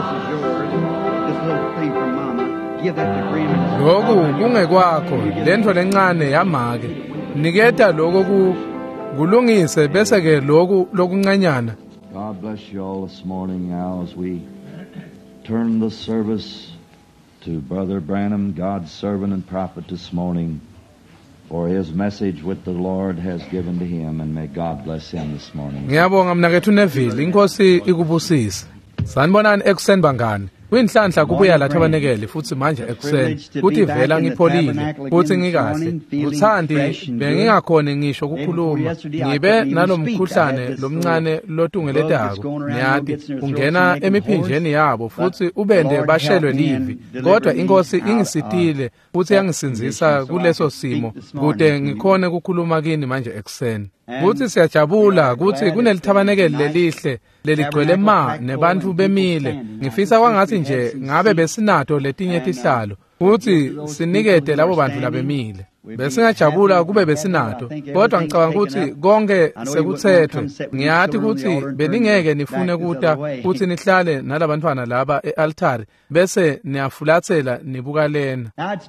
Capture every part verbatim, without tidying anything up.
this is yours. This little thing from Mama. Give that to Grandma. Lokhu kungekwakho, lento lencane yamake. Niketa lokho ku kulungise bese ke lokhu lokuncanyana. God bless you all this morning now as we turn the service to Brother Branham, God's servant and prophet this morning, for his message which the Lord has given to him, and may God bless him this morning. Ngiyabonga mnakethu Neville, inkosi ikubusise. Sanibonani ekuseni bangani. Kuyinhlanhla kubuya la Tabanekele futhi manje ekuseni futhi vela ngipholile futhi ngikahle. Uthandi bengingakhona ngisho ukukhuluma. Ngibe nalomkhuhlane lomncane lotungeledako. Niyati ungena emiphinjeni yabo futhi ubende bashelwe livi. Kodwa inkosi ingisitile futhi yangisinzisa kuleso simo kude ngikhone ukukhuluma kini manje ekuseni. Futhi siyajabula ukuthi kunelithabanekele lelihle leligcwele ma nebantu bemile. Ngifisa kwangathi nje ngabe besinato letinye tihlalo futhi sinikete labo bantu labemile. Besingajabula kube besinato, kodwa ngicabanga ukuthi konke sekuthethwe. Ngiyathi ukuthi beningeke nifune kuta ukuthi nihlale nalabantwana laba e-altari bese niyafulathela nibuka lena.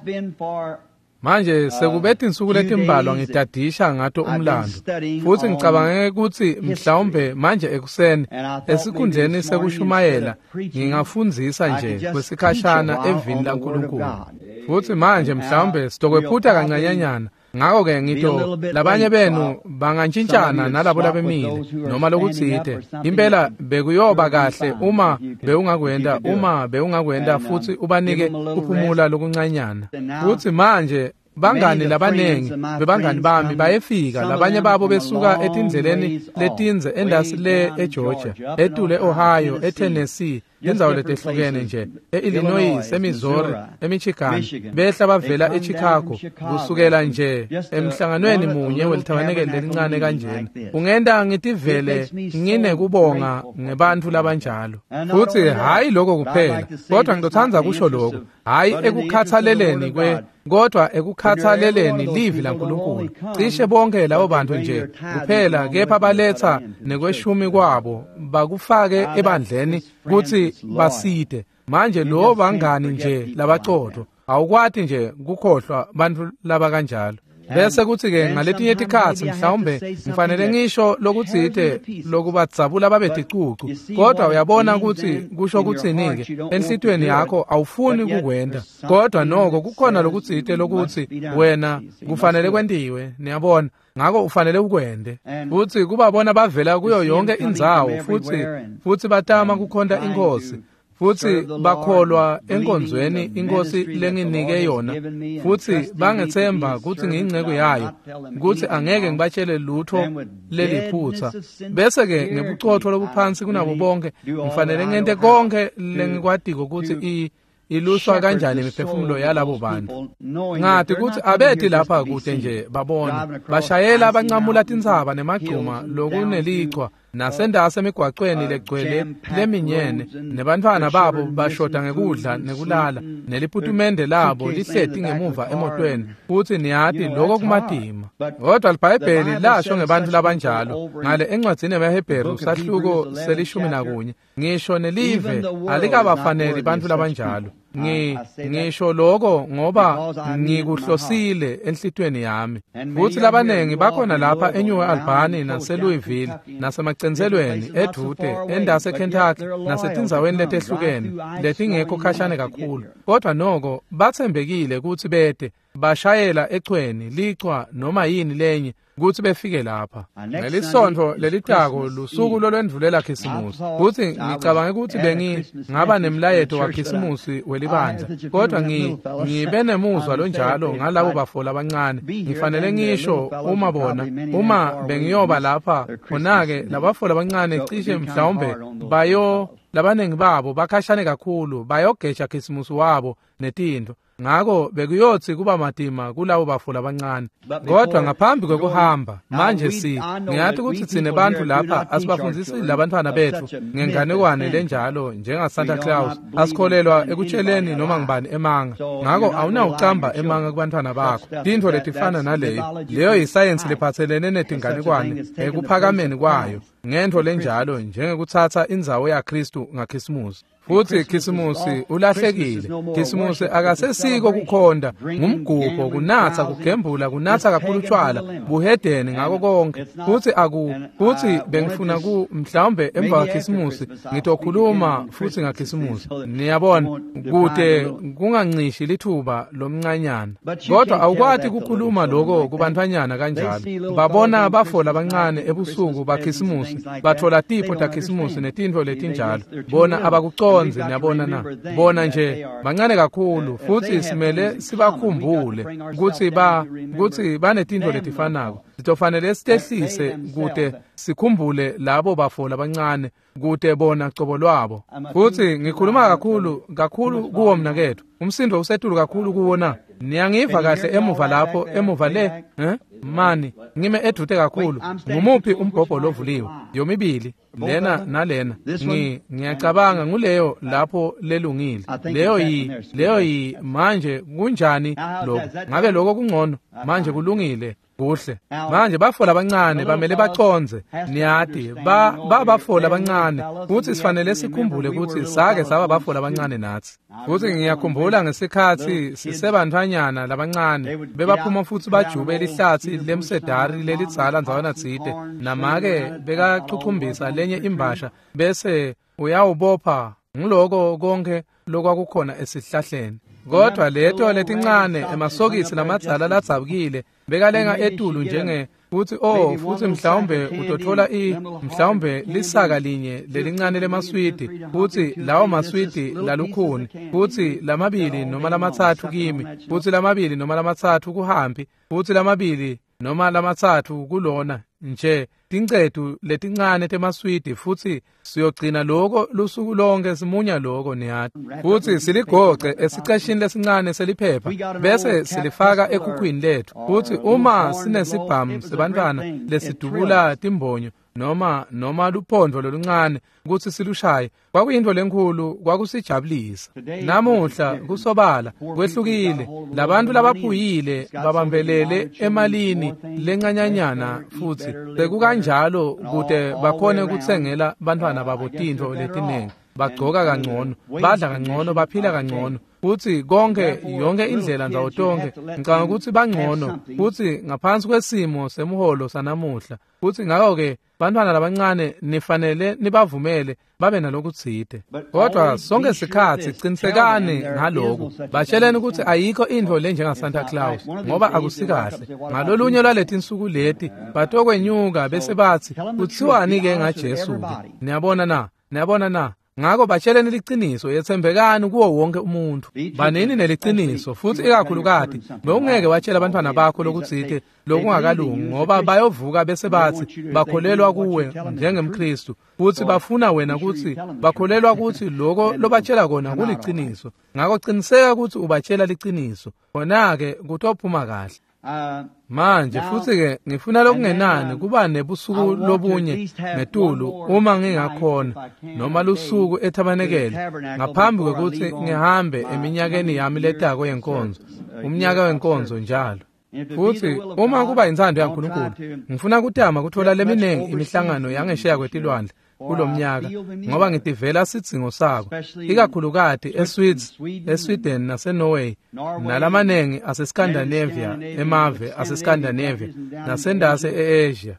Manje sekubethe insuku letimbalwa ngidadisha ngato umlando futhi ngicabanga ukuthi mhlawumbe manje ekuseni esikhundleni sekushumayela ngingafundzisa nje kwesikhashana evini laNkulunkulu futhi manje mhlawumbe sitokwephuta kancanyanyana. Ngakho ke ngito labanye benu bangantshintshana nalabo labemile noma lokutsite impela bekuyoba kahle uma beungakwenda uma beungakwenda futhi ubanike uphumula lokuncanyana futhi manje bangani labanengi bebangani bami bayefika labanye babo besuka etindleleni letinze endasi le eGeorgia etule Ohio eTennessee indzawo letehlukene nje eIllinois eMissouri eMichigan behla bavela eChicago kusukela nje emhlanganweni munye welithabanekele lelincane kanjena. Ungenda ngitivele ngine kubonga ngebantu labanjalo futhi hayi lokho kuphela kodwa ngitothanza kusho lokho hayi ekukhathaleleni kwe kodwa ekukhathaleleni livi laNkulunkulu. Cishe bonke labo bantu nje kuphela kepha baletha nekweshumi kwabo bakufake ebandleni kuthi baside. Manje lo bangani nje labaqotho awukwati nje kukhohlwa bantu laba kanjalo. Bese kuthi ke ngaletinye tikhathi mhlawumbe kufanele ngisho lokutsite lokubatsabula babeticucu kodwa uyabona ukuthi kusho ukuthinike enhlitweni yakho awufuni ukukwenda kodwa noko kukhona lokutsite lokuthi wena kufanele kwendiwe. Niyabona ngakho ufanele ukwende futhi kubabona bavela kuyo yonke indzawo futhi futhi batama kukhonda inkosi futhi bakholwa enkonzweni inkosi lenginike yona futhi bangethemba ukuthi ngiyingceko yayo ukuthi angeke ngibatshele lutho leliphutha. Bese ke ngebuchotho lobuphansi kunabo bonke ngifanele ngente konke lengikwatiko ukuthi i iluswa kanjani imiphefumulo yalabo bantu. Ngathi ukuthi abethi lapha kude nje babona bashayela abancamula tinzaba nemagcuma lokunelichwa nasendase emigwaqweni legcwele leminyene nebantwana babo bashoda ngekudla nekulala neliphuthumende labo lihleti ngemuva emotweni futhi niyathi lokho kumadima. Kodwa iBhayibheli lasho ngebantu labanjalo ngale encwadzini yabaHebheru sahluko selishumi nakunye ngisho nelive alikabafanele abantu labanjalo. Ngi ngisho lokho ngoba ngikuhlosile enhlitweni yami futhi labanengi bakhona lapha eNew Albany naseLouisville nasemagcenzelweni edude endase eKentucky nasetindzaweni letehlukene letingekho khashane kakhulu kodwa noko bathembekile ukuthi bede bashayela echweni lichwa noma yini lenye ukuthi befike lapha. Ngelisonto lelitako lusuku lolwendvulela Khisimusi futhi ngicabanga ukuthi bengi ngaba nemlayeto waKhisimusi welibandla kodwa ngi ngibe nemuzwa lonjalo ngalabo bafola abancane ngifanele ngisho uma bona uma bengiyoba lapha khonake labafola abancane cishe mhlawumbe bayo labanengi babo bakhashane kakhulu bayogeja Khisimusi wabo netinto ngakho bekuyothi kuba madima kulabo bafola abancane kodwa ngaphambi kokuhamba manje si ngiyathi ukuthi sine bantu lapha asibafundisi labantwana bethu ngenganekwane lenjalo njenga Santa Claus asikholelwa ekutsheleni noma ngibani emanga ngakho awunawucamba emanga kubantwana bakho into letifana naleyo leyo iscience lephathelene netinganekwane ekuphakameni kwayo ngento lenjalo njengekuthatha indzawo yaKristu ngaKhisimusi. Futhi Khisimusi ulahlekile. Khisimusi akasesiko kukhonda, ngumgubho, kunatha, kugembula, kunatha kakhulu utshwala, buhedeni ngako konke. Futhi aku futhi bengifuna ku mhlawumbe emva kwaKhisimusi ngitokhuluma futhi ngaKhisimusi. Niyabona kude kungancishi lithuba lomncanyana. Kodwa awukwati ukukhuluma lokho kubantwanyana kanjalo. Babona bafola abancane ebusuku baKhisimusi, bathola tipho taKhisimusi netintfo letinjalo. Bona abakuco niyabona na, bona nje bancane kakhulu, futhi simele sibakhumbule ukuthi ba ukuthi banetintfo letifanako. Sitofanele sitehlise kude sikhumbule labo bafola abancane kude bona cobo lwabo. Futhi ngikhuluma kakhulu kakhulu kuwo mna kethu. Umsindo usetulu kakhulu kuwona. Niyangiva kahle emuva lapho, emuva le, eh? Mani, ngime edute kakhulu. Ngumuphi umbhobho lovuliwe? Yomibili, lena nalena. Ngi ngiyacabanga nguleyo lapho lelungile. Leyo yi, leyo yi manje kunjani lokho? Ngabe lokho kungcono? Manje kulungile. Kuhle. Manje bafola abancane bamele baconze niyati ba babafola abancane futhi sifanele sikhumbule ukuthi sake saba bafola abancane nathi. Futhi ngiyakhumbula ngesikhathi sisebantwanyana labancane bebaphuma futhi bajube lihlathi lemsedari lelitsala nzawana tsite namake bekachuchumbisa lenye imbasha bese uyawubopha ngiloko konke lokwakukhona esihlahleni. Kodwa leto letincane emasokisi lamadzala ladzabukile bekalenga etulu njenge futhi oh futhi mhlawumbe utothola i mhlawumbe lisaka linye lelincane lemaswidi futhi lawo maswidi lalukhuni futhi lamabili noma lamathathu kimi futhi lamabili noma lamathathu kuhambi futhi lamabili noma lamathathu kulona nje tincedu letincane temaswidi futhi siyogcina lokho lusuku lonke simunya lokho niyati futhi siligoce esiceshini lesincane seliphepha bese silifaka ekhukhwini lethu futhi uma sinesibhamu sebantwana lesidubula timbonyo noma noma luphondvo loluncane ukuthi silushaye kwakuyinto lenkulu kwakusijabulisa. Namuhla kusobala kwehlukile labantu labaphuyile babambelele emalini lencanyanyana futhi sekukanjalo kude bakhone ukuthengela bantwana babo tintfo letinengi bagcoka kangcono badla kangcono baphila kangcono futhi konke yonke indlela ndawo tonke ngicanga ukuthi bangcono futhi ngaphansi kwesimo semuholo sanamuhla futhi ngakho ke bantwana labancane nifanele nibavumele babe nalokutsite. Kodwa sonke isikhathi qinisekani ngalokho batsheleni ukuthi ayikho into lenjenga Santa Claus ngoba akusikahle. Ngalolunye lwaleti insuku leti batokwenyuka bese bathi kuthiwani ke ngaJesu ke. Niyabona na niyabona na ngako batsheleni liciniso yethembekani kuwo wonke umuntu. Banini neliqiniso futhi ikakhulukati bewungeke watshela abantwana bakho lokutsite lokungakalungi ngoba bayovuka bese bathi bakholelwa kuwe njengemkristu futhi bafuna wena ukuthi bakholelwa ukuthi lokho lobatshela kona kuliqiniso. Ngako qiniseka ukuthi ubatshela liciniso khona ke kutophuma kahle. Manje futhi ke ngifuna lokungenani kuba nebusuku lobunye ngetulu uma ngingakhona noma lusuku ethabanekele ngaphambi kwekuthi ngihambe eminyakeni yami letako yenkonzo umnyaka wenkonzo njalo. Futhi uma kuba inzando yaNkulunkulu ngifuna kutama kuthola leminengi imihlangano yangesheya kwetilwandle kulomnyaka ngoba ngitivela sidzingo sako ikakhulukati eSwiss eSweden naseNorway nalamanengi aseScandinavia emave aseScandinavia nasendase eAsia.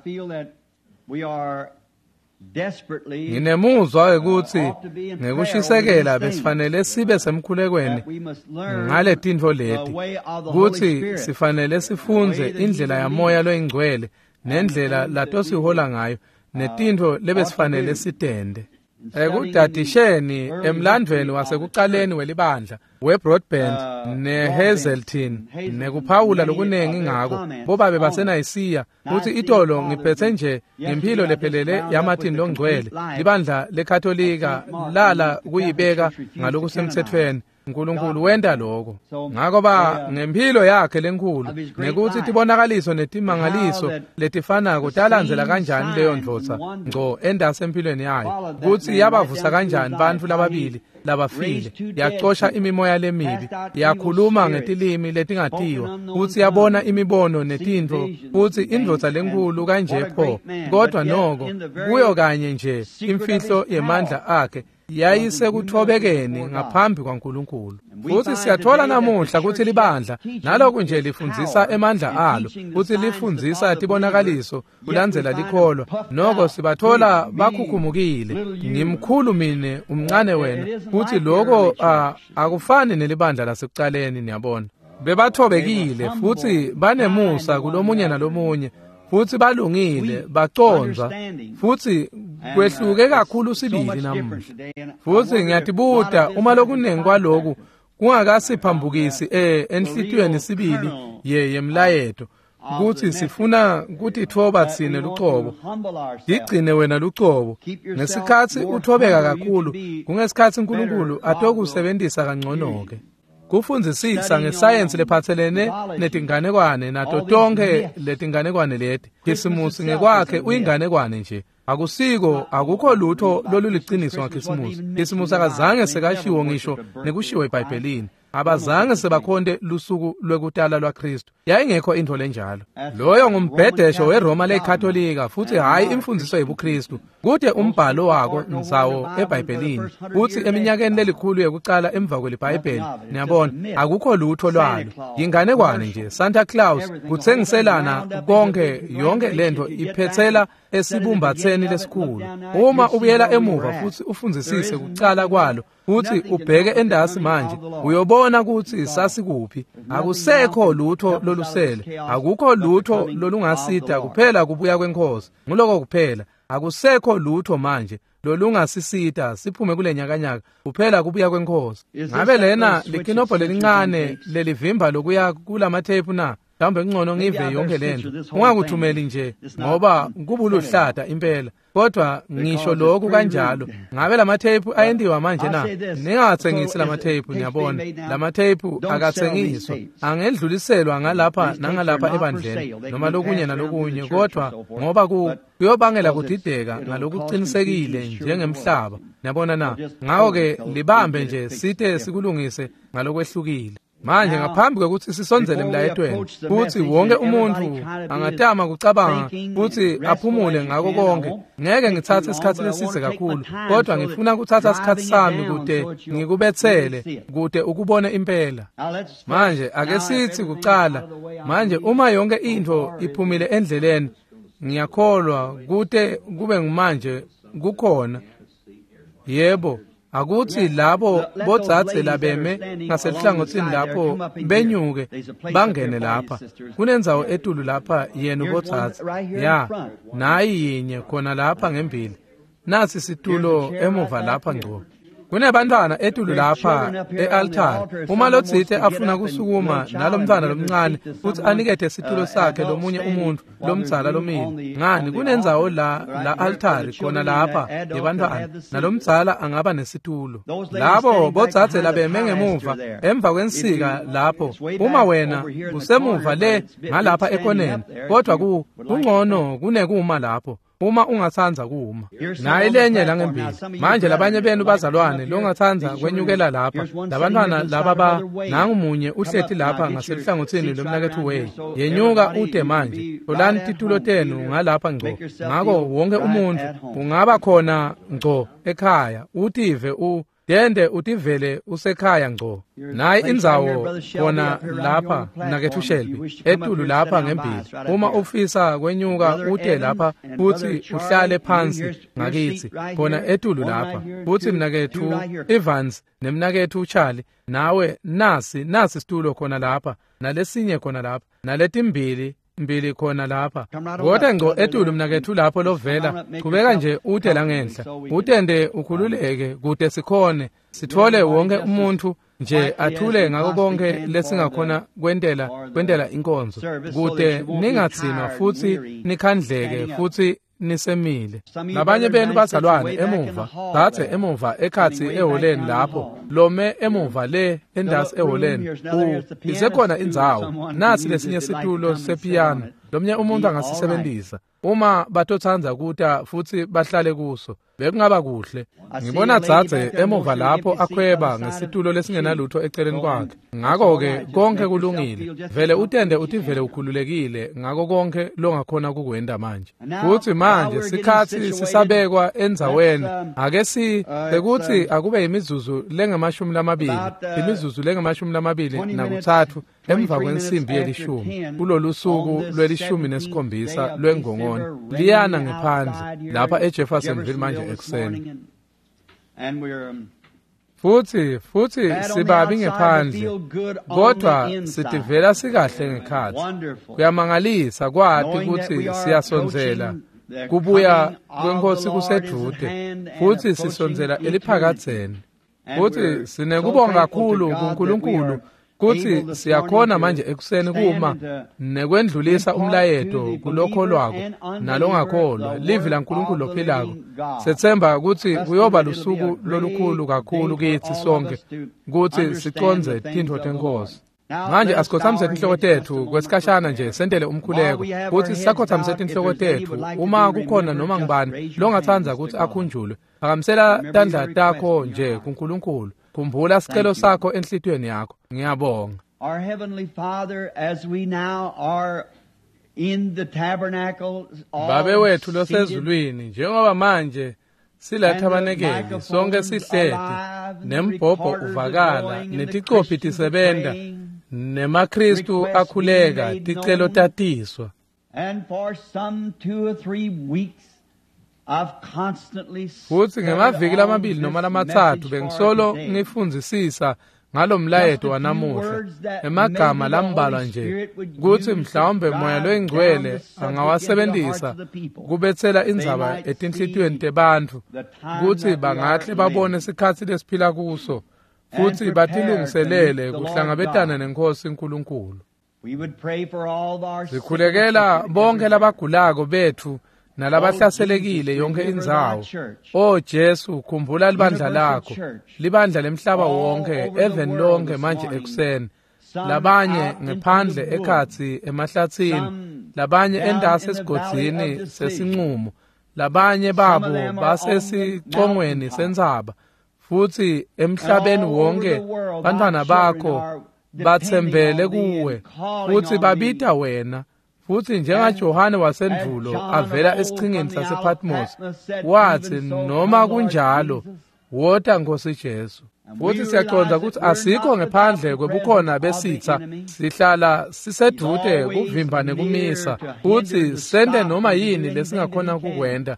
Nginemuzwa ukuthi ngekushisekela besifanele sibe semkhulekweni ngale tintfo leti ukuthi sifanele sifunze indlela yamoya loyingcwele nendlela lato sihola ngayo netintfo lebesifanele sitende. Ekudadisheni emlandweni wasekuqaleni welibandla weBroadbent neHazeltine nekuphawula lokunengi ngako bobabe basenayisiya ukuthi itolo ngiphethe nje ngempilo lephelele yaMartin longcwele libandla lekatolika lala kuyibeka ngalokusemthethweni uNkulunkulu wenda lokho. Ngakho ba ngempilo yakhe lenkulu nekuthi tibonakaliso netimangaliso letifana kutalandzela kanjani leyo ndvodza ngco endase empilweni yayo, ukuthi yabavusa kanjani bantfu lababili labafile, yacosha imimoya lemibi, yakhuluma ngetilimi letingatiwa, ukuthi yabona imibono netintfo, ukuthi indvodza lenkulu kanje pho. Kodwa noko kuyo kanye nje imfihlo yemandla akhe yayisekuthobekeni ngaphambi kwaNkulunkulu. Futhi siyathola namuhla ukuthi libandla naloku nje lifundzisa emandla alo, ukuthi lifundzisa tibonakaliso kulandzela likholwa. Noko sibathola bakhukhumukile, ngimkhulu mine umncane wena, ukuthi lokho uh, akufani nelibandla lasekucaleni. Niyabona, bebathobekile futhi banemusa kulomunye nalomunye, futhi balungile, bacondzwa, futhi kwehluke kakhulu sibili namuhla. Futhi ngiyatibuta uma lokuningi kwaloku kungakasiphambukisi eh enhlitiyweni sibili ye yemlayeto, ukuthi sifuna ukuthi thoba tsine lucobo. Digcine wena lucobo ngesikhathi uthobeka kakhulu, kungesikhathi uNkulunkulu atokusebenzisa kangcono-ke. Kufundzisisa ngesayensi lephatselene netinganekwane nato tonke letinganekwane leti. Khisimusi ngekwakhe uyinganekwane nje, akusiko, akukho lutho loluliciniso ngakhisimusi. Khisimusi akazange sekashiwo ngisho nekushiwo eBhayibhelini. Abazange sebakhonde lusuku lwekutala lwaKristu, yayingekho into lenjalo. Loyo ngumbhedesho weRoma lekatolika, futhi hayi imfundiso yebuKristu. Kude umbhalo wako nzawo eBhayibhelini, futhi eminyakeni lelikhulu yokucala emva kwelibhayibheli, niyabona, akukho lutho lwalo. Yinganekwane nje, Santa Claus, kutsengiselana konke, yonke lento iphetsela esibumbatheni lesikhulu. Uma ubuyela emuva futhi ufundzisise kucala kwalo, futhi ubheke endasi manje, uyobona ukuthi sasikuphi. Akusekho lutho lolusele, akukho lutho lolungasida kuphela kubuya kwenkosi. Nguloko kuphela, akusekho lutho manje lolungasisida siphume kule nyakanyaka kuphela kubuya kwenkosi. Ngabe lena likinobho lelincane lelivimba lokuya kulamathephu na? Mhlawumbe ngcono ngive yonke lento, ungakuthumeli nje ngoba kubuluhlata impela. Kodwa ngisho lokhu kanjalo, ngabe lamathephu ayendiwa manje na? Ningathengisi lamathephu, niyabona. Lamathephu akathengiswa, angedluliselwa ngalapha nangalapha ebandleni noma lokunye nalokunye, kodwa ngoba ku kuyobangela kudideka ngalokuqinisekile njengemhlaba. Niyabona na? Ngakho ke libambe nje sithe sikulungise ngalokwehlukile. Manje ngaphambi kokuthi sisonzele emlayetweni, futhi wonke umuntu angatama kucabanga futhi aphumule ngako konke, ngeke ngithathe isikhathi leside kakhulu, kodwa ngifuna ukuthatha isikhathi sami kude ngikubethele kude ukubona impela. Manje ake sithi kucala, manje uma yonke into iphumile endleleni, ngiyakholwa kude kube ngumanje kukhona. Yebo, akuthi labo bodzadze labeme ngaselihlangothini lapho benyuke bangene lapha. Kunendzawo etulu lapha yena bodzadze. Ya, nayi yinye khona lapha ngembili. Nasi situlo emuva lapha ngco. Kunebantwana etulu lapha e-altar. Uma lotsite afuna kusukuma nalomntwana lomncane futhi anikethe isitulo sakhe lomunye umuntu lomdzala lomini. Ngani kunendzawo la la altar khona lapha yebantwana nalomdzala angaba nesitulo. Labo bodzadze labeme ngemuva emva kwensika lapho. Uma wena usemuva le ngalapha ekhoneni, kodwa ku kungcono kunekuma lapho. Uma ungathanza kuuma naye lenye la ngembili. Manje labanye benu bazalwane longathanza kwenyukela lapha, labantwana laba ba nangumunye uhlethi lapha ngaselihlangothini lomnakethu way, yenyuka ude manje olani titulo tenu ngalapha ngco. Ngako wonke umuntu ungaba khona ngco ekhaya, utive u dende utivele usekhaya ngco. Nayi indzawo khona lapha nakethu Shelby etulu lapha ngembili. Uma ufisa kwenyuka ude lapha futhi uhlale phansi ngakithi khona etulu lapha, futhi mnakethu Evans nemnakethu Charlie nawe nasi nasi situlo khona lapha nalesinye khona lapha naletimbili mbili khona lapha. Kodwa ngco etulu mnakethu lapho lovela qhubeka nje ude la ngenhla, utende ukhululeke kude sikhone sithole wonke umuntu nje athule ngako konke lesingakhona kwentela kwentela inkonzo, kude ningatsinwa futhi nikhandleke futhi nisemile. Nabanye benu bazalwane emuva, bathe emuva ekhathi eholeni lapho, lome emuva le endasi eholeni. Isekhona indzawo, nasi lesinye situlo sepiano, lomnye umuntu angasisebenzisa. Uma batothanza kuta futhi bahlale kuso, bekungaba kuhle. Ngibona dzadze emuva lapho akhweba ngesitulo lesingenalutho eceleni kwakhe. Ngakho-ke konke kulungile. Vele utende uthi vele ukhululekile ngako konke longakhona kukwenda manje. Futhi manje sikhathi sisabekwa endzaweni, ake si bekuthi akube imizuzu lengamashumi lamabili, imizuzu lengamashumi lamabili nakuthathu emva kwensimbi yelishumi. Kulolu suku lwelishumi nesikhombisa lwengongoni liyana ngephandle lapha eJeffersonville manje ekuseni. Futhi futhi sibabi ngephandle, kodwa sitivela sikahle ngekhathi. Kuyamangalisa kwathi ukuthi siyasonzela kubuya kwenkosi kusedude, futhi sisonzela eliphakadzeni. Futhi sinekubonga kakhulu kuNkulunkulu kuthi siyakhona manje ekuseni kuma nekwendlulisa umlayeto kulokho lwako nalongakholwa livi laNkulunkulu lophilako. Sethemba ukuthi kuyoba lusuku lolukhulu kakhulu kithi sonke ukuthi siconze tintfo tenkosi. Manje asikhothamise tinhloko tethu kwesikhashana nje sentele umkhuleko ukuthi sisakhothamise tinhloko tethu. Uma kukhona noma ngibani longathanza ukuthi akhunjulwe, phakamisela tandla takho nje kuNkulunkulu. Khumbula sicelo sakho enhlitweni yakho. Ngiyabonga. Our Heavenly Father, as we now are in the tabernacle, Babe wethu losezulwini, njengoba manje sila tabanekeli sonke sihleti nembhobho uvakala neticophi tisebenta nemaKristu akhuleka ticelo tatiswa. And for some two or three weeks futhi ngemaviki lamabili noma lamathathu bengisolo ngifundzisisa ngalomlayeto wanamuhla emagama lambalwa nje kuthi mhlawumbe moya loyingcwele angawasebenzisa kubethela indzaba etinhlitweni tebantfu kuthi bangahle babone isikhathi lesiphila kuso futhi batilungiselele kuhlangabetana nenkosi uNkulunkulu. Sikhulekela bonke labagulako bethu nalabahlaselekile yonke indzawo. O Jesu, khumbula libandla lakho, libandla lemhlaba wonke even lonke manje ekuseni, labanye ngephandle ekhatsi emahlathini, labanye endase esigodzini sesinqumo, labanye babo basesicongweni sendzaba, futhi emhlabeni wonke bantwana bakho bathembele kuwe futhi babita wena. Futhi njengaJohane wasendulo avela esichingeni sasePatmos wathi noma kunjalo wota Nkosi Jesu. Futhi siyaconza ukuthi asikho ngephandle kwebukhona besitha, sihlala sisedude kuvimbane kumisa futhi sende noma yini lesingakhona kukwenda.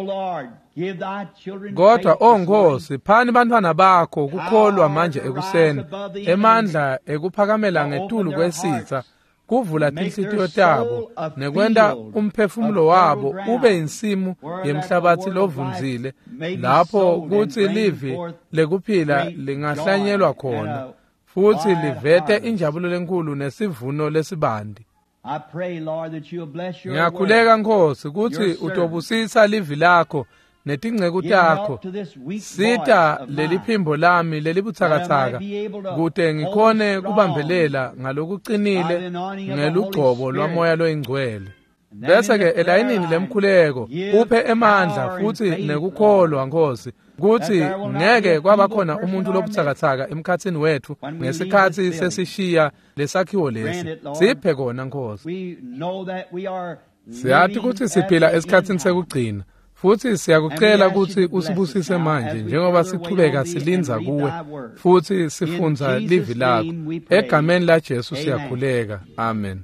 Kodwa oNkosi, phani bantwana bakho kukholwa manje ekuseni emandla ekuphakamela ngetulu kwesitha kuvula tinhlitiyo tabo nekwenda umphefumulo wabo ube insimu yemhlabathi lovunzile lapho kuthi livi lekuphila lingahlanyelwa khona futhi livete injabulo lenkulu nesivuno lesibandi. Ngiyakhuleka Nkosi ukuthi utobusisa livi lakho netingceku takho sita leliphimbo lami lelibuthakathaka kude ngikhone kubambelela ngalokuqinile ngelugcobo lwamoya loyingcwele. Bese ke elayinini lemkhuleko uphe emandla futhi nekukholwa Nkosi kuthi ngeke kwabakhona umuntu lobuthakathaka emkhathini wethu ngesikhathi sesishiya lesakhiwo lesi. Siphe kona Nkosi. Siyathi ukuthi siphila esikhathini sekugcina futhi siyakucela ukuthi usibusise manje njengoba sichubeka silinza kuwe futhi sifunza livi lakho egameni la Jesu siyakhuleka. Amen.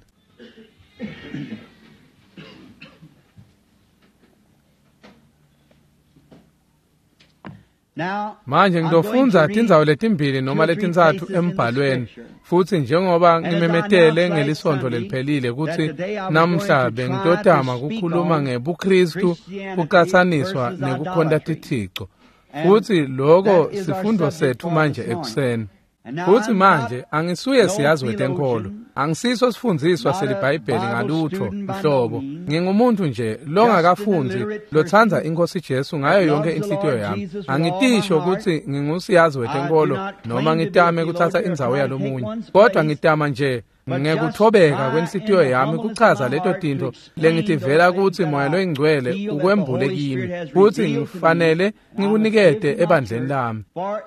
Manje ngizofunza tindzawo letimbili noma letintsathu embhalweni futhi njengoba ngimemetele ngelisontho leliphelile ukuthi namhla bengitotama kukhuluma ngebuKristu kuqathaniswa nekukhonda tithixo futhi lokho sifundo sethu manje ekuseni. futhi manje angisuye siyazi wetenkolo, angisiso sifundiswa selibhayibheli ngalutho uhlobo. Ngingumuntu nje longakafundi lothanza inkosi Jesu ngayo yonke inhlitiyo yami. Angitisho ukuthi ngingusiyazi wetenkolo noma ngitame kuthatha indzawo yalomunye, kodwa ngitama nje ngekuthobeka kwenhlitiyo yami kuchaza leto tinto lengitivela ukuthi moya loyingcwele ukwembule kimi, futhi ngifanele ngikunikete ebandleni lami.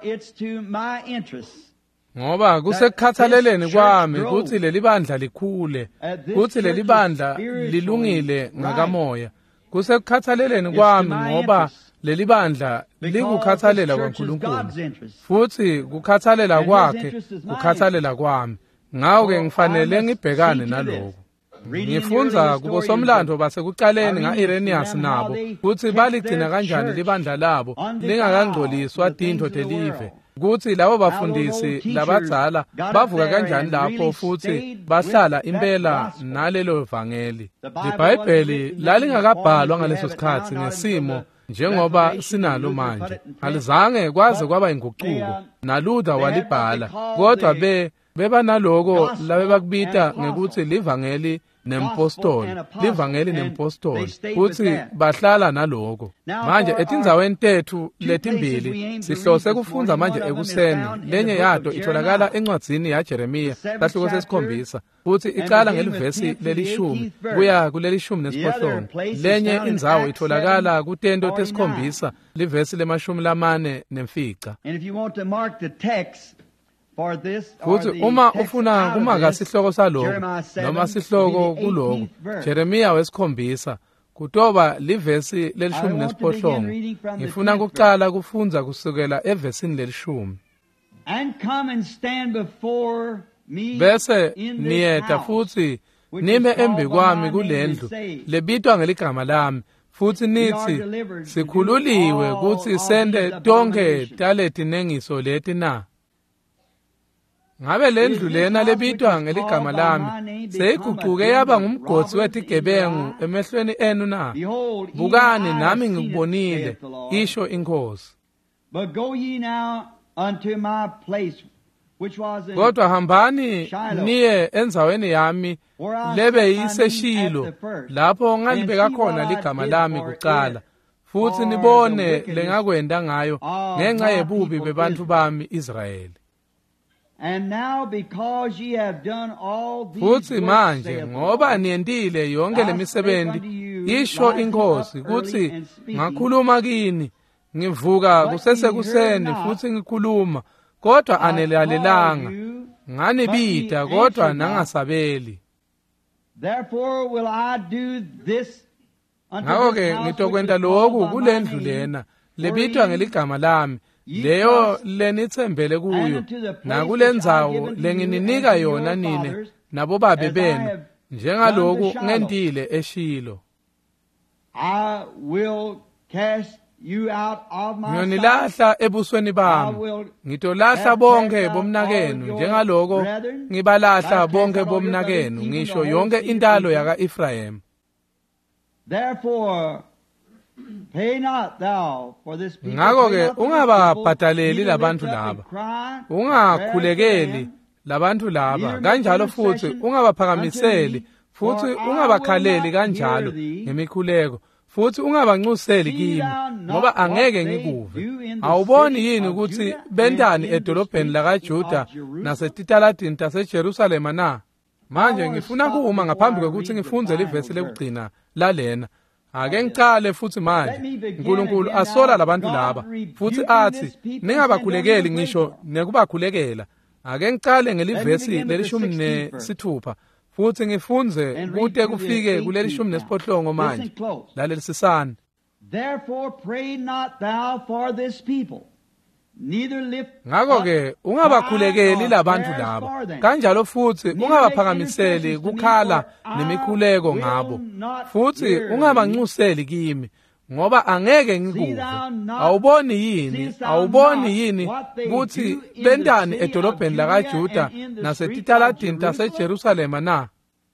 Ngoba kusekukhathaleleni kwami ukuthi leli bandla likhule, ukuthi leli bandla lilungile ngakamoya. Kusekukhathaleleni kwami ngoba leli bandla likukhathalela kwaNkulunkulu, futhi kukhathalela kwakhe kukhathalela kwami. Ngakho-ke ngifanele ngibhekane naloko. Ngifunza kubo somlando basekuqaleni nga-Irenaeus nabo, futhi baligcina kanjani libandla labo lingakangcoliswa tinto telive, ukuthi labo bafundisi labadzala bavuka kanjani lapho futhi bahlala impela nalelo vangeli. IBhayibheli lalingakabhalwa ngaleso sikhathi ngesimo njengoba sinalo manje. Alizange kwaze kwaba inguquko, naLuther walibhala, kodwa be beba naloko labe bakubita ngekuthi livangeli nempostoli, livangeli nempostoli, futhi bahlala naloko. Manje etindzaweni tethu letimbili sihlose kufunza manje ekuseni. Lenye yato itholakala encwadzini yaJeremiya tahluko sesikhombisa, futhi icala ngelivesi lelishumi kuya kulelishumi nesiphohlongo. Lenye indzawo itholakala kutento tesikhombisa livesi lemashumi lamane nemfica. Futhi uma ufuna kumaka sihloko saloko noma sihloko kuloko, Jeremiya wesikhombisa kutoba livesi lelishumi nesiphohlongo, ngifuna kuqala kufunza kusukela evesini lelishumi. Bese niyeta futhi nime embi kwami kulendlu lebitwa ngeligama lami, futhi nithi sikhululiwe ukuthi sende tonke taleti nengiso leti na. Ngabe lendlu lena lebitwa ngeligama lami seyiguquke yaba ngumgodi wetigebengu emehlweni enu na? Bukani nami ngikubonile, isho inkosi. Kodwa hambani niye enzaweni yami lebe yiseshilo, lapho ngalibeka khona ligama lami kuqala, futhi nibone lengakwenda ngayo ngenxa yebubi bebantu bami Israyeli. Futhi manje ngoba niyendile yonke lemisebenzi, isho inkosi ukuthi ngakhuluma kini, ngivuka kusesekuseni futhi ngikhuluma, kodwa anelalelanga, nganibita kodwa nangasabeli. Ngakho-ke ngitokwenta lokhu kulendlu lena lebitwa ngeligama lami, leyo lenithembele kuyo, nakulendzawo lengininika yona nine nabo babe benu, njengaloku ngentile eShilo. Ngiyonilahla ebusweni bami, ngitolahla bonke bomnakenu, njengaloko ngibalahla bonke bomnakenu, ngisho yonke intalo yaka-Efrayimi. Ngakho-ke ungababhadaleli labantu laba, ungakhulekeli labantu laba, kanjalo futhi ungabaphakamiseli, futhi ungabakhaleli kanjalo ngemikhuleko, futhi ungabancuseli kimi, ngoba angeke ngikuve. Awuboni yini ukuthi bentani edolobheni lakaJuda nasetitaladini taseJerusalema na? Manje ngifuna kuma ngaphambi kokuthi ngifunze livesi lekugcina lalena. Ake ngicale futhi manje, uNkulunkulu asola labantu laba, futhi athi ningabakhulekeli ngisho nekubakhulekela. Ake ngicale ngelivesi lelishumi nesithupha, futhi ngifunze kude kufike kulelishumi nesiphohlongo manje. Lalelisisana. Therefore pray not thou for this people, neither lift. Ngakho-ke ungabakhulekeli labantu laba, kanjalo futhi ungabaphakamiseli kukhala nemikhuleko ngabo, futhi ungabancuseli kimi, ngoba angeke ngikuve. Awuboni yini, awuboni yini ukuthi bentani edolobheni lakaJuda nasetitaladini taseJerusalema na?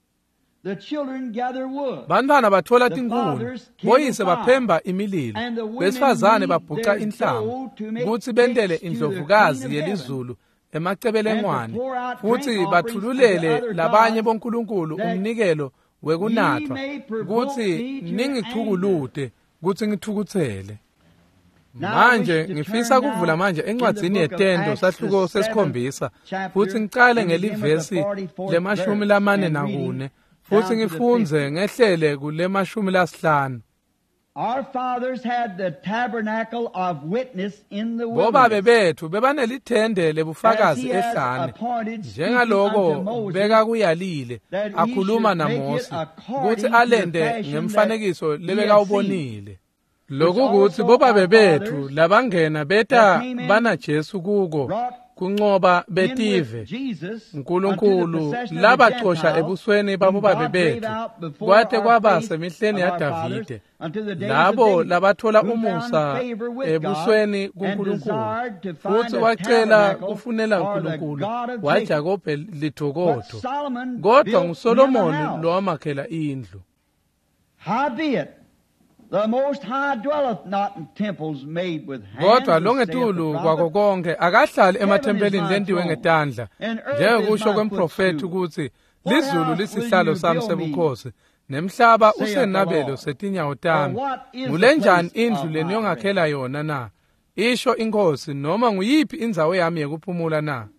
Bantwana bathola tinkuni, boyise baphemba imililo, besifazane babhuqa inhlangu, ukuthi bendele indlovukazi yelizulu emacebelengwane futhi bathululele labanye bonkulunkulu umnikelo wekunathwa ukuthi ningichukulude ukuthi ngithukuthele. Manje ngifisa kuvula manje encwadzini yetendo sahluko sesikhombisa futhi ngicale ngelivesi lemashumi lamane nakune futhi ngifunze ngehlele kulemashumi lasihlanu. Our fathers had the tabernacle of witness in the wilderness. Bobabe bethu bebanelithende lebufakazi ehlane njengaloko beka kuyalile akhuluma naMose ukuthi alende ngemfanekiso lebeka ubonile. Lokuthi bobabe bethu labangena beta bana Jesu kuko kunqoba betive uNkulunkulu labaxosha ebusweni babobabe bethu kwate kwaba semihleni ya Davide labo labathola umusa ebusweni kuNkulunkulu futhi wacela kufunela uNkulunkulu waJakobe lithokodo kodwa nguSolomoni lo wamakhela indlu. Howbeit the Most High dwelleth not in temples made with hands. Kodwa longetulu kwako konke akahlali emathempelini lentiwe ngetandla njengokusho kwemprofeti ukuthi lizulu lisihlalo sami sebukhosi nemhlaba usenabelo setinyawo tami. Ngulenjani indlu leni yongakhela yona na? Isho inkosi noma nguyiphi indzawo yami yekuphumula na?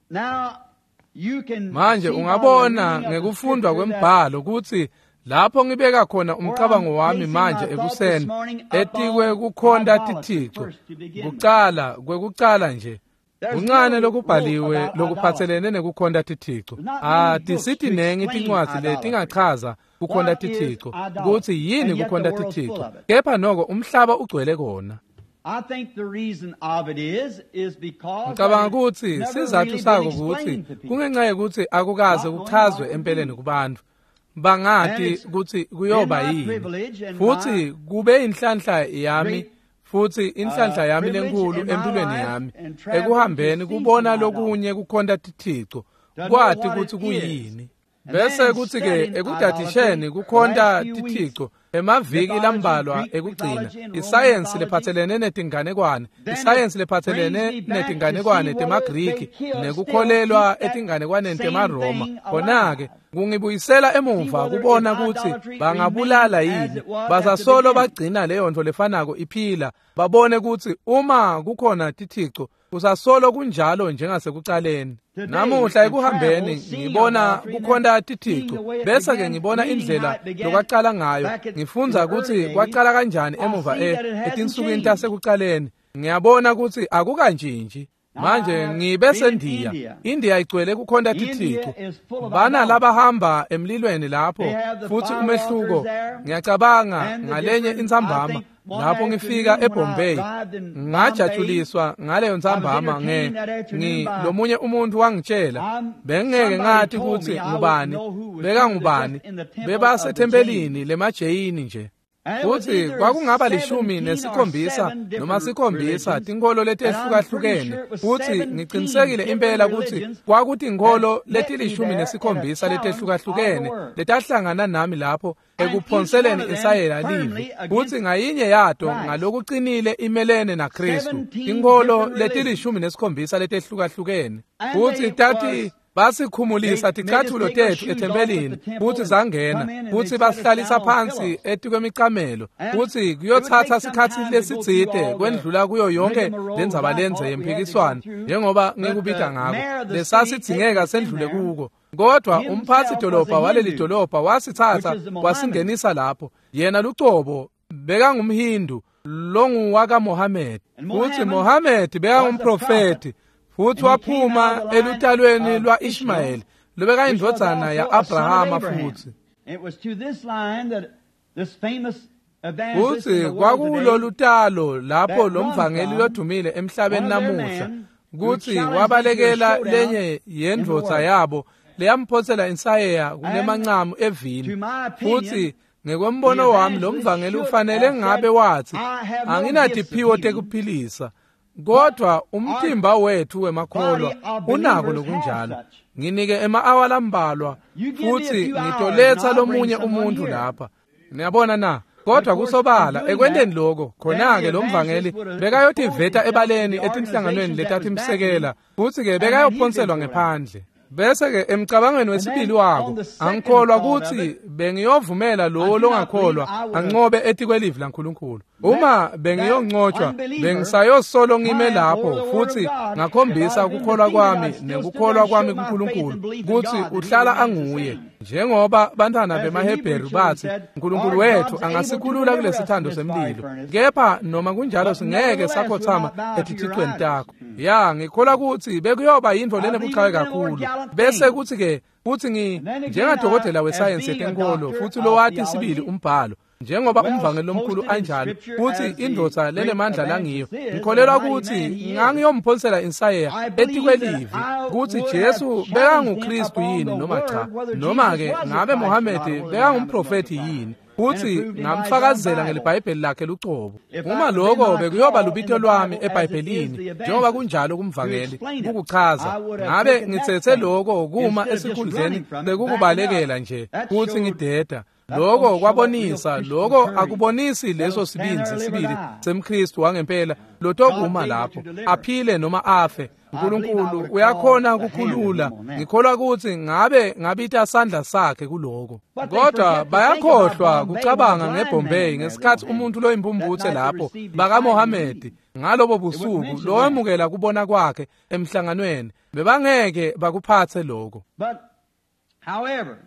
Manje ungabona ngekufundwa kwembhalo ukuthi lapho ngibeka khona umcabango wami manje ekuseni etikwe kukhonda tithixo kuqala kwekuqala nje uncane lokubhaliwe lokuphathelene nekukhonda tithixo ah tisithi nengi tincwadi letingachaza kukhonda tithixo ukuthi yini kukhonda tithixo kepha noko umhlaba ugcwele kona. I think the reason of it is is because ngicabanga ukuthi sizathu sako ukuthi kungenxa yokuthi akukaze kuchazwe empeleni kubantu bangati ukuthi kuyoba yini futhi kube inhlanhla yami futhi inhlanhla yami lenkulu empilweni yami ekuhambeni kubona lokunye kukhonda tithixo kwathi ukuthi kuyini bese kuthi ke ekudatisheni kukhonda tithixo emaviki lambalwa ekugcina isayensi lephathelene netinganekwane isayensi lephathelene netinganekwane temaGriki nekukholelwa etinganekwaneni temaRoma khona-ke kungibuyisela emuva kubona ukuthi bangabulala yini basasolo bagcina leyo nto lefanako iphila babone ukuthi uma kukhona tithixo kusasolo kunjalo njengasekucaleni. Namuhla ekuhambeni ngibona kukhonda tithixo bese ke ngibona indlela lokwaqala ngayo ngifunza ukuthi kwaqala kanjani emuva etinsukwini tasekucaleni ngiyabona ukuthi akukanjinji. Manje ngibe seNdiya India igcwele kukhonda tithixo bana labahamba emlilweni lapho futhi umehluko ngiyacabanga ngalenye intsambama lapho ngifika eBombay ngajatshuliswa ngaleyo ntsambama nge ngi lomunye umuntu wangitshela bengeke ngathi ukuthi ngubani beka ngubani bebasethempelini lemajeyini nje futhi kwakungaba lishumi nesikhombisa noma sikhombisa tinkolo letehlukahlukene futhi ngicinisekile impela ukuthi kwakuthi inkolo letilishumi nesikhombisa letehlukahlukene letahlangana nami lapho ekuphonseleni isayela livi futhi ngayinye yato ngalokucinile imelene naKristu inkolo letilishumi nesikhombisa letehlukahlukene futhi tathi basikhumulisa ticathulo tethu ethempelini futhi zangena futhi basihlalisa phansi etikwemicamelo futhi kuyothatha isikhathi lesitsite kwendlula kuyo yonke lendzaba lenze yempikiswano njengoba ngikubita ngako lesasithingeka sendlule kuko kodwa umphathi dolobha waleli dolobha wasithatha wasingenisa lapho yena lucobo beka ngumHindu longuwaka Mohammed futhi Mohammed beka ngumprofeti futhi waphuma elutalweni lwa Ishmael lobeka indvodzana ya Abrahama futhi futhi kwakulolutalo lapho lomvangeli lodumile emhlabeni namuhla kuthi wabalekela lenye yendvodza yabo leyamphosela insayeya kulemancamo evini futhi ngekwembono wami lomvangeli ufanele ngabe wathi anginadiphiwo tekuphilisa kodwa umthimba wethu wemakholwa unako lokunjalo nginike ema-awalambalwa futhi ngitoletha lomunye umuntu lapha niyabona na kodwa kusobala ekwendeni lokho khona-ke lo mvangeli bekayothi veta ebaleni etinhlanganweni letathi imsekela futhi-ke bekayophonselwa ngephandle. Bese-ke emcabangweni wesibili wako angikholwa ukuthi bengiyovumela lowo longakholwa anqobe etikwelivi laNkulunkulu. Uma bengiyongcotshwa bengisayosolo ngime lapho futhi ngakhombisa ukukholwa kwami nekukholwa kwami kuNkulunkulu ukuthi uhlala anguye, njengoba bantwana bemaHebheru bathi uNkulunkulu wethu angasikhulula kulesithando semlilo, kepha noma kunjalo singeke sakhothama etithixweni takho. Ya ngikholwa ukuthi bekuyoba yinto lenebucayi kakhulu. Bese kuthi-ke futhi njengadokotela wesayensi yetenkolo futhi lo wathi isibili umbhalo, njengoba umvangeli omkhulu anjalo futhi indoda lenemandla langiyo, ngikholelwa ukuthi ngangiyomphonisela insayeya etikwelivi ukuthi Jesu bekanguKristu yini noma cha, noma-ke ngabe Muhammad bekangumprofethi yini, futhi ngamfakazela ngelibhayibheli lakhe lucobo. Uma lokho bekuyoba lubitho lwami eBhayibhelini njengoba kunjalo kumvangeli ukuchaza, ngabe ngithethe lokho kuma esikhundleni bekukubalekela nje futhi ngideda. Lokho kwabonisa, lokho akubonisi leso sibinzi sibili semKristu wangempela lotokuma lapho aphile noma afe. uNkulunkulu uyakhona ukukhulula. Ngikholwa ukuthi ngabe ngabitha sandla sakhe kuloko. Kodwa bayakhohlwa kucabanga ngeBombay ngesikhathi umuntu lo impumbuthe lapho baka Mohammed ngalobo busuku lo wemukela kubona kwakhe emhlanganweni bebangeke bakuphathe lokho. But however,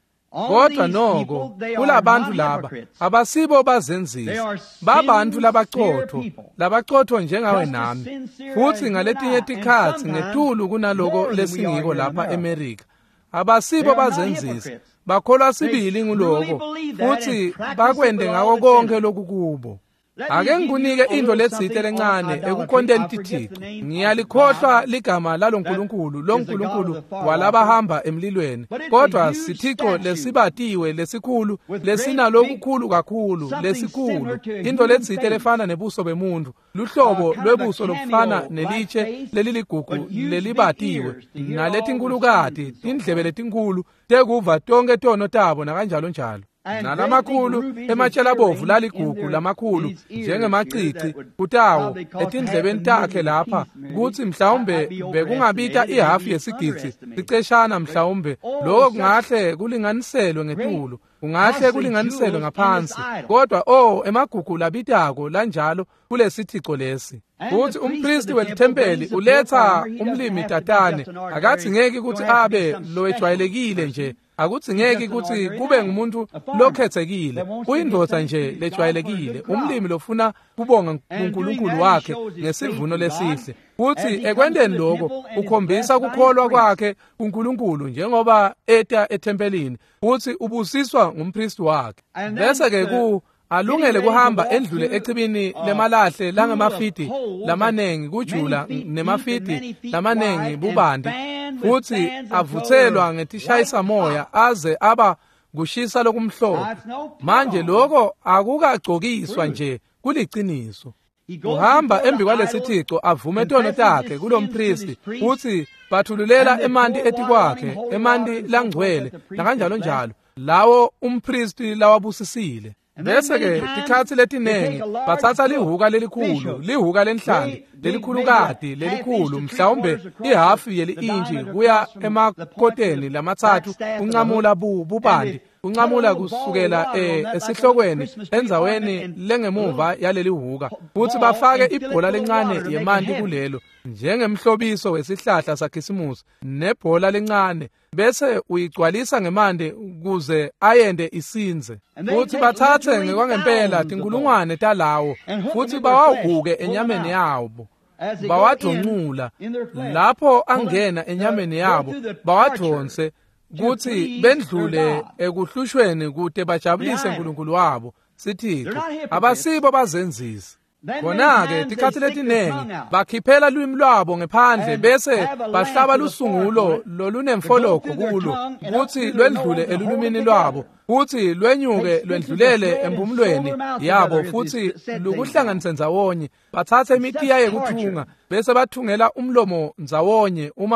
kodwa noko kulabantu laba abasibo bazenzisi, babantu labachotho labachotho njengawe nami, futhi ngaletinye tikhathi ngetulu kunaloko lesingiko lapha eMerika. Abasibo bazenzisi, bakholwa sibili nguloko futhi bakwende ngako konke lokhu kubo. Ake ngikunike into letsite lencane ekukhondeni Thixo. Ngiyalikhohlwa ligama lalo nkulunkulu lo nkulunkulu walabahamba emlilweni, kodwa sithixo lesibatiwe lesikhulu lesinalokukhulu kakhulu lesikhulu. Into letsite lefana nebuso bemuntu, luhlobo lwebuso lokufana nelitshe leliligugu lelibatiwe, naletinkulukati indlebe letinkulu tekuva tonke tono tabo nakanjalo njalo. Nalamakhulu ematshela bovu laligugu lamakhulu njengemacici kutawo etindlebeni takhe lapha, kuthi mhlawumbe bekungabita ihafu yesigidi siceshana, mhlawumbe lokho kungahle kulinganiselwe ngetulu, kungahle kulinganiselwe ngaphansi, kodwa oh emagugu labitako lanjalo kulesithixo lesi. Futhi umpristi welithempeli uletha umlimi tatane, akathi ngeke ukuthi abe lowejwayelekile nje, akuthi ngeke ukuthi kube ngumuntu lokhethekile, uyindoda nje lejwayelekile. Umlimi lofuna kubonga uNkulunkulu wakhe ngesivuno lesihle, futhi ekwendeni lokho ukhombisa ukukholwa kwakhe kuNkulunkulu njengoba eta ethempelini, futhi ubusiswa ngumpristi wakhe. Bese ke ku alungele kuhamba endlule echibini lemalahle langemafidi lamanengi kujula nemafidi lamanengi bubandi, futhi avuthelwa ngetishayisa moya aze aba kushisa lokumhlophe. Manje lokho akukagcokiswa nje, kuliciniso. Uhamba embi kwalesithixo avume tono takhe kulompristi, futhi bathululela emanti etikwakhe, emanti langcwele nakanjalo njalo lawo umpristi lawabusisile. Bese-ke tikhathi letinengi bathatha lihuka lelikhulu, lihuka lenhlandi lelikhulukati lelikhulu, mhlawumbe ihafu yeli-inji kuya emakoteni lamathathu, uncamula bubandi, uncamula kusukela esihlokweni enzaweni lengemuva yalelihuka, futhi bafake ibhola lencane yemanti kulelo njengemhlobiso wesihlahla sakhisimusi nebhola lencane, bese uyigcwalisa ngemanti kuze ayende isinze. Futhi bathathe ngekwangempela tinkulungwane talawo, futhi bawahuke enyameni yabo, bawadonqula. Lapho angena enyameni yabo bawadonse, kuthi bendlule ekuhlushweni kude bajabulise uNkulunkulu wabo sithixo. Abasibo bazenzisi. Khona-ke tikhathi letinengi bakhiphela lwimi lwabo ngephandle, bese bahlaba lusungulo lolunemfoloko kulo, futhi lwendlule elulwimini lwabo, futhi lwenyuke lwendlulele empumulweni yabo, futhi lukuhlanganise nzawonye. Bathatha imitiya yekuthunga bese bathungela umlomo nzawonye uma ba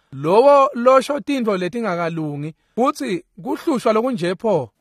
lowo losho tintfo letingakalungi futhi kuhlushwa lokunje pho.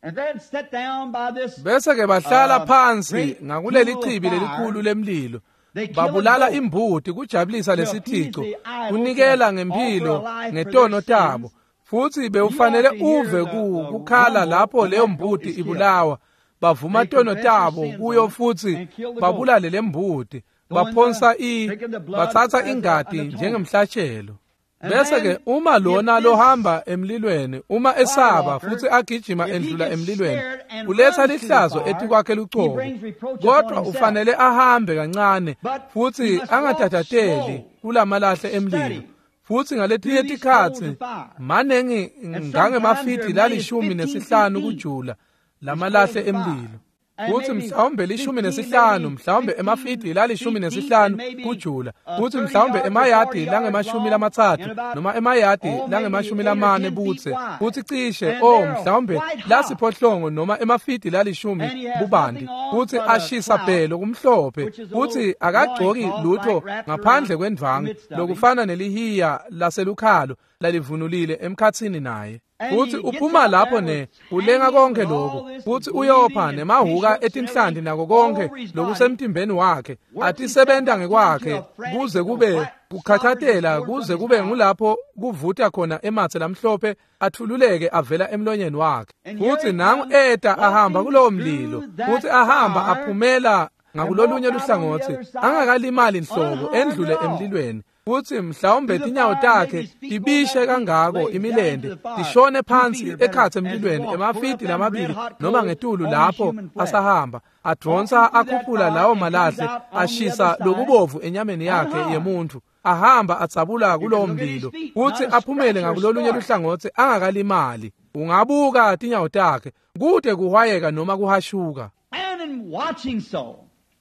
Bese ke bahlala phansi ngakuleli chibi lelikhulu lemlilo. Babulala imbuti kujabulisa lesithixo, kunikela ngempilo ngetono tabo. Futhi bewufanele uve ku kukhala lapho leyo mbuti ibulawa. Bavuma tono tabo kuyo futhi babulale lembuti. Baphonsa i bathatha ingadi njengemhlashelo. Bese ke uma lona lohamba emlilweni, uma esaba futhi agijima endlula emlilweni, uletha lihlazo ethi kwakhe lucobo. Kodwa ufanele ahambe kancane futhi angadathateli kulamalahle emlilo. Futhi ngaletinye tikhathi manengi ngangemafiti lalishumi nesihlanu kujula lamalahle emlilo. Futhi mhlawumbe lishumi nesihlanu, mhlawumbe emafiti lalishumi nesihlanu kujula. Futhi mhlawumbe emayadi langemashumi lamathathu, noma emayadi langemashumi lamane butse. Futhi cishe, oh mhlawumbe lasiphohlongo noma emafiti lalishumi bubandi. Futhi ashisa bhelo kumhlophe. Futhi akagcoki lutho ngaphandle kwendvangu, lokufana nelihiya laselukhalo lalivunulile emkhatsini naye. Futhi uphuma lapho ne ulenga konke lokho, futhi uyopha nemahuka etinhlandi nako konke lokusemtimbeni wakhe, athi sebenta ngekwakhe kuze kube kukhathatela, kuze kube ngulapho kuvutha khona emathe lamhlophe athululeke avela emlonyeni wakhe. Futhi nangu eta ahamba kulowo mlilo, futhi ahamba aphumela ngakulolunye luhlangothi, angakalimali nhlobo endlule emlilweni. Futhi mhlawumbe tinyawo takhe tibishe kangako imilende, tishone phansi ekhathe emlilweni emafiti lamabili noma ngetulu lapho asahamba, adronsa akhuphula lawo malahle, ashisa lokubovu enyameni yakhe yemuntu, ahamba atsabula kulowo mlilo, futhi aphumele ngakulolunye luhlangothi angakalimali. Ungabuka tinyawo takhe, kude kuhwayeka noma kuhashuka. And in watching so,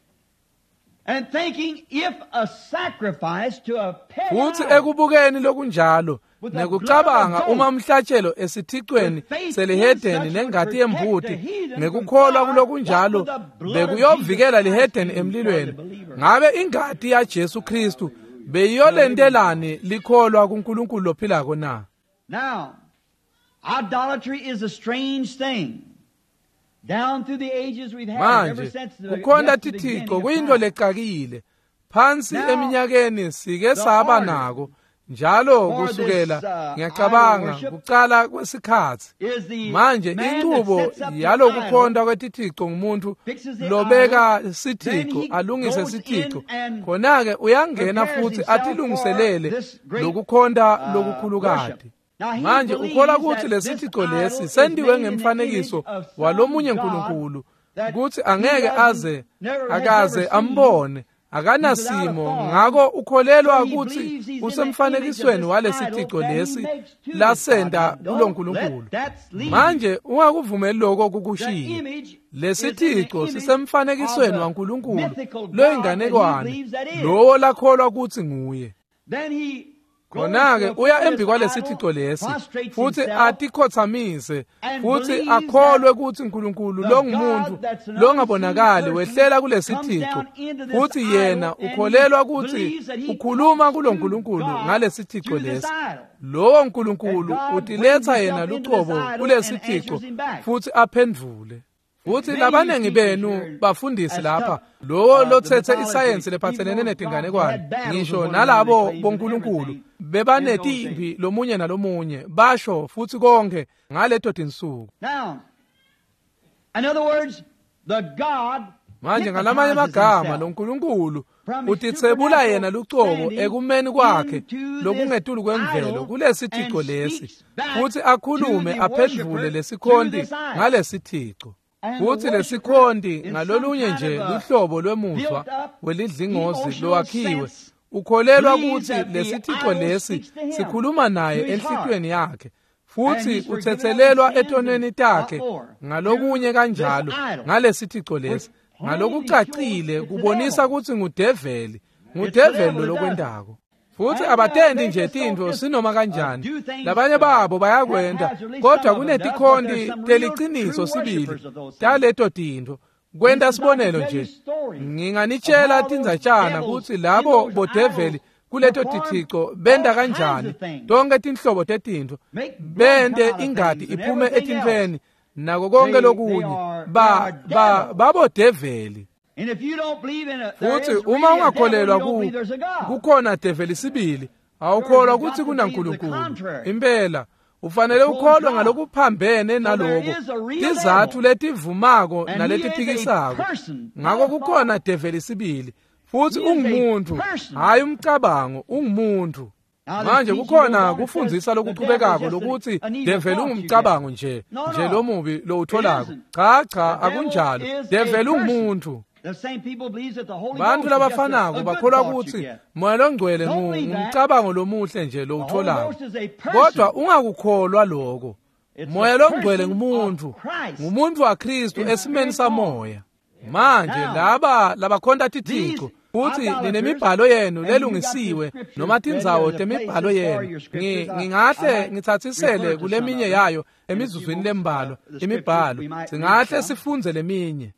and thinking if a sacrifice to a pagan futhi ekubukeni lokunjalo nekucabanga uma umhlatshelo esithixweni selihedeni nengadi yembuti ngekukholwa kulokunjalo bekuyovikela lihedeni emlilweni, ngabe ingadi yaJesu Kristu beyiyolendelani likholwa kuNkulunkulu lophilako na? Now, idolatry is a strange thing. Down through the ages we've had ever since the kukhonda thixo kuyinto lecakile phansi eminyakeni sike saba nako njalo kusukela ngiyacabanga kucala kwesikhathi. Manje inqubo yalokukhonda kwethixo ngumuntu lobeka sithixo alungise sithixo, khona ke uyangena futhi atilungiselele lokukhonda lokukhulukade. Manje ukholwa ukuthi lesithixo lesi sendiwe ngemfanekiso walomunye uNkulunkulu, ukuthi angeke aze akaze ambone, akanasimo, ngako ukholelwa ukuthi usemfanekisweni walesithixo lesi lasenda kulo Nkulunkulu. Manje ungakuvumeli lokho kukushiye. Lesithixo sisemfanekisweni waNkulunkulu loyinganekwane, lowo lakholwa ukuthi nguye. Khona-ke uya embi kwalesithixo lesi futhi atikhothamise futhi akholwe ukuthi uNkulunkulu lo ngumuntu longabonakali wehlela kulesithixo, futhi yena ukholelwa ukuthi ukhuluma kulo Nkulunkulu ngalesithixo lesi. Lowo Nkulunkulu utiletha yena lucobo kulesithixo futhi aphendvule. Futhi labanengi benu bafundisi lapha, lowo lothethe isayensi lephathelene netinganekwane, ngisho nalabo boNkulunkulu bebanetimbi lomunye nalomunye, basho futhi konke ngaleto tinsuku. Now, in other words, the God manje ngalamanye amagama lo Nkulunkulu utithebula yena lucobo ekumeni kwakhe lokungetulu kwemvelo kulesithixo lesi, futhi akhulume aphendvule lesikhondi ngalesithixo. Futhi lesikhondi ngalolunye nje luhlobo lwemuzwa welidlingozi lowakhiwe, ukholelwa ukuthi lesithixo lesi sikhuluma naye enhlitweni yakhe, futhi uthethelelwa etonweni takhe ngalokunye kanjalo ngalesithixo lesi. Ngalokucacile kubonisa ukuthi ngudeveli, ngudeveli lokwendako. Futhi abatendi nje tintfo sinoma kanjani, labanye babo bayakwenda, kodwa kunetikhondi teliciniso sibili taleto tintfo. Kwenta sibonelo nje, nginganitshela tinzatshana ukuthi labo bodeveli kuleto tithixo benda kanjani tonke tinhlobo tetinto bende ingadi iphume etintweni nako konke lokunye ba ba babodeveli. Futhi uma ungakholelwa ku kukhona develi sibili awukholwa ukuthi kunaNkulunkulu impela ufanele ukholwe ngalokuphambene naloko izathu letivumako naletiphikisako ngako kukhona develi sibili futhi ungumuntu hayi umcabango ungumuntu. Manje kukhona kufundzisa lokuqhubekako lokuthi develi ungumcabango nje nje lomubi lo utholako cha cha akunjalo develi ungumuntu. Bantu labafanako bakholwa ukuthi moya longcwele ngumcabango lomuhle nje lo utholako kodwa ungakukholwa lokho moya longcwele ngumuntu ngumuntu waKristu esimeni samoya. Manje laba labakhonda tithixo futhi ninemibhalo yenu lelungisiwe noma tindzawo temibhalo yenu ngingahle ngithathisele kuleminye yayo emizuzwini lembalo imibhalo singahle sifunze leminye.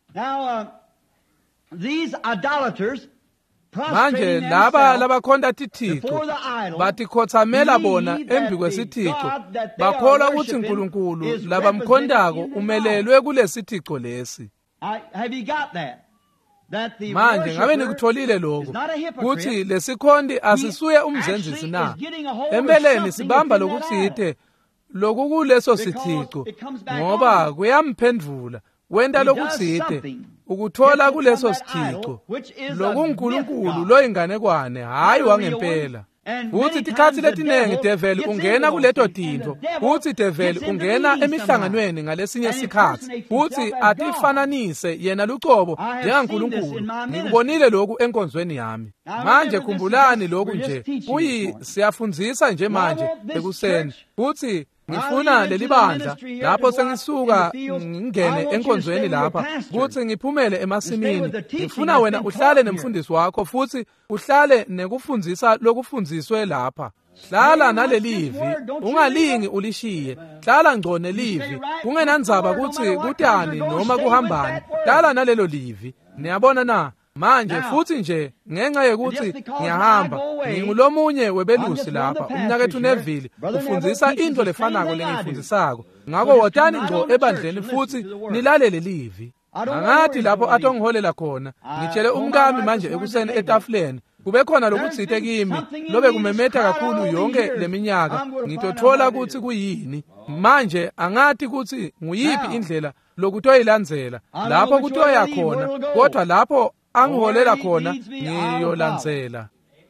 These idolaters manje laba labakhonda tithixo batikhothamela bona embi kwesithixo bakholwa ukuthi uNkulunkulu labamkhondako umelelwe kulesithixo lesi. Have you got that? Manje ngabe nikutholile lokho kuthi lesikhondi asisuye umzenzisi na empeleni sibamba lokuthithe lokhu kuleso sithixo ngoba kuyamphendvula wenda lokuthithe ukuthola kuleso sithixo lokuNkulunkulu loyinganekwane hayi wangempela. Futhi tikhathi letinengi develi ungena kuleto tinto futhi develi ungena emihlanganweni ngalesinye sikhathi futhi atifananise yena lucobo njengaNkulunkulu. Ngikubonile lokhu enkonzweni yami. Manje khumbulani lokhu nje uyi siyafundzisa nje manje ekuseni futhi ngifuna leli bandla lapho sengisuka ngingene enkonzweni lapha futhi ngiphumele emasimini. Ngifuna wena uhlale nemfundisi wakho futhi uhlale nekufundzisa lokufundziswe lapha. Hlala nalelivi ungalingi ulishiye. Hlala ngcone livi kungenandzaba ukuthi kutani noma kuhambani. Hlala nalelo livi. Niyabona na? Manje futhi nje ngenxa yekuthi ngiyahamba ngingulomunye webelusi lapha umnakethu Neville ufundzisa into lefanako lengifundisako ngako wotani ngco ebandleni futhi nilalele livi. Angathi lapho atongiholela khona ngitshele umkami manje ekuseni etafuleni kube khona lokutsite kimi lobe kumemetha kakhulu yonke leminyaka ngitothola ukuthi kuyini. Manje angathi ukuthi nguyiphi indlela lokutoyilandzela lapho kutoya khona kodwa lapho angiholela khona ngiyolandzela.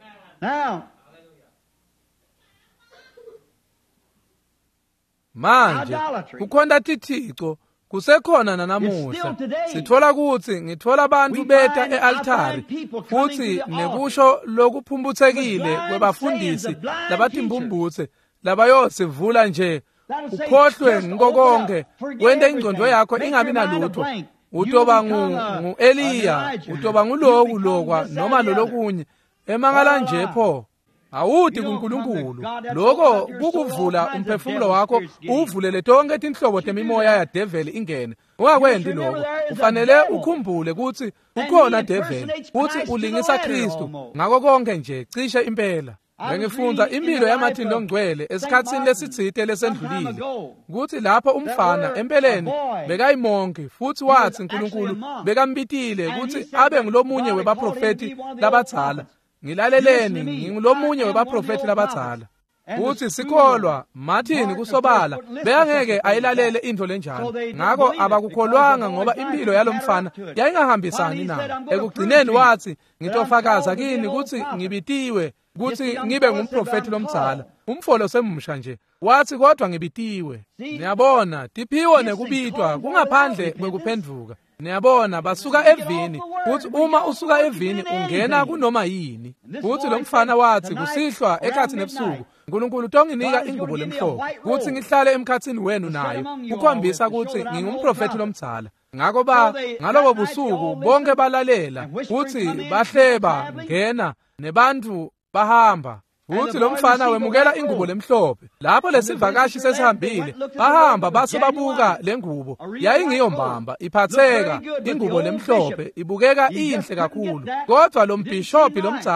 Manje kukhonda tithixo kusekhona nanamuhla sithola ukuthi ngithola abantu beta ealtari futhi nekusho lokuphumbuthekile kwebafundisi labatimbumbutse labayosivula nje ukhohlwe ngokonke wende ingqondo yakho ingabi nalutho utoba ngu Eliya utoba nguloku lokwa noma lolokunye emangala nje pho awuthi kuNkulunkulu lokho kukuvula umphefumulo wakho uvulele tonke tinhlobo temimoya ya develi ingene. Ungakwendi lokho ufanele ukhumbule ukuthi ukhona develi futhi ulingisa Kristu ngako konke nje cishe impela. Ngifunda impilo yamathindi ongcwele esikhatsini lesithithe lesendlulile ukuthi lapho umfana empeleni bekayimonke futhi wathi uNkulunkulu bekambitile ukuthi abe ngulomunye webaprofeti labadzala. Ngilaleleni ngingulomunye webaprofeti labadzala futhi sikholwa mathini kusobala beyangeke ayilalele into lenjalo ngako abakukholwanga ngoba impilo yalomfana yayingahambisani nayo. Ekugcineni wathi ngitofakaza kini ukuthi ngibitiwe kuthi ngibe ngumprofeti lomdzala umfolo semusha nje wathi kodwa ngibitiwe. Niyabona tiphiwe nekubitwa kungaphandle kwekuphendvuka. Niyabona basuka evini futhi uma usuka evini ungena kunoma yini. Futhi lomfana wathi kusihlwa ekhathi nebusuku uNkulunkulu tonginika ingubo lemhlophe kuthi ngihlale emkhathini wenu nayo ukhombisa ukuthi ngingumprofeti lomdzala. Ngako ba ngalobo busuku bonke balalela futhi bahleba ngena nebantu bahamba futhi lomfana wemukela ingubo lemhlophe. Lapho lesivakashi sesihambile bahamba base babuka lengubo yayingiyombamba iphatheka ingubo lemhlophe ibukeka inhle kakhulu kodwa lombhishophi lomdzala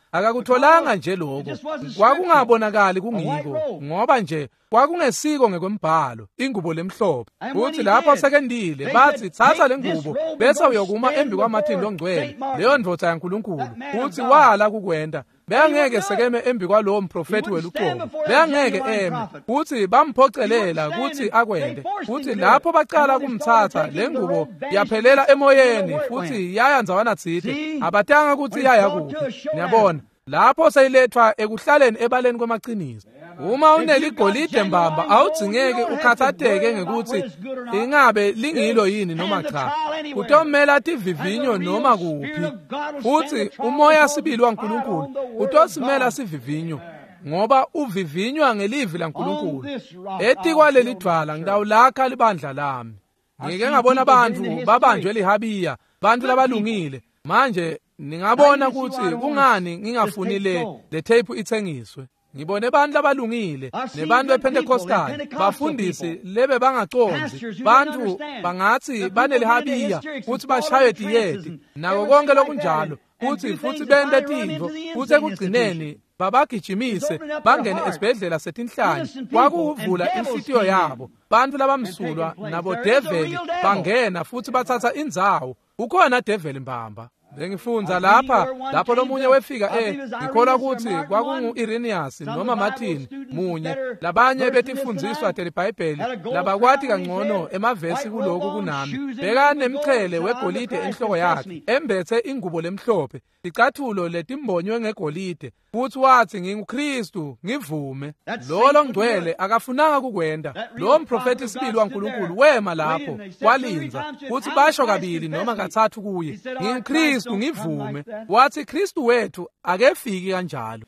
akakutholanga nje lokho, kwakungabonakali kungiko, ngoba nje kwakungesiko ngekwembhalo, ingubo lemhlophe. Kuthi lapho sekendile bathi thatha le ngubo bese uyokuma embi kwamathini longcwele, leyo ndvodza yaNkulunkulu. Kuthi wala kukwenda, bengeke sekeme embi kwalowo mprofeti weluqobo, bengeke eme. Kuthi bamphocelela kuthi akwende. Kuthi lapho baqala kumthatha le ngubo yaphelela emoyeni futhi yaya nzawana tsithe, abatanga kuthi yaya kuphi. Niyabona, lapho seyilethwa ekuhlaleni ebaleni kwemaqiniso. Uma uneligolide mbamba awudzingeke ukhathateke ngekuthi ingabe lingilo yini noma cha. Utomela athi vivinyo noma kuphi. Futhi umoya sibili waNkulunkulu utosimela sivivinyo, ngoba uvivinywa ngelivi laNkulunkulu. Ethi kwaleli dwala ngidawulakha libandla lami. Ngike ngabona abantu babanjwe lihabiya, bantu labalungile. Manje ningabona ukuthi kungani ngingafuni le le tape ithengiswe. Ngibone abantu labalungile nebantu bePentecostal bafundisi lebe bangaconzi, bantu bangathi banelihabiya futhi bashaye diyeti nako konke lokunjalo, futhi futhi bende tintfo, futhi ekugcineni babagijimise bangene esibhedlela setinhlanye. Kwakuvula inhlitiyo yabo, bantu labamsulwa nabo develi bangena futhi bathatha indzawo. Ukhona develi mbamba. Bengifunza lapha lapho lomunye wefika eh ngikholwa ukuthi kwakungu Irenaeus noma Martin munye labanye betifundziswa tele iBhayibheli labakwathi kangcono emavesi kuloko kunami. Beka nemchele wegolide enhloko yakhe, embethe ingubo lemhlophe, icathulo letimbonywe ngegolide, futhi wathi nginguKristu ngivume. Lo ngcwele akafunanga kukwenda. Lo mprofeti sibili waNkulunkulu wema lapho walinza, futhi basho kabili noma kathathu kuye nginguKristu ngivume. Wathi Kristu wethu akefiki kanjalo.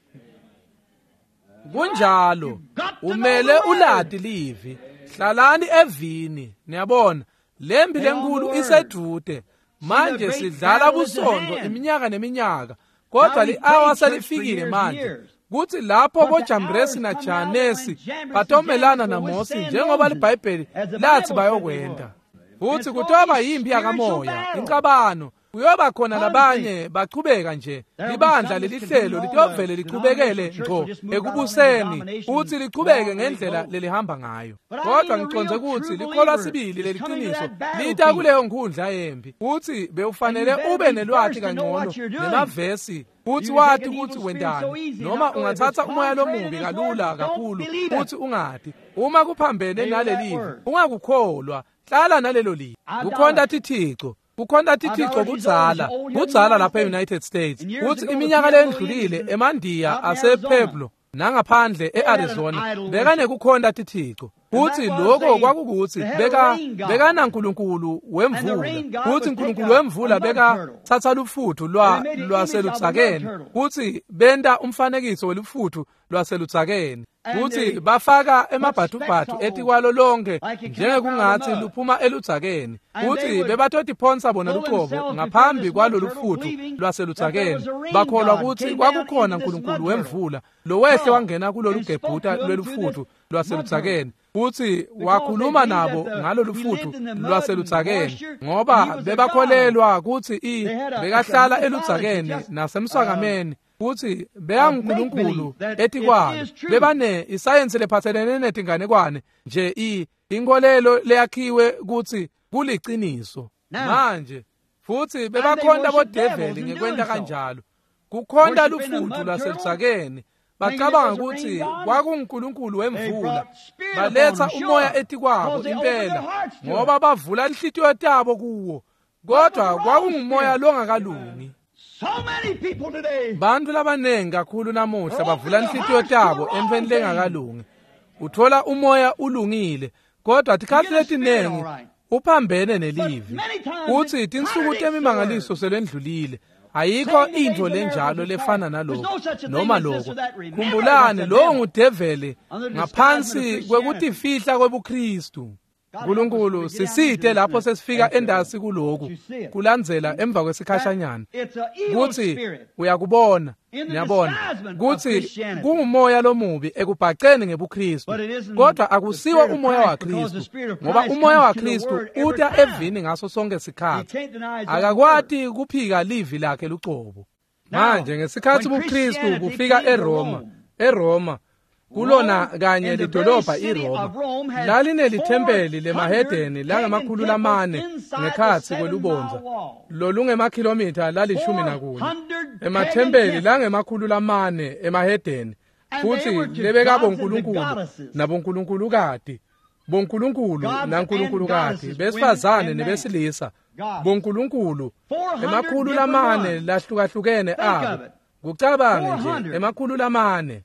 Kunjalo umele uladi livi, hlalani evini. Niyabona, lembi lenkulu isedude. Manje sidlala busondo iminyaka neminyaka, kodwa li-hour selifikile manje. Kuthi lapho boJambresi naJanesi batomelana naMosi njengoba liBhayibheli lathi bayokwenda. Futhi kutoba yimpi yakamoya, incabano, kuyoba khona labanye bachubeka nje. Libandla lelihlelo litiyovele lichubekele ngco ekubuseni, futhi lichubeke ngendlela lelihamba ngayo. Kodwa ngiconze ukuthi likholwa sibili leliqiniso lita kuleyo nkundla yempi. Futhi bewufanele ube nelwathi kangcono nemavesi, futhi wathi ukuthi wendani, noma ungathatha umoya lomubi kalula kakhulu futhi ungadi. Uma kuphambene nalelivi ungakukholwa, hlala nalelo livi. Kukhonda tithixo, kukhonda tithixo kudzala, kudzala lapha e-United States. Kuthi iminyaka lendlulile eMandiya asePueblo nangaphandle e-Arizona beka nekukhonda tithixo. Futhi lokho kwakukuthi beka beka naNkulunkulu wemvula, futhi uNkulunkulu wemvula beka thatha lufuthu lwa lwaselutsakeni, futhi benda umfanekiso welufuthu lwaselutsakeni. Futhi bafaka emabhatubhatu ethi kwalo lonke njengekungathi luphuma elutsakeni. Futhi bebatoti phonsa bona luqobo ngaphambi kwalo lufuthu lwaselutsakeni. Bakholwa ukuthi kwakukhona uNkulunkulu wemvula lo wehle wangena kulolu gebhuta lwelufuthu lwaselutsakeni. Futhi wakhuluma nabo ngalo lufuthu lwaselutsakeni, ngoba bebakholelwa ukuthi i bekahlala elutsakeni nasemswakameni. Futhi beyanguNkulunkulu ethi kwalo bebane isayensi lephathelene netinganekwane nje i inkolelo leyakhiwe ukuthi kuliciniso. Manje futhi bebakhonda bodeveli ngekwenta kanjalo. Kukhonda lufuthu lwaselutsakeni, bacabanga ukuthi kwakunguNkulunkulu wemvula. Baletha umoya ethi kwabo impela, ngoba bavula inhlitiyo yabo kuwo, kodwa kwakungumoya longakalungi. So many people today. Bantu labanengi kakhulu namuhla bavula inhlitiyo yabo empeni lengakalungi. Uthola umoya ulungile, kodwa tikhathi letinengi uphambene nelivi. Uthi tinsuku temimangaliso selendlulile. Ayikho into lenjalo lefana nalokho noma lokho. Khumbulani lo ngudeveli ngaphansi kwekuthi fihla kwebuKristu. Nkulunkulu siside lapho sesifika endasi kuloko kulandzela emva kwesikhashanyana. Kuthi uyakubona, niyabona, kuthi kungumoya lomubi ekubhaceni ngebuKristu, kodwa akusiwo umoya waKristu, ngoba umoya waKristu uta evini ngaso sonke isikhathi. Akakwati kuphika livi lakhe luqobo. manje ngesikhathi ubuKristu bufika eRoma eRoma kulona kanye lidolobha iRoma lalinelithempeli lemahedeni langamakhulu lamane ngekhathi kwelubonza lolungemakhilomitha lalishumi nakune emathempeli langemakhulu lamane emahedeni futhi lebeka bonkulunkulu nabonkulunkulukati bonkulunkulu nankulunkulukati besifazane nebesilisa bonkulunkulu emakhulu lamane lahlukahlukene abo kucabange nje emakhulu lamane.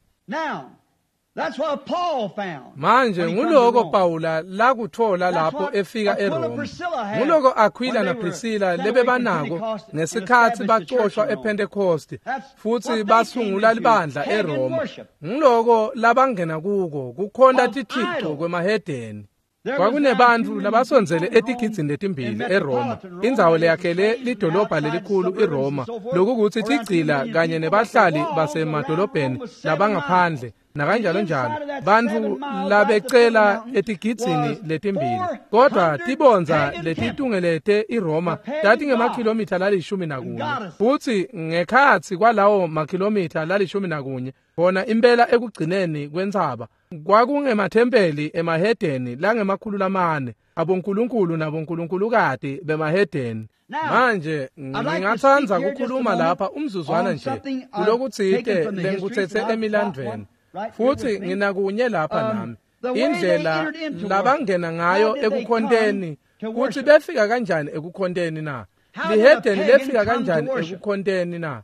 That's what Paul found. Manje nguloko Paula lakuthola lapho efika eRoma. Nguloko Aquila na Priscilla lebe banako ngesikhathi baxoshwa ePentecost futhi basungula libandla eRoma. Nguloko labangena kuko kukhonda tithixo kwemahedeni. Kwakunebantu labasonzele etigidini letimbili eRoma. Indzawo leyakhele lidolobha lelikhulu iRoma lokukuthi tigcila kanye nebahlali basemadolobheni labangaphandle nakanjalo njalo bantu labecela etigidini letimbili kodwa tibonza letitungelete iRoma tathi ngemakhilomitha lalishumi nakunye futhi ngekhathi kwalawo makhilomitha lalishumi nakunye khona impela ekugcineni kwentsaba kwakungemathempeli emahedeni langemakhulu lamane abonkulunkulu nabonkulunkulukati bemahedeni. Manje ngingathanza ukukhuluma lapha umzuzwana nje kulokutsite lengikuthethe emilandweni futhi nginakunye lapha nami indlela labangena ngayo ekukhonteni kuthi befika kanjani ekukhonteni na lihedeni lefika kanjani ekukhonteni na.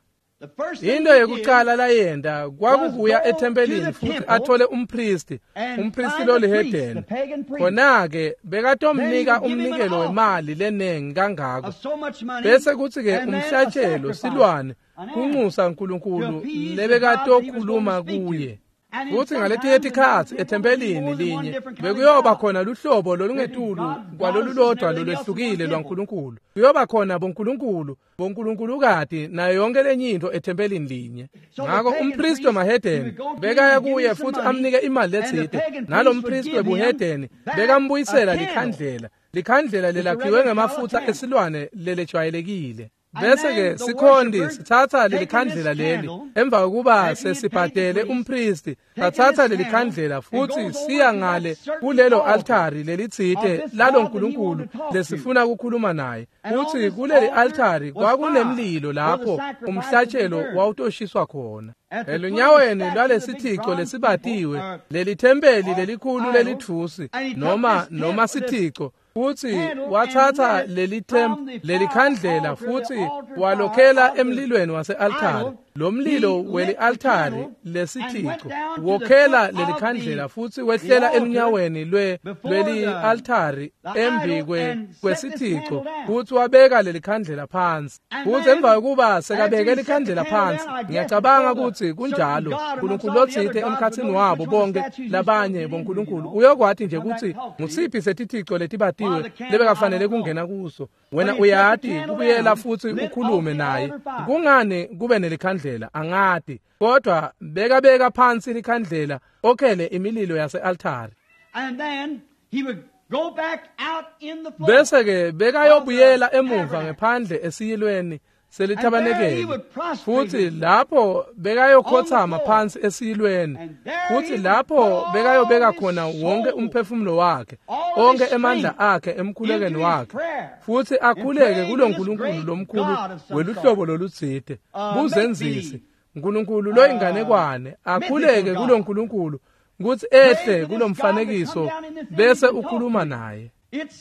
Into yokuqala layenda kwakukuya ethempelini futhi athole umpristi umpristi lo lihedeni khona ke bekatomnika umnikelo wemali lenengi kangako bese kuthi ke umhlatshelo silwane kunxusa uNkulunkulu lebekatokhuluma kuye futhi ngalethi etikhathi ethempelini linye bekuyoba khona luhlobo lolungetulu kwalolulodwa lolwehlukile lwaNkulunkulu kuyoba khona bonkulunkulu bonkulunkulukati nayo yonke lenye into ethempelini linye. Ngakho umpristi wemahedeni bekaya kuye futhi amnike imali lethide nalo mpristi webuhedeni bekambuyisela likhandlela likhandlela lelakhiwe ngamafutha esilwane lelejwayelekile. Bese ke sikhondi sithatha lelikhandlela leli emva kokuba sesibhadele umpristi sathatha lelikhandlela futhi siya ngale kulelo altari lelitsite lalo nkulunkulu lesifuna ukukhuluma naye futhi kuleli altari kwakunemlilo lapho umhlatshelo wawutoshiswa khona. Elunyaweni lwalesithixo lesibatiwe lelithempeli lelikhulu lelithusi noma noma sithixo futhi wathatha lelithem lelikhandlela futhi walokhela emlilweni wase-altari lo mlilo weli-altari lesithixo wokhela lelikhandlela futhi wehlela enyaweni lwe lweli-altari embi kwesithixo futhi wabeka lelikhandlela phansi futhi emva kokuba sekabeke likhandlela phansi ngiyacabanga ukuthi kunjalo uNkulunkulu othithe emkhathini wabo bonke labanye bonkulunkulu uyokwathi nje ukuthi ngusiphi sethixo letibatiwe lebekafanele kungena kuso wena uyati kubuyela futhi ukhulume naye kungani kube nelikhandlela angadi kodwa beka beka phansi likhandlela okhele imililo yase-altari and then he would go back out in the bese ke bekayobuyela emuva ngephandle esiyilweni selithabanekeli futhi lapho bekayokhothama phansi esiyilweni futhi lapho bekayobeka khona wonke umphefumulo wakhe onke emandla akhe emkhulekeni wakhe futhi akhuleke kuloNkulunkulu lomkhulu weluhlobo lolutsite buzenzisi uNkulunkulu lo inganekwane akhuleke kuloNkulunkulu ukuthi ehle kulomfanekiso bese ukhuluma naye.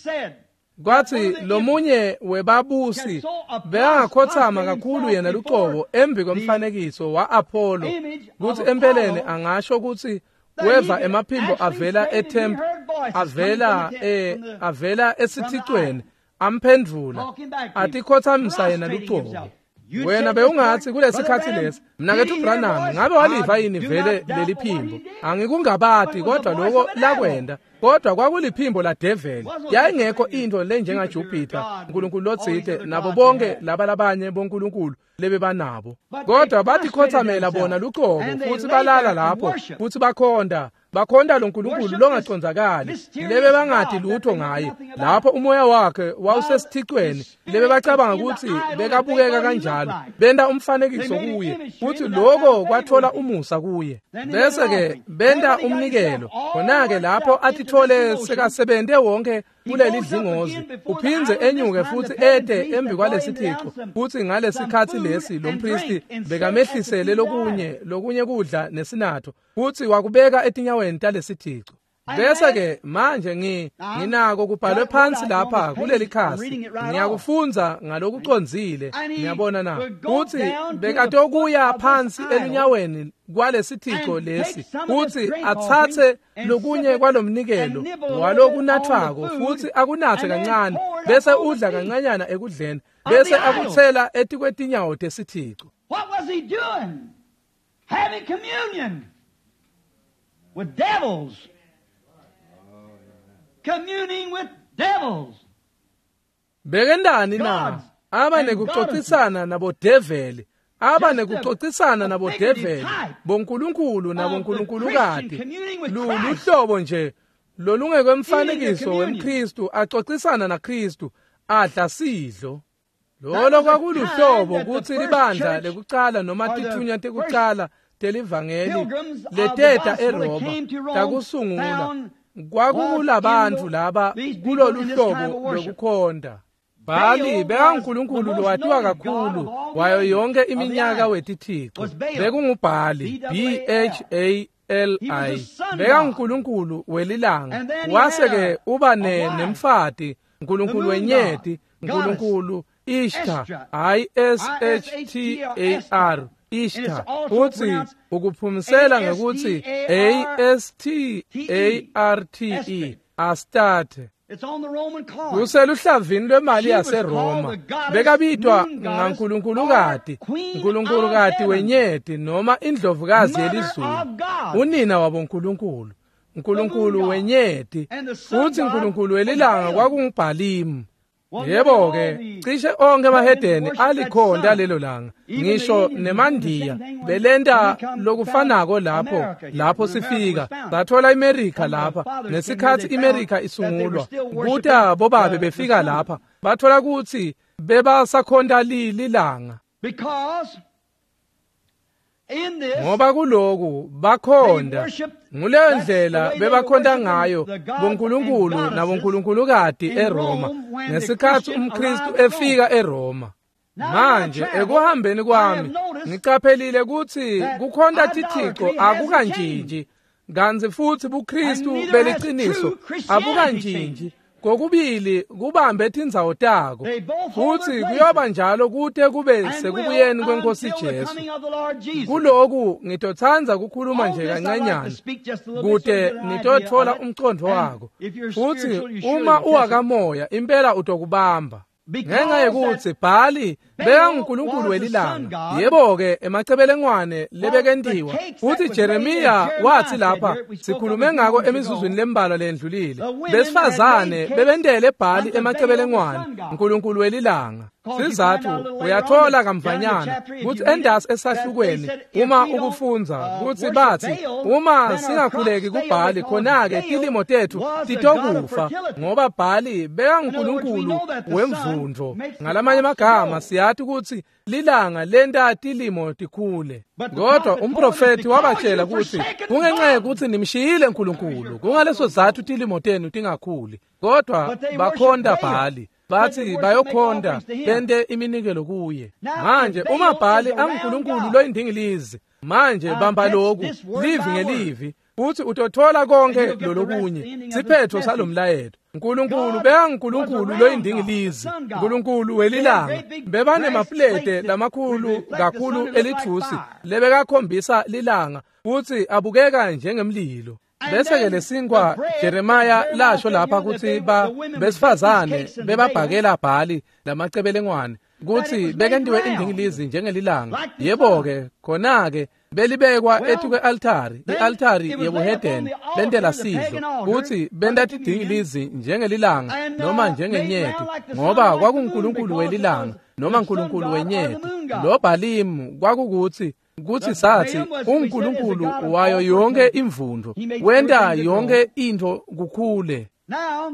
Kwathi lomunye webabusi bekangakhothama kakhulu yena luqobo embi komfanekiso wa-Apollo kuthi empeleni angasho ukuthi weva emaphimbo avela ethemba avela eh avela esithixweni amphendvula athi khothamisa yena luqobo. Wena bewungathi kulesikhathi lesi mina kethu uBranham ngabe waliva yini vele leli phimbo angikungabati kodwa lokho lakwenda kodwa kwakuliphimbo la devil yayingekho into lenjenga Jupiter uNkulunkulu lotsite nabo bonke laba labanye bonkulunkulu lebe banabo kodwa bathi khothamela bona luqobo futhi balala lapho futhi bakhonda bakhonda lo nkulunkulu longacondzakali lebe bangathi lutho ngaye lapho umoya wakhe wawusesithicweni lebe bacabanga ukuthi bekabukeka kanjalo benda umfanekiso kuye futhi lokho kwathola umusa kuye bese ke benda umnikelo khona-ke lapho athithole sekasebende wonke kuleli dlingozi uphinze enyuke futhi ede embi kwalesithixo futhi ngalesikhathi lesi lo mpristi bekamehlisele lokunye lokunye kudla nesinatho futhi wakubeka etinyaweni talesithixo bese ke manje ngi nginako kubhalwe phansi lapha kuleli khasi ngiyakufunza ngalokuconzile ngiyabona na futhi bekade okuya phansi elinyaweni kwalesithixo lesi futhi athathe lokunye kwalomnikelo walokunathwako futhi akunathe kancane bese udla kancanyana ekudleni bese akuthela etikwetinyawo tesithixo. What was he doing? Having communion with devils. Communing with devils. Bekendani na aba nekuxoxisana nabo develi aba nekuxoxisana nabo develi bonkulunkulu nabo nkulunkulukazi luhlobo nje lolungeke emfanekiso wemKristu axoxisana naKristu adla sidlo lolo kwakuluhlobo ukuthi libandla lekucala noma tithunya tekucala telivangeli leteta eRoma takusungula kwakulabantu laba kulolu hlobo lokukhonda bali bekankulunkulu lowathiwa kakhulu wayo yonke iminyaka wetithixo bekungubhali B H A L I bekankulunkulu welilanga waseke uba nemfati nkulunkulu wenyeti nkulunkulu Ishtar I S H T A R Ishtar uthi ukuphumisela ngekuthi A S T A R T E Astarte. It's on the Roman card. Kuseluhlavini lwemali yaseRoma bekabitwa ngankulunkulukazi nkulunkulukazi wenyeti noma indlovukazi yelizulu unina wabonkulunkulu nkulunkulu wenyeti futhi nkulunkulu welilanga kwakungubhalimu. Yebo ke cishe onke amahedeni alikhonda lelo langa ngisho nemandiya belenda lokufanako lapho lapho sifika sathola iAmerica lapha nesikhathi iAmerica isungulwa kuthi bobabe befika lapha bathola ukuthi bebasakhonda lilanga because in this ngoba kuloku bakhonda nguleyo ndlela bebakhonda ngayo bonkulunkulu nabonkulunkulukazi eRoma ngesikhathi umKristu efika eRoma. Manje ekuhambeni kwami ngicaphelile ukuthi kukhonda tithixo akukanjinji kanzi futhi buKristu beliqiniso abukanjinji kokubili kubambe tindzawo tako futhi kuyoba njalo kude kube sekubuyeni kwenkosi Jesu. Kuloku ngitothanza kukhuluma nje kancanyana kude nitothola umcondo wako futhi uma uwakamoya impela utokubamba ngenxa yekuthi bhali bekankulunkulu welilanga. Yebo ke emacebelengwane lebekentiwa futhi Jeremiya wathi lapha sikhulume ngako emizuzwini lembalwa lendlulile besifazane bebendele ebhali emacebelengwane nkulunkulu welilanga. Sizathu uyathola kamvanyana ukuthi endasi esahlukweni uma ukufunza ukuthi bathi uma singakhuleki kubhali khona-ke tilimo tethu titokufa ngoba bhali bekankulunkulu wemvundlo. Ngalamanye amagama siyathi ukuthi lilanga lenta tilimo tikhule. Kodwa umprofeti wabatshela ukuthi kungenxa yokuthi nimshiyile uNkulunkulu kungaleso zathu tilimo tenu tingakhuli kodwa bakhonda bhali bathi bayokhonda bende iminikelo kuye. Manje uma bhali ankulunkulu loyindingilizi manje bamba lokhu livi ngelivi futhi utothola konke lolokunye siphetho salomlayeto. Nkulunkulu beyankulunkulu loyindingilizi nkulunkulu welilanga bebane maplete lamakhulu kakhulu elithusi lebekakhombisa lilanga futhi abukeka njengemlilo. Bese ke lesinkwa Jeremiya lasho lapha ukuthi ba besifazane bebabhakela bhali lamacebelengwane ukuthi bekentiwe indingilizi njengelilanga. Yebo ke khona ke belibekwa ethi kwe-altari i-altari yebuhedeni bendela sidlo futhi bendathi idingilizi njengelilanga noma njengenyeti ngoba kwakunkulunkulu welilanga noma nkulunkulu wenyeti. Lo bhalimu kwakukuthi ukuthi sathi uNkulunkulu wayo yonke imvundo wenda yonke into kukhule. Now,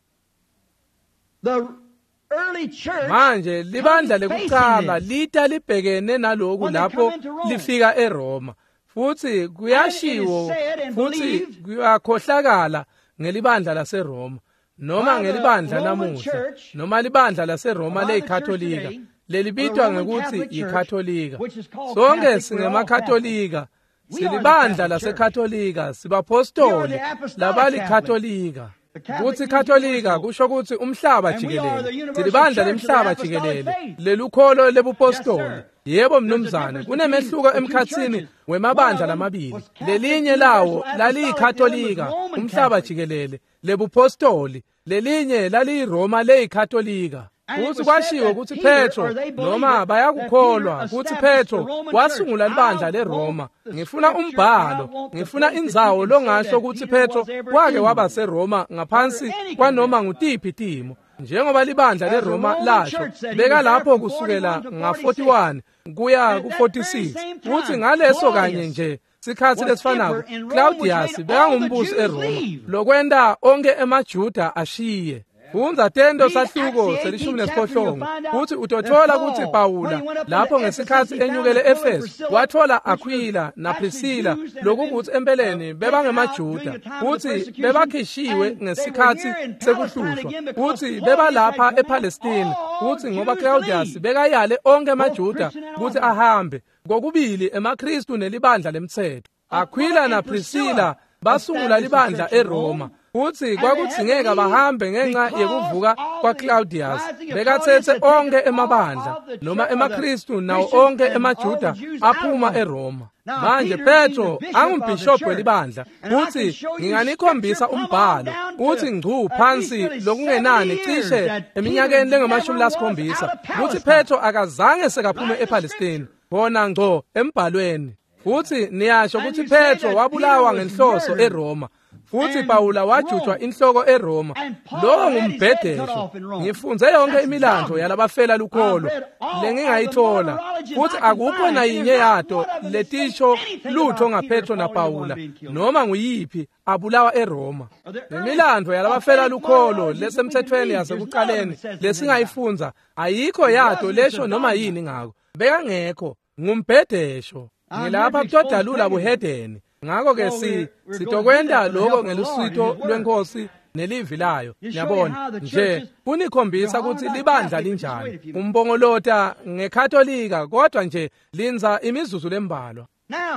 the early church manje libandla lekuqala lita libhekene naloku lapho lifika eRoma, futhi kuyashiwo futhi kuyakhohlakala ngelibandla laseRoma noma ngelibandla namuhla noma libandla laseRoma leyikhatholika lelibitwa ngokuthi ikhatholika. Sonke singemakhatholika, silibandla lasekhatholika, sibapostoli labalikhatholika. Kuthi katolika kusho ukuthi umhlaba jikelele, silibandla lemhlaba jikelele lelukholo lebupostoli. Yebo mnumzane, kunemehluko emkhatsini wemabandla lamabili. Lelinye lawo laliyikhatolika umhlaba jikelele lebupostoli, lelinye laliyiRoma leyikhatolika. Kuthi kwashiwo ukuthi Petro noma bayakukholwa ukuthi Petro wasungula libandla leRoma. Ngifuna umbhalo, ngifuna indzawo longasho ukuthi Petro wake waba seRoma ngaphansi kwanoma ngutiphi timo. Njengoba libandla leRoma lasho, beka lapho kusukela nga forty-one kuya ku forty-six. Kuthi ngaleso kanye nje sikhathi lesifanako Claudius bekangumbusi eRoma, lokwenda onke emaJuda ashiye. Funza tendo sahluko selishumi nesiphohlongo uthi utothola ukuthi Pawula lapho ngesikhathi enyukele eEfeso wathola Aquila na Priscilla lokuthi empeleni bebangemaJuda, uthi bebakhishiwe ngesikhathi sekuhlushwa, uthi beba lapha ePalestine, uthi ngoba Claudius bekayale onke emaJuda ukuthi ahambe kokubili emaKristu nelibandla lemthetho. Aquila na Priscilla basungula libandla eRoma. Uthi kwakudzingeka bahambe ngenxa yekuvuka kwaClaudius, bekathethe onke emabandla noma emaKristu nawo onke emaJuda aphuma eRoma. Manje Petro angumbhishophu welibandla, uthi nginganikhombisa umbhalo, uthi ngcu phansi lokungenani cishe eminyakeni lengamashumi lasikhombisa, uthi Petro akazange sekaphume ePalestine, bona ngco embhalweni. Uthi niyasho ukuthi Petro wabulawa ngenhloso eRoma, futhi Pawula wajutshwa inhloko eRoma. Lo ngumbhedesho. Ngifunze yonke imilando yalabafela lukholo lengingayithola, futhi akukho nayinye yato letisho lutho ngaPetro na Pawula noma nguyiphi abulawa eRoma. Imilando yalabafela lukholo lesemthethweni yasekuqaleni lesingayifunza ayikho yato lesho noma yini ngako. Bekangekho, ngumbhedesho. Ngilapha kutodalula buhedeni. Ngakho ke si sitokwenda lokho ngelusito lwenkosi nelivi layo. Yabona nje kunikhombisa ukuthi libandla linjani. Umbongolota ngekhatholika kodwa nje linza imizuzu lembalwa.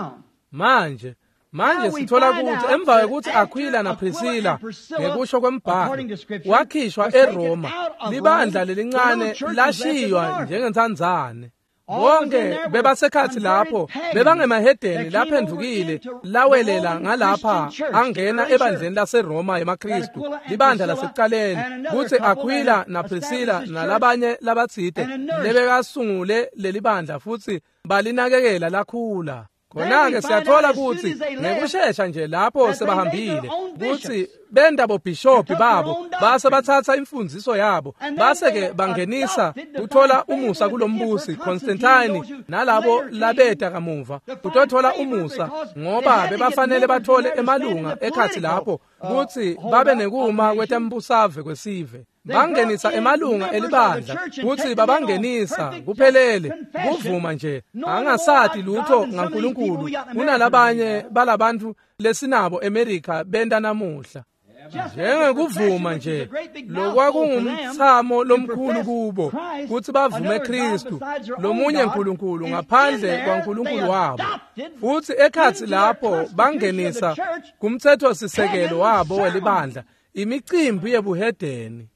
Manje manje sithola ukuthi emva kokuthi Aquila na Priscilla ngekusho kwembhalo wakhishwa eRoma, libandla lelincane lashiywa njengentsandzane. Bonke bebasekhathi lapho bebangemahedeni laphendukile lawelela ngalapha angena ebandleni laseRoma emaKristu, libandla lasekuqaleni. Kuthi Aquila na Priscilla nalabanye labatsite lebekasungule lelibandla futhi balinakekela lakhula. Khona-ke siyathola ukuthi ngekushesha nje lapho sebahambile ukuthi benda bobhishophi babo base bathatha imfundiso yabo, base-ke bangenisa uthola umusa kulombusi Constantine nalabo labeda kamuva utothola umusa ngoba bebafanele bathole emalunga ekhathi lapho ukuthi babe nekuma kwetembusave kwesive. Bangenisa emalunga elibandla ukuthi babangenisa kuphelele kuvuma nje angasathi lutho ngaNkulunkulu kunalabanye balabantu lesinabo eMerika benda namuhla. Njengekuvuma nje lokwakungumthamo lomkhulu kubo ukuthi bavume Kristu lomunye uNkulunkulu ngaphandle kwaNkulunkulu wabo, futhi ekhathi lapho bangenisa kumthetho sisekelo wabo welibandla imicimbi yebuhedeni.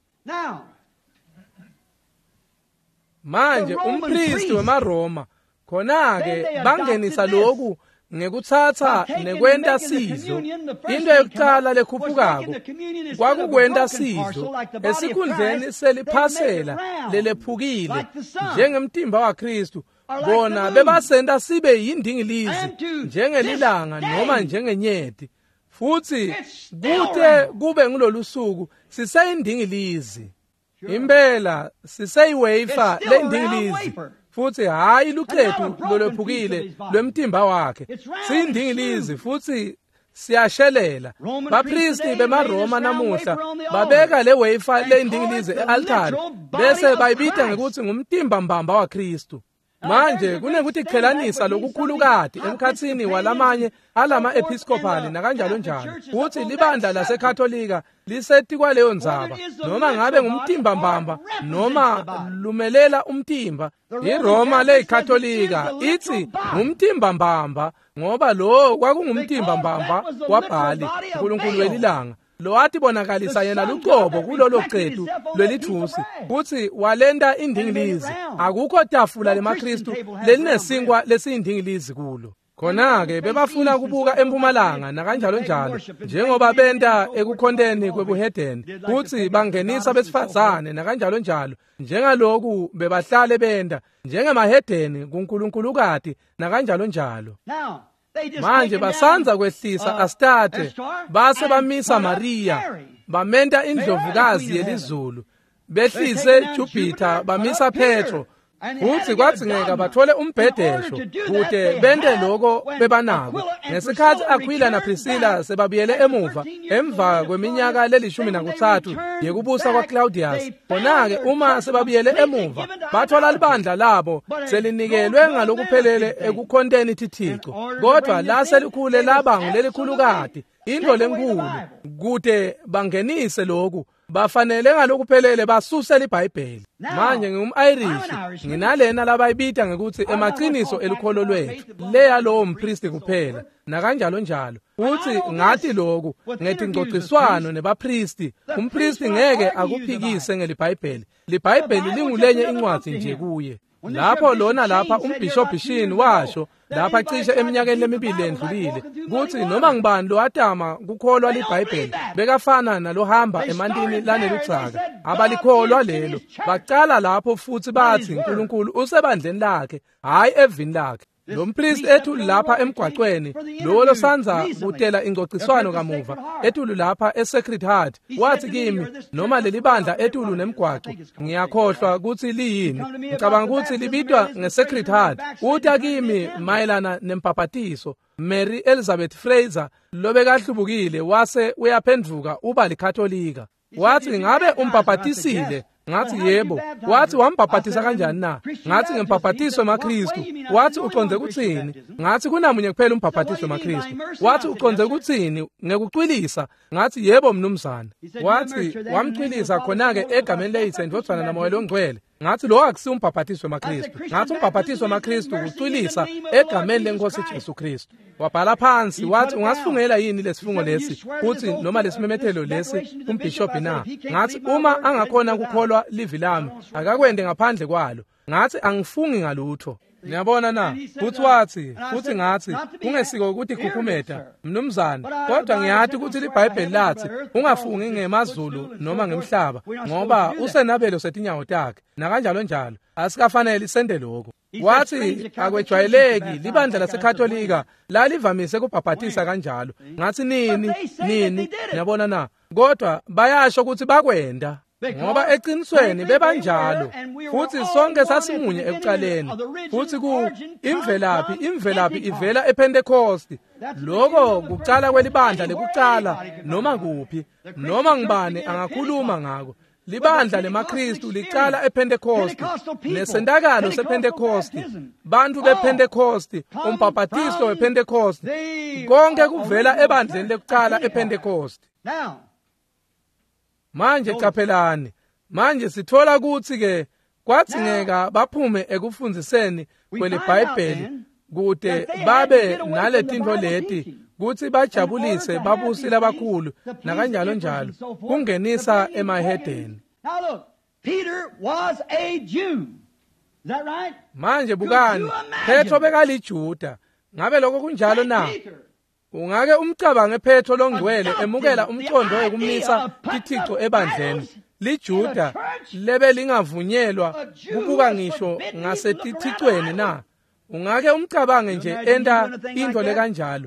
Manje umpristi wemaRoma khona-ke bangenisa lokhu ngekuthatha nekwenta sidlo. Into yokuqala lekhuphukako kwakukwenta sidlo esikhundleni seliphasela lelephukile njengemtimba waKristu. Bona bebasenta sibe yindingilizi njengelilanga noma njengenyeti, futhi kute kube ngilolu suku siseyindingilizi impela, siseyiwefa lendingilizi futhi hayi luqethu lolophukile lwemtimba wakhe. Siyindingilizi futhi siyashelela. Bapristi bemaRoma namuhla babeka le wafer lendingilizi e-altar bese bayibita ngokuthi ngumtimba mbamba waKristu. Manje kunekuthi qhelanisa lokukhulukade emkhathini walamanye alama episcopal nakanjalo njalo. Uthi libandla laseKatolika lisethi kwaleyo ndzaba noma ngabe ngumtimba mbamba noma lumelela umtimba. IRoma leKatolika ithi ngumtimba mbamba ngoba lo kwakungumtimba mbamba wabhali uNkulunkulu welilanga. Lo wathi bonakalisa yena luqobo kulolo qethu lwelithusi uthi walenda indingilizi. Akukho tafula lemaKristu lelinesinkwa lesindingilizi kulo. Khona-ke bebafuna kubuka empumalanga nakanjalo njalo njengoba benda ekukhondeni kwebuhedeni kuthi bangenisa besifazane nakanjalo njalo njengaloku bebahlale benda njengemahedeni kuNkulunkulu nakanjalo njalo. Manje basanza kwehlisa Astarte base bamisa Maria bamenda indlovukazi yelizulu behlise Jupiter bamisa Petro futhi kwadzingeka bathole umbhedesho kude bende lokho bebanako. Ngesikhathi Aquila na Priscilla sebabuyele emuva emva kweminyaka lelishumi nakuthathu yekubusa kwaClaudius, khona-ke uma sebabuyele emuva bathola libandla labo selinikelwe ngalokuphelele ekukhonteni Thixo, kodwa la selikhule laba ngulelikhulukade into lenkulu kude bangenise lokhu bafanele ngalokuphelele basuse iBhayibheli. Manje ngingum-Irish nginalena labayibita ngokuthi emaqiniso elikholo lwethu leya lowo mpristi kuphela nakanjalo njalo. Uthi ngathi lokhu ngethi ngcociswano nebapristi umpristi ngeke akuphikise ngeliBhayibheli. LiBhayibheli lingulenye incwadi nje kuye. Lapho lona lapha umbishop Sheen washo lapha cishe eminyakeni lemibili endlulile kuthi noma ngibani lo Adama kukholwa liBhayibheli bekafana nalohamba emantini laneluthaka abalikholwa lelo baqala lapho futhi bathi uNkulunkulu usebandleni lakhe hayi evini lakhe. Lo mpristi ethuli lapha emgwaqweni lo losanza kutela ingcociswano kamuva ethuli lapha eSacred Heart wathi kimi noma leli bandla ethuli nemgwaqo ngiyakhohlwa ukuthi liyini ngicabanga ukuthi libitwa ngeSacred Heart. Uthi kimi mayelana nempapatiso Mary Elizabeth Fraser lobekahlubukile wase uyaphenduka uba liKatolika. Wathi ngabe umpapatisile ngathi yebo. Wathi wampapatisa kanjani na? Ngathi ngempapatiso maKristu. Wathi uconze kuthini? Ngathi kunamunye kuphela umpapatiso maKristu. Wathi uconze kuthini ngekucwilisa? Ngathi yebo mnumzane. Wathi wamcwilisa khona-ke egameni leyise ndodana namoya ongcwele. Ngathi lo akusi umpapatiso maKristu. Ngathi umpapatiso maKristu ucwilisa egameni leNkosi Jesu Kristu. Wabhala phansi wathi ungasifungela yini lesifungo lesi uthi noma lesimemethelo lesi umbishop na? Ngathi uma angakhona ukukholwa livi lami akakwende ngaphandle kwalo. Ngathi angifungi ngalutho. Niyabona na? Futhi wathi futhi ngathi kungesiko ukuthi khukhumeta mnumzane, kodwa ngiyathi ukuthi liBhayibheli lathi ungafungi ngemazulu noma ngemhlaba ngoba usenabelo setinyawo takhe nakanjalo njalo asikafanele isende lokho. Wathi akwejwayeleki libandla laseKatolika lalivamise ukubhaphathisa kanjalo. Ngathi nini nini niyabona na? Kodwa bayasho ukuthi bakwenda ngoba eqinisweni bebanjalo futhi sonke sasimunye ekuqaleni futhi ku imvelaphi imvelaphi ivela ePentecost. Lokho kuqala kwelibandla lekuqala noma kuphi noma ngibane angakhuluma ngako. Libandla lemaKristu liqala ePentecost nesendakalo sePentecost bantu bePentecost umpapatiso wePentecost konke kuvela ebandleni lekuqala ePentecost. Manje capelani manje sithola ukuthi ke kwathingeka baphume ekufundziseni kweleBhayibheli kude babe naletinto leti kuthi bajabulise babusile abakhulu nakanjalo njalo kungenisa emahedeni. Now look, Peter was a Jew. Is that right? Manje bukani Petro bekaliJuda. Ngabe lokho kunjalo na? Ungake umcabange Petro longcwele emukela umcondo wekumisa iThixo ebandleni liJuda lebe lingavunyelwa kubuka ngisho ngasetithicweni na? Ungake umcabange nje enda into le kanjalo.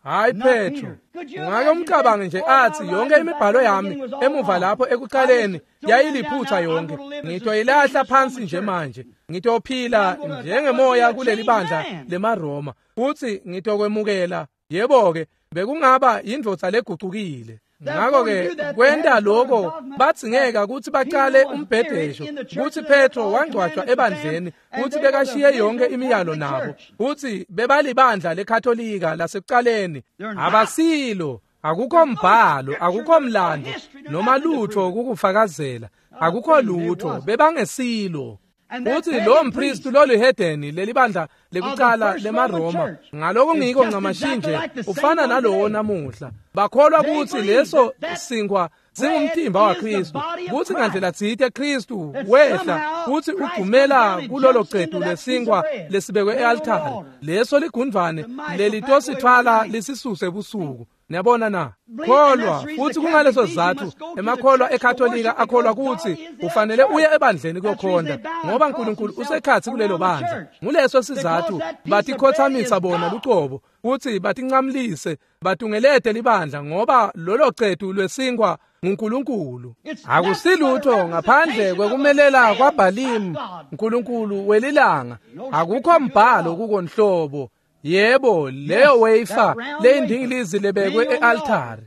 hayi Petro, ungake umcabange nje athi yonke imibhalo yami emuva lapho ekuqaleni yayiliphutha yonke. Ngitoyilahla phansi nje manje. Ngitophila njengemoya kuleli bandla lemaRoma. Futhi ngitokwemukela, yebo-ke, bekungaba yindvodza leguqukile. Ngakho-ke kwenta lokho bathingeka ukuthi baqale umbhedesho, ukuthi Petro wangcwatshwa ebandleni, ukuthi bekashiye yonke imiyalo nabo, ukuthi bebalibandla lekhatholika lasekuqaleni. Abasilo, akukho mbhalo, akukho mlando noma lutho ukufakazela, akukho lutho, bebangesilo. Uthi lo mpristi lolu hedeni leli bandla lekuqala lemaRoma ngaloko ngiko ncamashinje ufana nalowo namuhla. Bakholwa ukuthi leso singwa singumthimba waKristu, ukuthi ngandlela thithe Kristu wehla ukuthi ugumela kulolo cedu lesingwa lesibekwe e-altare. Leso ligundvane lelitosithwala lisisuse ebusuku. Niyabona na? Kholwa futhi kungaleso sizathu emakholwa ekhatholika akholwa ukuthi ufanele uye ebandleni kuyokhonda ngoba uNkulunkulu usekhathi kulelo bandla. Nguleso sizathu batikhothamisa bona luqobo futhi batincamlise batungelete libandla ngoba lolo cedu lwesingwa nguNkulunkulu. Akusilutho ngaphandle kwekumelela kwaBhalimu uNkulunkulu welilanga. Akukho mbhalo kukonhlobo. Yebo, leyo wefa lendingilizi lebekwe e-altare.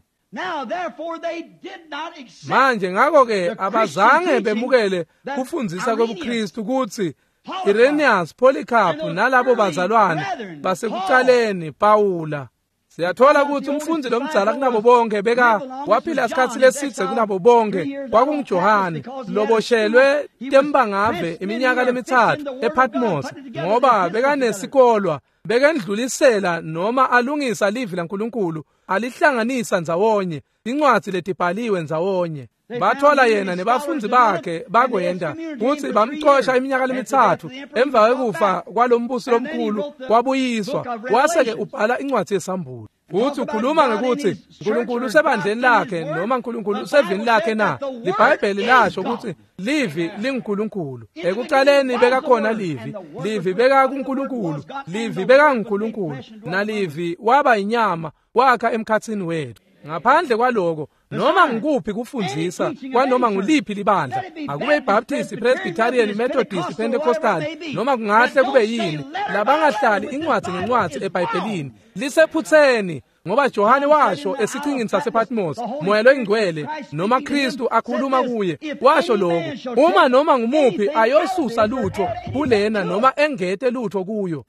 Manje ngakho-ke abazange bemukele kufundzisa kwebuKristu ukuthi Irenaeus, Polycarp nalabo bazalwane basekuqaleni Pawula. Siyathola ukuthi umfundzi lomdzala kunabo bonke beka waphila isikhathi lesidze kunabo bonke kwakunguJohane loboshelwe tembangave iminyaka lemithathu ePatmos ngoba bekanesikolwa bekendlulisela noma alungisa livi laNkulunkulu alihlanganisa ndzawonye incwadi letibhaliwe ndzawonye. Bathola yena nebafundzi bakhe bakwenda ukuthi bamxosha iminyaka lemithathu emva kwekufa kwalombusi lomkhulu kwabuyiswa waseke ubhala incwadi yesambulo. Uthi ukhuluma ngekuthi uNkulunkulu usebandleni lakhe noma uNkulunkulu usevini lakhe na. LiBhayibheli lasho ukuthi livi linguNkulunkulu. Ekuqaleni bekakhona livi, livi beka kuNkulunkulu, livi beka nguNkulunkulu, nalivi waba inyama wakha emkhathini wethu. Ngaphandle kwaloko noma ngikuphi kufundzisa kwanoma nguliphi libandla, akube iBaptist, Presbyterian, Methodist, Pentecostal noma kungahle kube yini, labangahlali incwadi ngencwadi eBhayibhelini lisephutheni ngoba Johane washo esichingini sasePatmos moya loyingcwele noma Kristu akhuluma kuye washo lokho. Uma noma ngumuphi ayosusa lutho kulena noma engete lutho kuyo.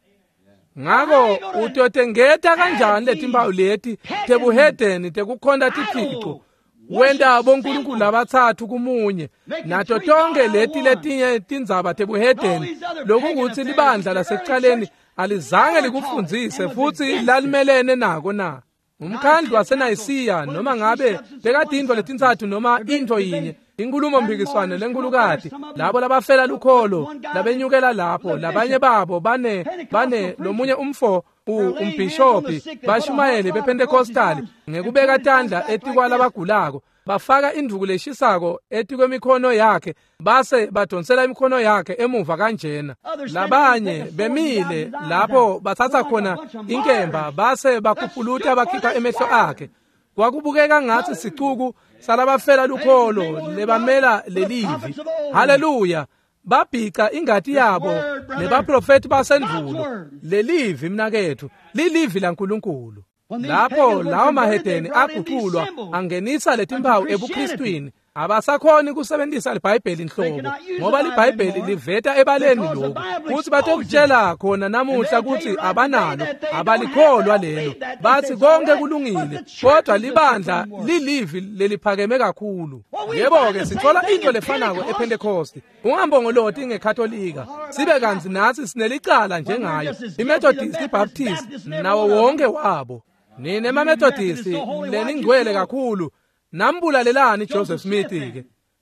Ngako utotengeta kanjani letimpawu leti tebuhedeni tekukhonda tiphixo wenda bonkulunkulu abathathu kumunye nato tonke leti letinye tindzaba tebuhedeni lokuthi libandla lasekuqaleni alizange likufundzise futhi lalimelene nako na. Umkhandlu waseNayisiya noma ngabe bekadindwa letintsathu noma into yinye inkulumo mpikiswano lenkulukati labo labafela lukholo labenyukela lapho labanye babo bane bane lomunye umfo umbishopi bashumayele bePentecostal ngekubeka tandla etikwala abagulako bafaka induku leshisako etikwemikhono yakhe base badonsela imikhono yakhe emuva kanjena. Labanye bemile lapho bathatha khona inkemba base bakhuphuluta bakhipha emehlo akhe. Kwakubukeka ngathi sicuku salabafela lukholo lebamela lelivi. Haleluya. Babhika ingati yabo nebaprofeti basendulo. Lelivi mnakethu lilivi laNkulunkulu. Lapho lawo mahedeni aguqulwa angenisa letimpawu ebuKristwini abasakhoni kusebenzisa liBhayibheli inhlobo ngoba liBhayibheli liveta ebaleni lokho futhi batokutshela khona namuhla ukuthi abanalo abalikholwa lelo bathi konke kulungile kodwa libandla lilivi leliphakeme kakhulu. Yebo-ke sithola into lefanako ePentecost ungambongoloti ngekhatholika sibe kanzi nathi sinelicala njengayo iMethodist, iBaptist nawo wonke wabo. Nine maMethodist leningcwele kakhulu nambulalelani Joseph Smith ke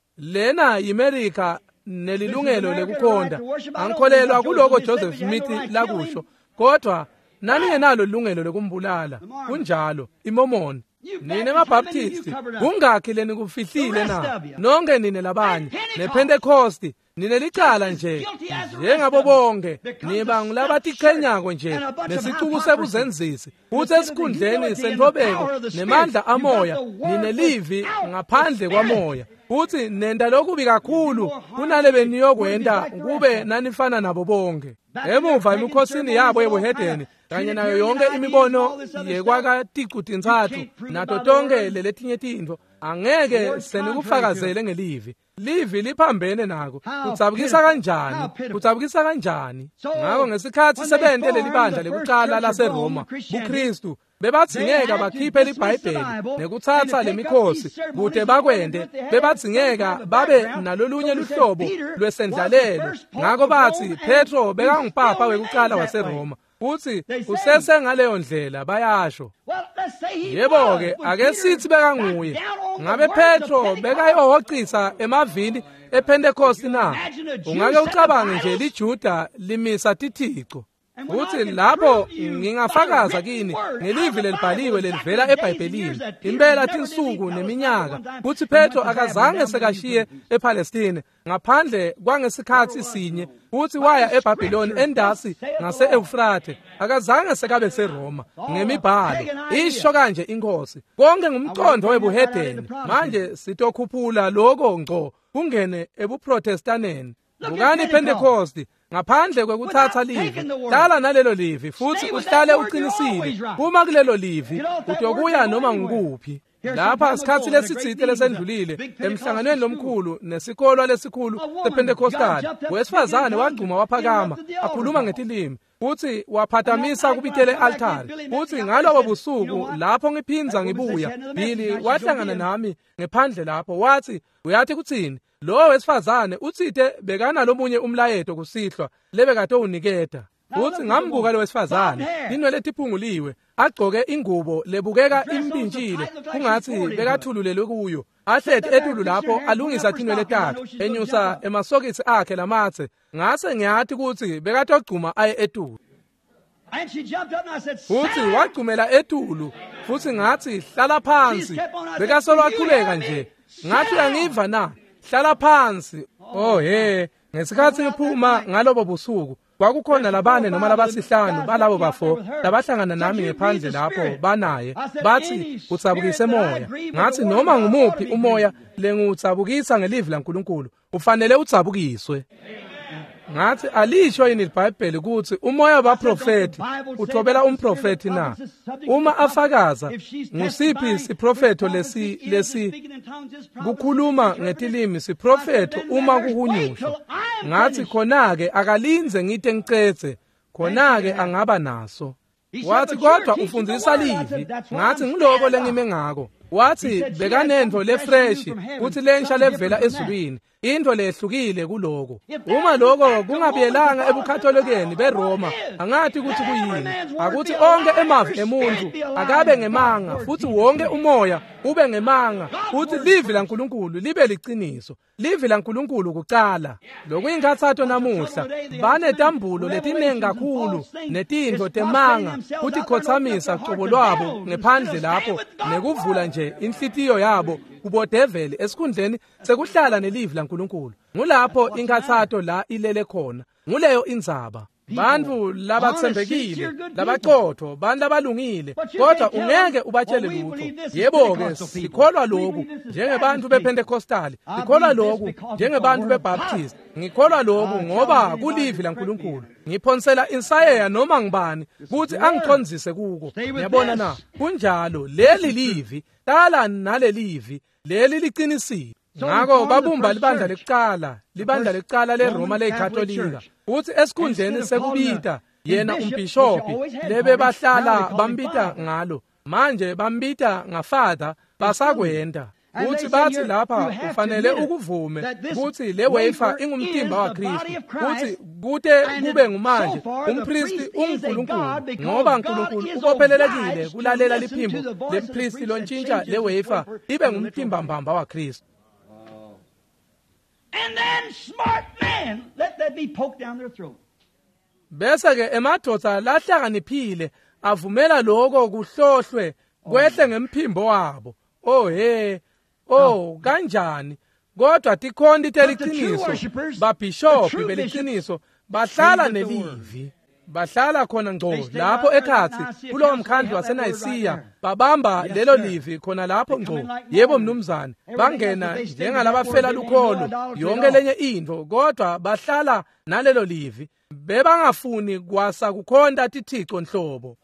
lena yiMerika nelilungelo lekukhonda angikholelwa kuloko Joseph Smith lakusho kodwa nani ngenalo ilungelo lokumbulala kunjalo iMormon. Nine maBaptist kungakhi leni kufihlile na nonke nine labanye nePentecost ninelicala nje njengabo bonke niba ngilabatiqhenyako nje nesixuku sebuzenzisi futhi esikhundleni sentobeko nemandla amoya ninelivi ngaphandle kwamoya futhi nenda lokubi kakhulu kunale beniyokwenda kube nanifana nabo bonke emuva emikhosini yabo ebuhedeni kanye nayo yonke imibono yekwakatiqutintsathu nato tonke lelethinye tintfo angeke senikufakazele ngelivi livi liphambene nako kudzabukisa kanjani kudzabukisa kanjani ngako ngesikhathi sebente lelibandla lekucala laseRoma buKristu bebatsingeka bakhiphe libhayibheli nekuthatha lemikhosi kude bakwende bebatsingeka babe nalolunye luhlobo lwesendlalelo ngako bathi Petro bekangupapa wekucala waseRoma uthi usese ngaleyo ndlela bayasho yebo ke ake sithi bekanguye ngabe Petro bekayohocisa emavini ePentecost na ungake ucabange nje liJuda limisa tithixo uthi lapho ngingafakaza kini ngelivi lelibhaliwe lelivela eBhayibhelini impela tinsuku neminyaka kuthi Petro akazange sekashiye ePalestine ngaphandle kwangesikhathi sinye uthi waya eBhabhiloni endasi ngase-Eufrate akazange sekabe seRoma ngemibhalo isho kanje inkosi konke ngumqondo webuhedeni manje sitokhuphula lokho ngco kungene ebuprotestaneni bukani Pentecost ngaphandle kwekuthatha livi hlala nalelo livi futhi uhlale uqinisile uma kulelo livi utokuya noma ngikuphi lapha isikhathi lesitsite lesendlulile emhlanganweni lomkhulu nesikolo lesikhulu sePentecostal wesifazane wagcuma waphakama akhuluma ngetilimi futhi waphathamisa kubitele altari futhi ngalobo busuku lapho ngiphinza ngibuya Bili wahlangana nami ngephandle lapho wathi uyathi kuthini lo wesifazane uthithe bekana lomunye umlayeto kusihlwa lebekade uniketa futhi ngambuka lo wesifazane inwele tiphunguliwe agcoke ingubo lebukeka impintshile kungathi bekathululelwe kuyo ahlethe etulu lapho alungisa tinwele takhe enyusa emasokisi akhe lamathe ngase ngiyathi ukuthi bekade ogcuma aye etulu futhi wagcumela etulu futhi ngathi hlala phansi bekasolwa aqhubeka nje ngathi uyangiva na hlala phansi oh he ngesikhathi ngiphuma ngalobo busuku kwakukhona labane noma labasihlanu balabo bafo labahlangana nami ngephandle lapho banaye bathi utsabukise moya ngathi noma ngumuphi umoya lengutsabukisa ngelivi laNkulunkulu ufanele utsabukiswe ngathi alisho yini iBhayibheli ukuthi umoya wabaprofeti uthobela umprofeti na uma afakaza ngusiphi siprofeto lesi lesi kukhuluma ngetilimi siprofeto uma kuhunyushwa ngathi khona ke akalinze ngite ngicetse khona ke angaba naso wathi kodwa ufundzisa livi ngathi ngiloko lengime ngako wathi bekanento lefresh uthi lensha levela ezulwini into lehlukile kuloko uma lokho kungabiyelanga ebukatholikeni beRoma angathi ukuthi kuyini akuthi onke emavi emuntu akabe ngemanga futhi wonke umoya ube ngemanga futhi livi laNkulunkulu libe liciniso livi laNkulunkulu kucala lokuyingathatho namuhla banetambulo letinengi kakhulu netindlo temanga futhi khothamisa qobo lwabo ngephandle lapho nekuvula nje inhlitiyo yabo kubodeveli esikhundleni sekuhlala nelivi laNkulunkulu ngulapho inkathatho la ilele khona nguleyo indzaba bantu labathembekile labaqotho bantu labalungile kodwa ungeke ubatshele lutho yebo ke sikholwa lokhu njengebantu bePentecostal sikholwa lokhu njengebantu beBaptist ngikholwa lokhu ngoba kulivi laNkulunkulu ngiphonsela insayeya noma ngibani ukuthi angikhonzise kuko ngiyabona na kunjalo leli livi tala nalelivi leli liqinisile ngako babumba libandla lekucala libandla lekucala leRoma leKatolika uthi esikhundleni sekubita yena umbishophi lebe bahlala bambita ngalo manje bambita ngafather basakwenda uthi bathi lapha ufanele ukuvume ukuthi le wafer ingumtimba waKristu uthi kude kube ngumanje umpristi uNkulunkulu ngoba uNkulunkulu ubophelelekile kulalela liphimbo lempristi lontshintsha le wafer ibe ngumtimba mbamba waKristu. And then smart man, let that be poked down their throat. Bese ke emadoda lahlakaniphile avumela lokho kuhlohlwe kwehle ngemphimbo wabo. Oh he, oh kanjani? kodwa tikhonti teliqiniso babhishophi beliqiniso bahlala nelivi, bahlala khona ngco lapho ekhathi kulowo mkhandlu waseNayisiya, babamba lelo livi khona lapho ngco. Yebo mnumzane, bangena njengalabafela lukholo yonke lenye into, kodwa bahlala nalelo livi, bebangafuni kwasa kukhonta tithixo nhlobo.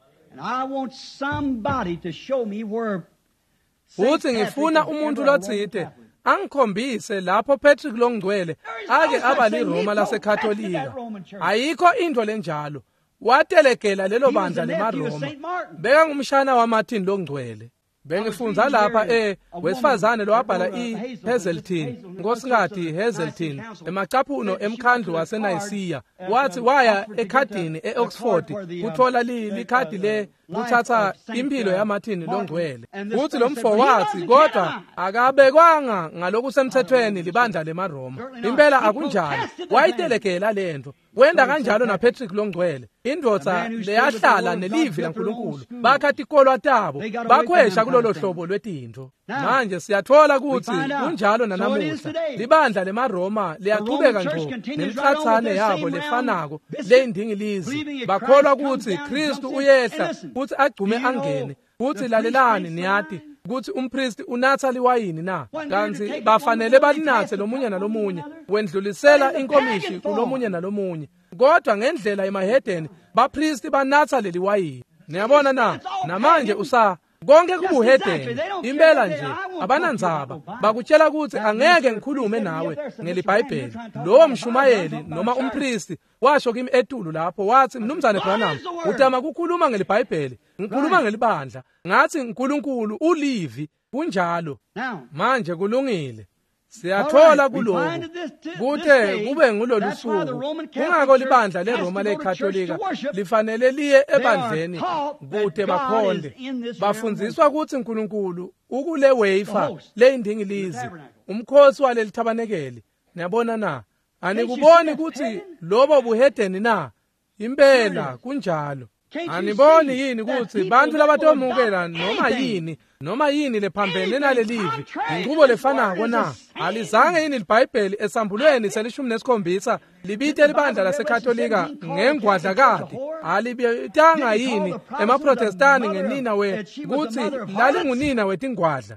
Futhi ngifuna umuntu lotsite angikhombise lapho Patrick Longcwele ake aba liRoma laseKatolika. Ayikho into lenjalo. Watelekela lelo bandla leMaroma. Beka ngumshana waMartin Longcwele. Bengifunza lapha eh wesifazane lo wabhala iHazeltine, Nkosikazi Hazeltine, emacaphuno emkhandlu waseNayisiya. Wathi waya ekhadini eOxford uthola likhadi le kuthatha impilo yaMartin Longcwele. Uthi lo mfo wathi kodwa akabekwanga ngaloku semthethweni libandla leMaroma. Impela akunjalo. Wayitelekela lento. Wenda kanjalo na Patrick Longcwele. Indvodza leyahlala nelivi laNkulunkulu. Bakha tikolwa tabo. Bakhwesha kulolo hlobo lwetinto. Manje siyathola ukuthi kunjalo nanamuhla. Libandla leMaroma liyaqhubeka ngco nemkhathane yabo lefanako lendingilizi. Bakholwa ukuthi Kristu uyehla futhi agcume angene. Futhi lalelani niyati ukuthi umpristi unatha liwayini na, kanti bafanele balinathe lomunye nalomunye, wendlulisela inkomishi kulomunye nalomunye. Kodwa ngendlela emahedeni bapristi banatha leli wayini. Niyabona na, namanje usa konke kubuhedeni. Impela nje abanandzaba bakutshela ukuthi angeke ngikhulume nawe ngeliBhayibheli. Lowo mshumayeli noma umpristi washo kimi etulu lapho wathi, mnumzane Branham, utama kukhuluma ngeliBhayibheli, ngikhuluma ngelibandla. Ngathi uNkulunkulu ulivi kunjalo. Manje kulungile. Siyathola kuloko kuthe kube ngulolu suku kungako libandla leRoma leKatolika lifanele liye ebandleni kude bakhonde. Bafundziswa ukuthi uNkulunkulu ukule wafer lendingilizi, umkhosi waleli tabanekeli. Niyabona na, anikuboni ukuthi lobo buhedeni na? Impela kunjalo. Aniboni yini ukuthi bantu labatomukela noma yini noma yini lephambene nalelivi inqubo lefanako na? Alizange yini iBhayibheli esambulweni selishumi nesikhombisa libite libandla laseKatolika ngengwadla kade? Alibitanga yini emaProtestani ngenina we ukuthi lalingunina wetingwadla?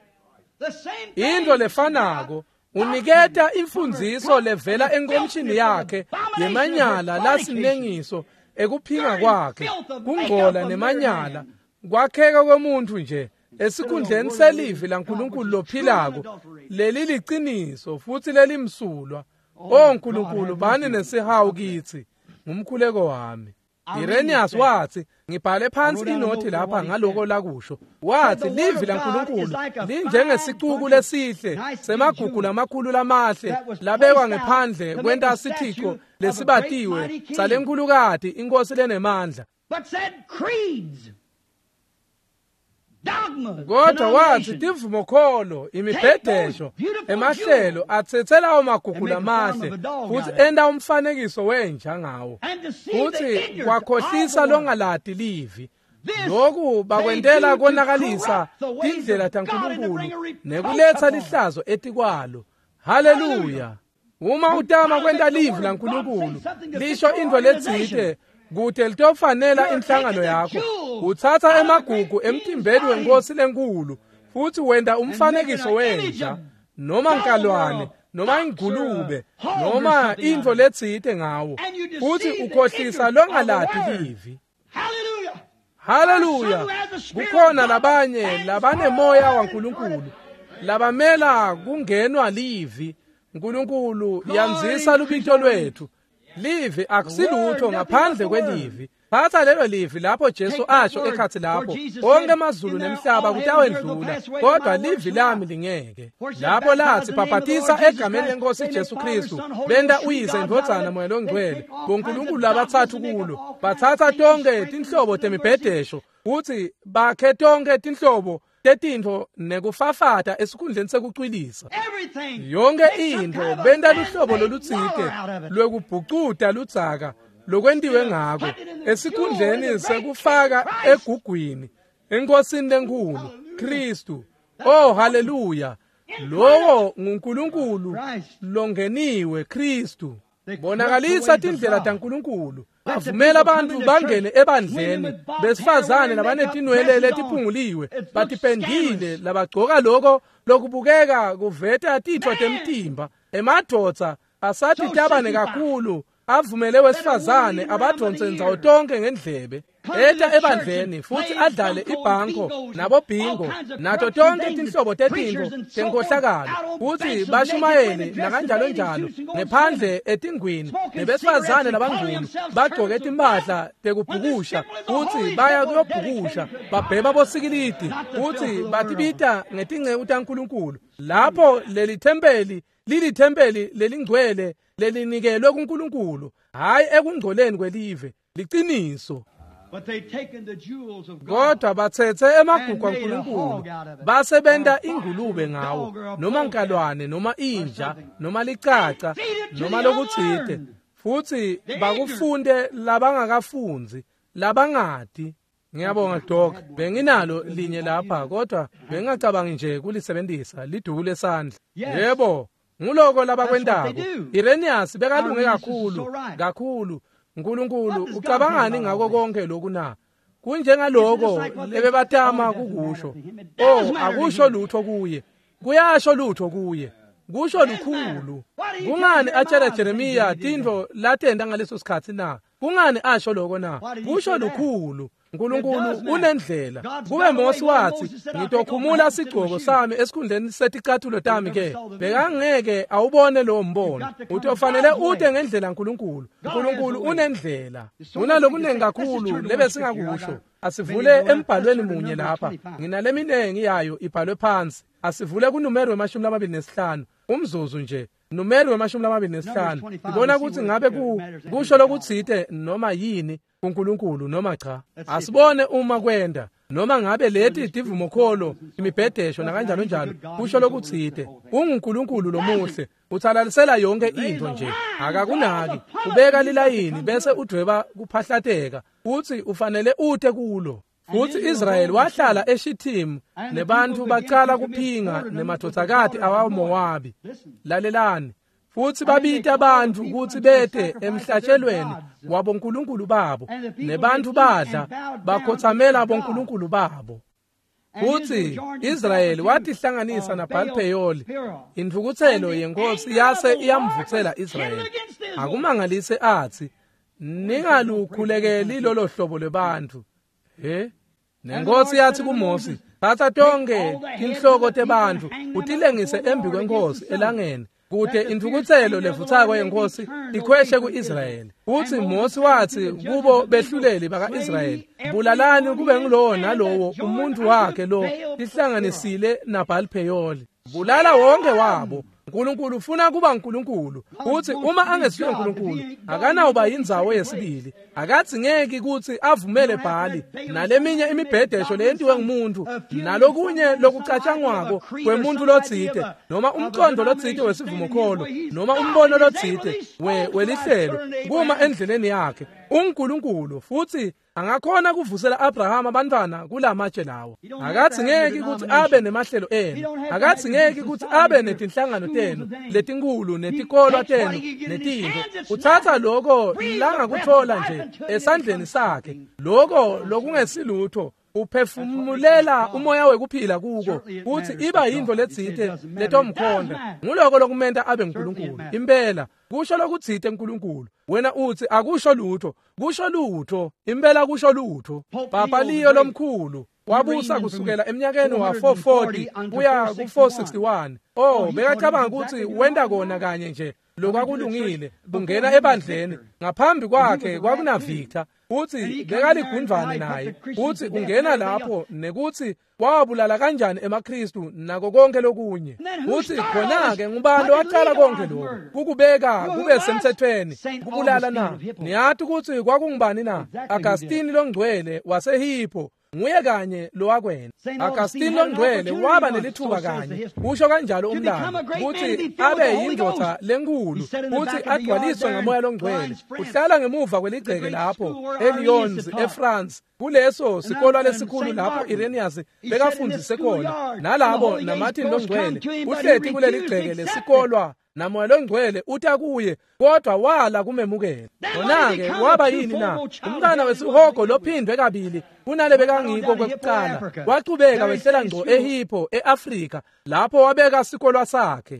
Into lefanako uniketa imfundziso levela enkomishini yakhe yemanyala lasinengiso ekuphinga kwakhe kungcola nemanyala kwakheka komuntu nje esikhundleni selivi laNkulunkulu lophilako. Leli liqiniso futhi lelimsulwa. O Nkulunkulu, bani nesihawu kithi ngumkhuleko wami. Irenaeus wathi, ngibhale phansi inothi lapha ngaloko lakusho. Wathi livi laNkulunkulu linjengesiciku lesihle semagugu lamakhulu lamahle labekwa ngephandle kwentasithixo lesibatiwe salenkulukati inkosi lenemandla. Kodwa wathi tivumo kholo imibhedesho emahlelo athethelawo magugu lamahle futhi enda umfanekiso wenja ngawo. Futhi kwakhohlisa longaladi livi. Lokhu bakwendela konakalisa indlela kaNkulunkulu nekuletha lihlazo etikwalo. Haleluya. Uma utama kwenda livi laNkulunkulu lisho into letsite kude litofanela inhlangano yakho, uthatha emagugu emtimbeni wenkosi lenkulu futhi wenda umfanekiso wenja noma nkalwane noma ingulube noma into letsite ngawo futhi ukhohlisa longaladi livi. Haleluya. Kukhona labanye labanemoya waNkulunkulu labamela kungenwa livi. uNkulunkulu yamzisa lubito lwethu. Livi akusilutho ngaphandle kwelivi. Phatha lelo livi lapho Jesu asho ekhathi lapho onke amazulu nemhlaba kutawendlula, kodwa livi lami lingeke. Lapho lathi baphathisa egameni leNkosi Jesu Kristu benda uyise indvodzana moya longcwele boNkulunkulu labathathu kulo. Bathatha tonke tinhlobo temibhedesho futhi bakhe tonke tinhlobo tetintfo nekufafata esikhundleni sekucwilisa. Yonke into benda luhlobo lolutsite lwekubhucuda ludzaka lokwentiwe ngako esikhundleni sekufaka egugwini enkosini lenkulu Kristu. Oh haleluya. lowo nguNkulunkulu longeniwe Kristu. Bonakalisa tindlela taNkulunkulu. Bavumela abantu bangene ebandleni besifazane labanetinwele letiphunguliwe batipendile labagcoka lokho lokubukeka kuveta titho temtimba. Emadodza asathi tabane kakhulu avumele wesifazane abadonse nzawo tonke ngendlebe eta ebandleni futhi adlale ibhanko nabo bingo nato tonke tinhlobo tetinto tenkohlakalo futhi bashumayele nakanjalo njalo ngephandle etingwini nebesifazane labangulu bagcoke impahla tekubhukusha futhi baya kuyobhukusha babhema bosikilidi futhi batibita ngetingceku taNkulunkulu. Lapho leli thempeli lili thempeli lelingcwele lelinikelwe kuNkulunkulu hayi ekungcoleni kwelive liqiniso. Kodwa bathethe emagugu kaNkulunkulu basebenta ingulube ngawo noma nkalwane noma inja noma licaca noma lokuthide futhi bakufunde labangakafunzi labangadi. Ngiyabonga Doc, benginalo linye lapha kodwa bengacabangi nje kulisebenzisa lidukule esandla. Yebo, nguloko laba kwendako. Irenaeus bekalunge kakhulu kakhulu. uNkulunkulu ucabangani ngako konke lokhu na? Kunjengaloko lebebatama kukusho. Oh, akusho lutho kuye. Kuyasho lutho kuye. Kusho lukhulu. Kungani atshela Jeremiya tindlo latenda ngaleso sikhathi na? Kungani asho lokho na? Kusho lukhulu. uNkulunkulu unendlela. Kube Mose wathi ngitokhumula sigcoko sami esikhundleni seticathulo tami ke. Beka ngeke awubone lo mbono. Uthi ofanele ude ngendlela uNkulunkulu. uNkulunkulu unendlela. Unalokuningi kakhulu lebe singakusho. Asivule embhalweni munye lapha. Nginaleminengi yayo ibhalwe phansi. Asivule kuNumeri wemashumi amabili nesihlanu. Umzuzu nje. Numeri wemashumi amabili nesihlanu. Ibona ukuthi ngabe ku kusho lokuthide noma yini uNkulunkulu noma cha. Asibone uma kwenda noma ngabe leti divumokholo imibhedesho nakanjalo njalo kusho lokuthide. UNkulunkulu lomuhle uthalalisela yonke into nje. Akakunaki. Ubeka lilayini bese udweba kuphahlateka. Uthi ufanele uthe kulo. Futhi Israel wahlala eShittim nebantu baqala kuphinga nemadodzakati awaMowabi. Lalelani. Futhi babita abantu ukuthi bete emhlatshelweni wabonkulunkulu babo nebantu badla bakhothamela abonkulunkulu babo. Futhi Israel wathi hlanganisa naBhali-Pheyoli. Imvukuthelo yenkosi yase iyamvuthela Israel. Akumangalise athi ningalukhulekeli lolo hlobo lebantu. Eh? Nenkosi yathi kuMose, "Thatha tonke inhloko tebantu utilengise embi kwenkosi elangeni." Kude imvukuthelo levuthako yenkosi ikhweshe kuIsrayeli. Uthi Mose wathi kubo behluleli baka-Israyeli, "Bulalani kube ngilowo nalowo umuntu wakhe lo lihlanganisile naBhali-Pheyoli. Bulala wonke wabo." uNkulunkulu ufuna kuba uNkulunkulu. Uthi uma angesiyo uNkulunkulu akanawuba yindzawo yesibili. Akathi ngeke ukuthi avumele Bhali naleminye imibhedesho lentiwe ngumuntu nalokunye lokucatshangwako kwemuntu lotsite noma umqondo lotsite wesivumokholo noma umbono lotsite we welihlelo kuma endleleni yakhe. uNkulunkulu futhi angakhona kuvusela Abraham abantwana kulamatshe lawo. Akathi ngeke ukuthi abe nemahlelo enu. Akathi ngeke ukuthi abe netinhlangano tenu letinkulu netikolo tenu netinto. Uthatha lokho langakuthola nje esandleni sakhe. Lokho lokungesilutho uphefumulela umoya wekuphila kuko uthi iba yinto letsite letomkhonda. Nguloko lokumenta abe uNkulunkulu. Impela kusho lokuthite uNkulunkulu. Wena uthi akusho lutho. Kusho lutho. Impela kusho lutho. Papa Leo lomkhulu wabusa kusukela eminyakeni wa four forty kuya ku four sixty-one. Oh, bekacabanga ukuthi wenda kona kanye nje lokwakulungile bungena ebandleni ngaphambi kwakhe kwakuna Victor. Uthi bekaligundvane naye. Uthi ungena lapho nekuthi wabulala kanjani emaKristu nako konke lokunye. Uthi khona-ke ngubani waqala konke lokho kukubeka kube semthethweni kubulala na? Niyathi ukuthi kwakungubani na? Agustini longcwele waseHippo nguye kanye lowakwena. Augustine longcwele waba nelithuba kanye usho kanjalo umlando ukuthi abe yindoda lenkulu futhi agcwaliswe ngomoya longcwele. Uhlala ngemuva kweligceke lapho eLyons eFrance kuleso sikolo lesikhulu lapho Irenaeus bekafundise khona nalabo naMartin longcwele uhlethi kuleli gceke lesikolwa namoya longcwele uthi kuye kodwa wala kumemukela. Khona-ke waba yini na umntana wesihogo lophindwe kabili kunale bekangikho kwekuqala waqhubeka wehlela ngco eHippo eAfrika lapho wabeka isikolwa sakhe.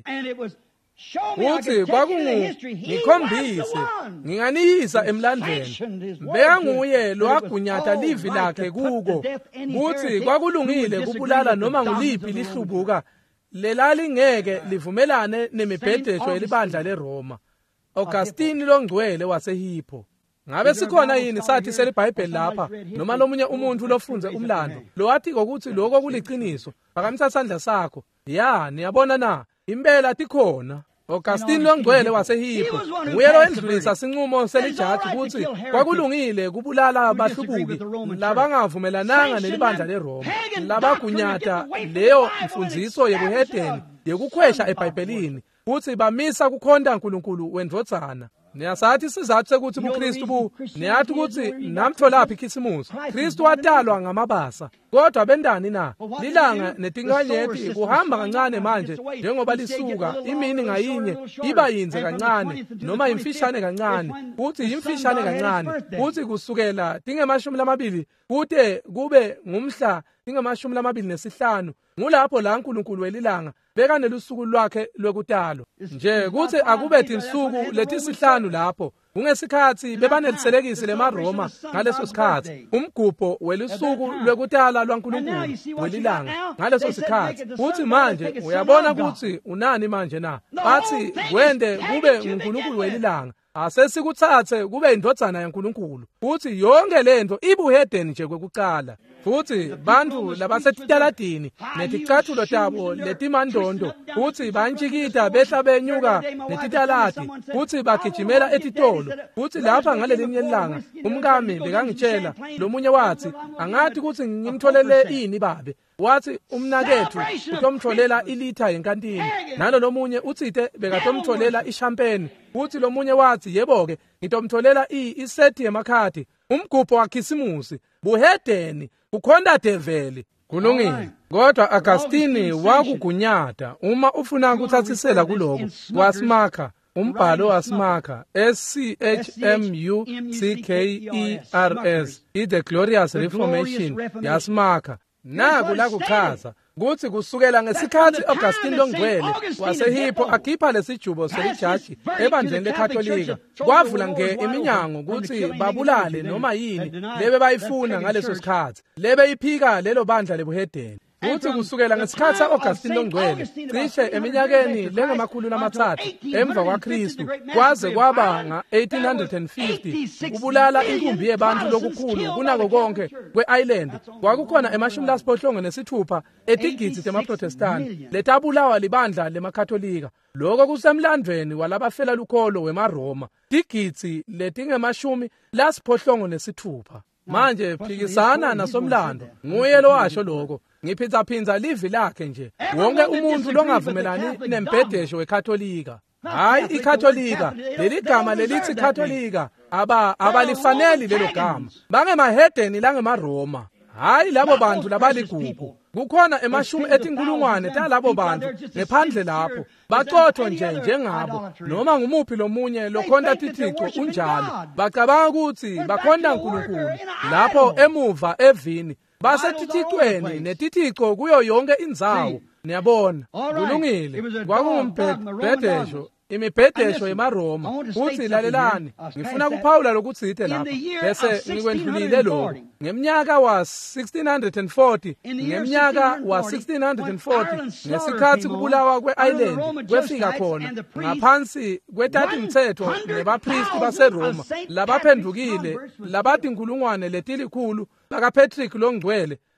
Uthi kwakungu ngikhombise nginganiyisa emlandweni bekanguye lo wagunyata livi lakhe kuko uthi kwakulungile kubulala noma nguliphi lihlubuka lelali ngeke livumelane nemibhedesho elibandla leRoma. Augustine longcwele waseHippo. Ngabe sikhona yini sathi selibhayibheli lapha noma lomunye umuntu lofunze umlando lo wathi ukuthi lokho kuliqiniso phakamisa isandla sakho? Ya, niyabona na impela tikhona. Augustine longcwele waseHippo nguye lo endlulisa sinqumo selijaji ukuthi kwakulungile kubulala abahlubuki labangavumelananga nelibandla leRoma labagunyata leyo mfundiso yebuhedeni yekukhwesha eBhayibhelini futhi bamisa kukhonda uNkulunkulu wendvodzana. Niyasathi sizathu sekuthi uKristu bu niyathi ukuthi namtholaphi ikhisimusi. Kristu watalwa ngamabasa kodwa bendani na lilanga netinkanyeti kuhamba kancane manje njengoba lisuka imini ngayinye iba yinze kancane noma imfishane kancane futhi imfishane kancane futhi kusukela tingemashumi lamabili kude kube ngumhla tingemashumi lamabili nesihlanu ngulapho la uNkulunkulu welilanga beka nelusuku lwakhe lwekutalwa. Nje kuthi akube tinsuku letisihlanu lapho kungesikhathi bebaneliselekisi lemaRoma ngaleso sikhathi umgubho welusuku lwekutala lwaNkulunkulu welilanga ngaleso sikhathi. Uthi manje uyabona ukuthi unani manje na bathi kwende kube uNkulunkulu welilanga asesikuthathe kube indvodzana yaNkulunkulu futhi yonke lento ibuhedeni nje kwekuqala. Futhi bantu labasetitaladini neticathulo tabo letimandondo futhi bantshikita behla benyuka netitaladi futhi bagijimela etitolo. Futhi lapha ngalelinye ilanga umkami bekangitshela lomunye wathi angathi ukuthi ngimtholele ini babe wathi umnakethu utomtholela ilitha yenkantini nalo lomunye uthithe bekatomtholela ishampeni futhi lomunye wathi yebo-ke ngitomtholela isethi yemakhadi umgubho wakhisimusi buhedeni kukhonda develi kulungile. Kodwa Augustine wakugunyata uma ufuna ukuthathisela kuloko wasimakha umbhalo wasimakha S C H M U C K E R S i The Glorious Reformation yasimakha naku la kuchaza kuthi kusukela ngesikhathi Augustine longcwele waseHippo akhipha lesijubo selijaji ebandleni leKatolika kwavula nge iminyango ukuthi babulale noma yini lebe bayifuna ngaleso sikhathi lebe iphika lelo bandla lebuhedeni. Kuthi kusukela ngesikhathi Augustine longcwele cishe eminyakeni lengamakhulu amathathu emva kwaKristu kwaze kwaba nga eighteen fifty kubulala inkumbi yebantu lokukhulu kunako konke kwe-island kwakukhona emashumi lasiphohlongo nesithupha etigidzi temaProtestanti letabulawa libandla lemakatholika. Lokho kusemlandweni walabafela lukholo wemaRoma tigidzi letingemashumi lasiphohlongo nesithupha. Manje phikisana nasomlando nguye lo washo lokho ngiphitsa phinza livi lakhe nje wonke umuntu longavumelani nembhedesho weKatolika. Hayi iKatolika leli gama lelithi Katolika aba abalifaneli lelo gama bangemahedeni langemaRoma. Hayi labo bantu labaligugu kukhona emashumi etinkulungwane talabo bantu ngephandle lapho baqotho nje njengabo noma ngumuphi lomunye lokhonda tithixo unjalo bacabanga ukuthi bakhonda uNkulunkulu lapho emuva evini basetithixweni netithixo kuyo yonke indzawo. Niyabona kulungile kwakungumbhedesho imibhedesho yemaRoma. Uthi lalelani ngifuna kuphawula lokutsithe lapha bese ngikwendlulile lokho ngeminyaka wa sixteen forty ngeminyaka wa sixteen forty ngesikhathi kubulawa kwe-island kwefika khona ngaphansi kwetati mthetho nebapristi baseRoma labaphendukile labati inkulungwane letilikhulu bakaPatrick longcwele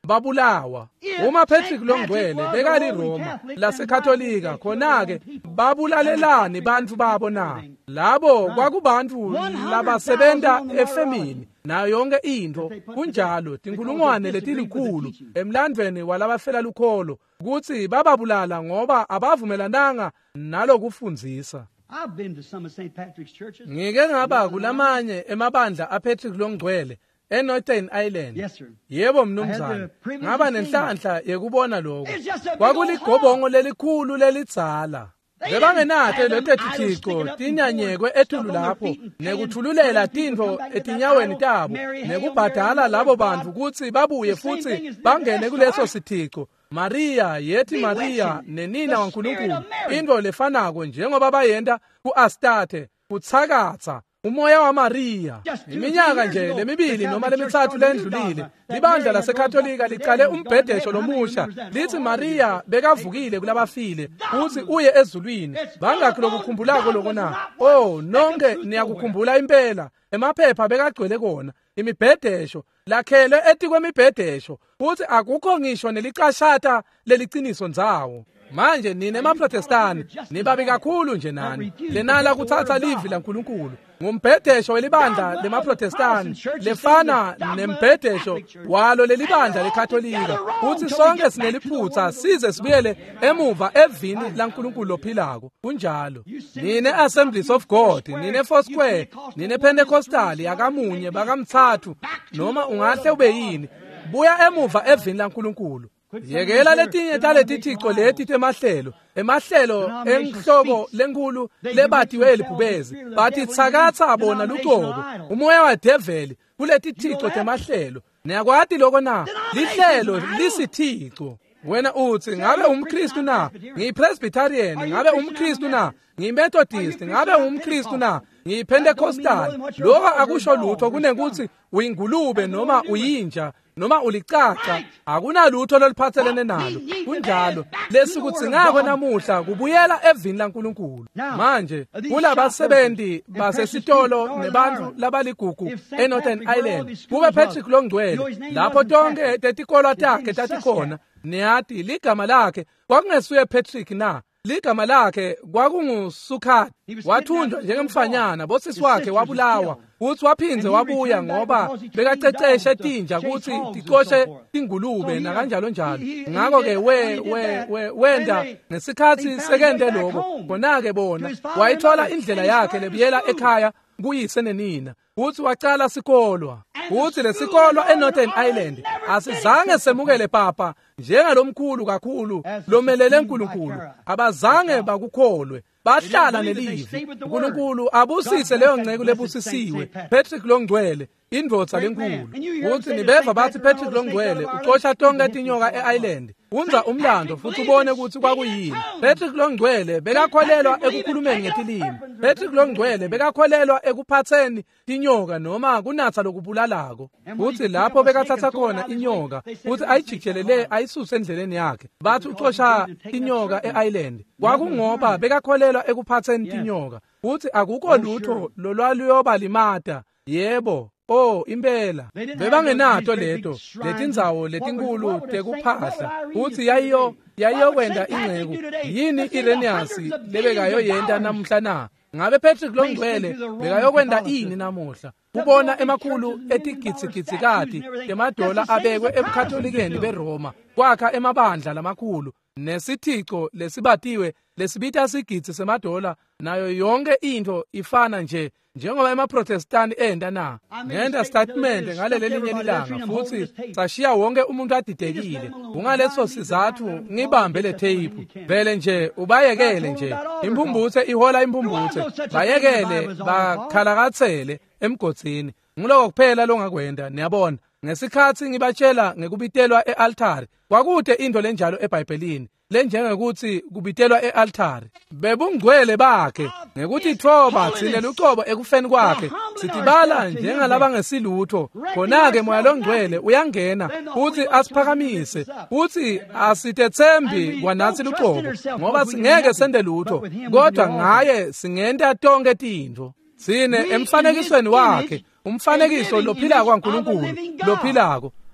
babulawa. Uma Patrick Longcwele bekali Roma laseKatolika khona-ke babulalelani bantu babo na. Labo kwakubantu labasebenta efemini nayo yonke into kunjalo tinkulungwane letilikhulu emlandweni walabafela lukholo ukuthi bababulala ngoba abavumelananga nalokufundzisa. I've been to some of Saint Patrick's churches. Ngike ngaba kulamanye emabandla aPatrick Longcwele eNorthern Ireland. Yes, sir. Yebo mnumzana. Ngaba nenhlanhla yekubona lokho. Kwakuligobongo lelikhulu lelidzala. Bebangenato letethithixo tinyanyekwe ethulu lapho nekuthululela tintfo etinyaweni tabo nekubhadala labo bantu ukuthi babuye futhi bangene kuleso sithixo. Maria yethi Maria nenina waNkulunkulu into lefanako njengoba bayenda kuAstarte kutsakatha umoya waMaria. Iminyaka nje lemibili noma lemithathu lendlulile libandla laseKatolika liqale umbhedesho lomusha lithi Maria bekavukile kulabafile uthi uye ezulwini. Bangakho lokukhumbulako lokona. Oh nonke niyakukhumbula impela emaphepha bekagcwele kona imibhedesho lakhelwe eti kwemibhedesho futhi akukho ngisho nelicashata leliciniso ndzawo. Manje nine emaProtestani nibabi kakhulu nje nani lenala kuthatha livi laNkulunkulu ngumbhedesho welibandla lemaProtestani lefana nembhedesho walo lelibandla leKatolika futhi sonke sineliphutha size sibuyele emuva evini laNkulunkulu lophilako. Kunjalo nine Assemblies of God, nine Foursquare, nine Pentecostal yakamunye bakamthathu noma ungahle ube yini buya emuva evini laNkulunkulu. Yekela letinye taletithixo leti temahlelo emahlelo enhloko lenkulu lebatiwe elibhubezi bathi tsakatha bona lucobo umoya wadeveli kuletithixo temahlelo. Niyakwati lokho na lihlelo lisithixo. Wena uthi ngabe umKristu na ngiyiPresbyterian ngabe umKristu na ngiyiMethodist ngabe umKristu na ngiyiPentecostal. Lokho akusho lutho kunenkuthi uyingulube noma uyinja noma ulicaca akunalutho loliphathelene nalo. Kunjalo lesikuthi ngakho namuhla kubuyela evini laNkulunkulu. Manje kulabasebenzi basesitolo nebantu labaligugu eNorthern Ireland kube Patrick Longcwele lapho tonke tetikolo takhe tatikhona niyathi ligama lakhe kwakungesuye Patrick na ligama lakhe kwakunguSukhat. Wathunjwa njengemfanyana bosisi wakhe wabulawa uthi waphinze wabuya ngoba bekaceceshe tinja ukuthi ticoshe ingulube na kanjalo njalo. Ngakho ke we we wenda ngesikhathi sekende lokho khona ke bona wayithola indlela yakhe lebuyela ekhaya kuyise nenina uthi wacala sikolwa uthi lesikolwa eNorthern Ireland asizange semukele papa njengalomkhulu kakhulu lomelele uNkulunkulu abazange bakukholwe bahlala nelivi. uNkulunkulu abusise leyo ngceke lebusisiwe Patrick Longcwele indvodza lenkulu. Uthi nibeva bathi Patrick Longcwele uxosha tonke tinyoka eIreland unza umlando futhi ubone ukuthi kwakuyini. Patrick Longcwele bekakholelwa ekukhulumeni ngetilimi. Patrick Longcwele bekakholelwa ekuphatheni tinyoka noma kunatha lokubulalako. Uthi lapho bekathatha khona inyoka uthi ayijikelele ayisuse endleleni yakhe bathi uxosha tinyoka eIreland kwakungoba bekakholelwa ekuphatheni tinyoka. Uthi akukho lutho lolwaluyoba limata. Yebo oh impela bebangenato leto letindzawo letinkulu tekuphahla. Uthi yayiyo yayiyokwenda ingceku yini Irenaeus lebekayo yenta namhla na. Ngabe Patrick Longcwele bekayokwenda ini namuhla. Ubona emakhulu etigitsigitsikati temadola abekwe ebuKatholikeni beRoma kwakha emabandla lamakhulu nesithixo lesibatiwe lesibita sigitsi semadola nayo yonke into ifana nje njengoba emaProtestani enda na. Ngenda statement ngaleli linye lilanga futhi sashiya wonke umuntu adidekile. Ungaleso sizathu ngibambe le tape vele nje ubayekele nje impumbuthe ihola impumbuthe bayekele bakhalakathele emgodzini. Ngiloko kuphela longakwenda niyabona. Ngesikhathi ngibatshela ngekubitelwa ealtari kwakude into lenjalo eBhayibhelini lenjengekuthi kubitelwa ealtari bebungcwele bakhe ngekuthi thoba thine ucobo ekufeni kwakhe sitibala njengalaba ngesilutho. Khona ke moya longcwele uyangena uthi asiphakamise uthi asitethembi kwanathi lucobo ngoba singeke sende lutho kodwa ngaye singenta tonke tintfo. Sine emfanekisweni wakhe umfanekiso lophila kwaNkulunkulu lophilako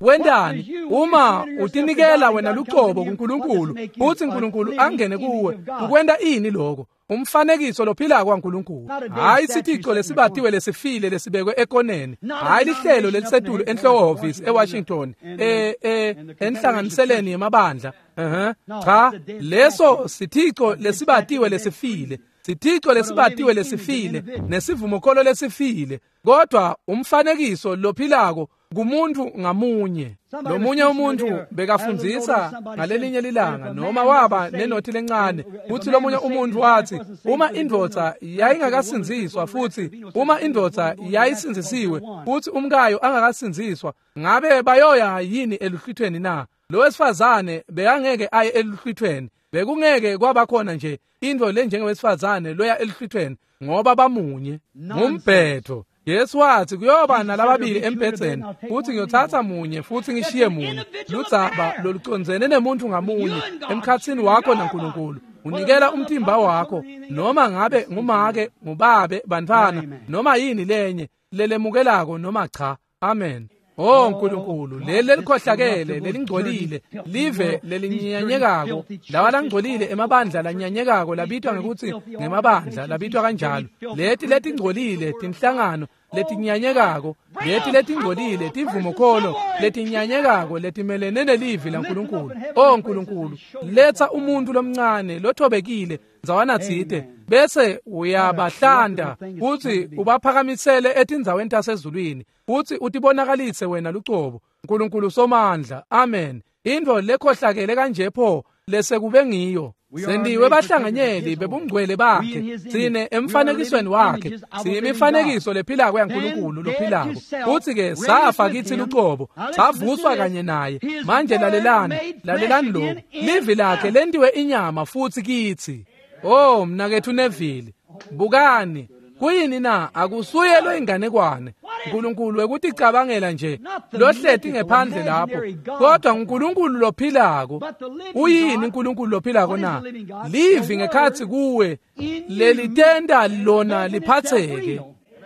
wendani uma utinikela wena luqobo kuNkulunkulu uthi uNkulunkulu angene kuwe ukwenda ini lokho umfanekiso lophila kwaNkulunkulu hayi isithixo lesibatiwe lesifile lesibekwe ekoneni hayi lihlelo lelisedulo enhloko office eWashington eh eh enhlanganiseleni yemabandla eh cha leso sithixo lesibatiwe lesifile sithixo lesibatiwe lesifile nesivumo kholo lesifile kodwa umfanekiso lophilako kumuntu ngamunye lomunye umuntu bekafundzisa ngalelinye lilanga noma waba nenothi lencane uthi lomunye umuntu wathi uma indvodza yayingakasinziswa futhi uma indvodza yayisinzisiwe uthi umkayo angakasinziswa ngabe bayoya yini eluhlithweni na lo wesifazane bekangeke aye eluhlithweni bekungeke kwabakhona nje indvo lenjengewesifazane loya eluhlithweni ngoba bamunye ngumbhedo Yesu wathi kuyoba nalababili embhedzeni uthi ngiyothatha munye futhi ngishiye munye ludzaba lolucondzene nemuntu ngamunye emkhatsini wakho naNkulunkulu unikela umtimba wakho noma ngabe ngumake ngubabe bantwana noma yini lenye lelemukelako noma cha amen Oh Nkulunkulu leli likhohlakele lelingcolile live lelinyanyekako lawa langcolile emabandla lanyanyekako labitwa ngekuthi ngemabandla labitwa kanjalo leti letingcolile tinhlangano letinyanyekako leti letingcolile tivumo kholo letinyanyekako letimelene nelivi laNkulunkulu Oh Nkulunkulu letha umuntu lomncane lothobekile nzawana tsite bese uyabahlanda uthi ubaphakamisele etindzaweni tasezulwini uthi utibonakalise wena luqobo Nkulunkulu somandla amen indvo lekhohlakele kanje pho lesekube ngiyo sendiwe bahlanganyeli bebungcwele bakhe sine emfanekisweni wakhe siyimifanekiso lephila kwaNkulunkulu lophilako uthi ke safa kithi luqobo savuswa kanye naye manje lalelani lalelani lo livi lakhe lendiwe inyama futhi kithi Oh mnakethu nevili bukani kuyini na akusuyelwe inganekwane uNkulunkulu ekuthi cabangela nje lohleti ngephandle lapho kodwa uNkulunkulu lophilako uyini uNkulunkulu lophilako na livi ngekhathi kuwe lelitenda lona liphatheke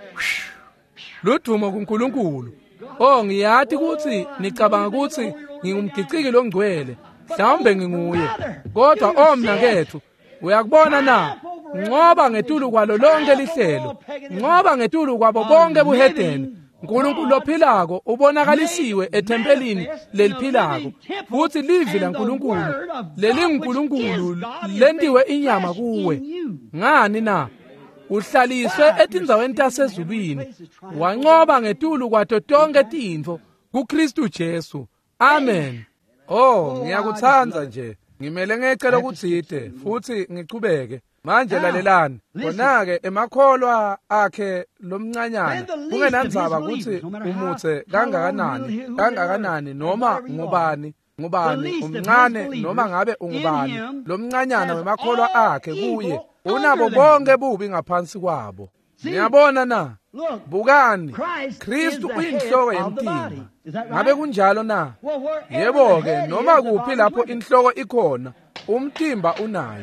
ludumo kuNkulunkulu Oh ngiyathi ukuthi nicabanga ukuthi ngingumgiciki longcwele mhlawumbe nginguye kodwa omnakethu uyakubona na ngoba ngetulu kwalo lonke lihlelo ngoba ngetulu kwabo bonke buhedeni uNkulunkulu lophilako ubonakalisiwe ethempelini leliphilako futhi livi laNkulunkulu lelinguNkulunkulu lendiwe inyama kuwe ngani na uhlaliswe etindzaweni tasezulwini wanqoba ngetulu kwato tonke tintfo kuKristu Jesu amen Oh ngiyakuthanza nje ngimele ngecela ukutsite futhi ngiqhubeke manje lalelani konake emakholwa akhe lomncanyana kungenandzaba ukuthi umuthe kangakanani kangakanani noma ngubani ngubani umncane noma ngabe ungubani lomncanyana wemakholwa akhe kuye unabo bonke bubi ngaphansi kwabo ngiyabona na bukani Kristu uyinhloko yemtimba ngabe kunjalo na yebo ke noma kuphi lapho inhloko ikhona umtimba unayo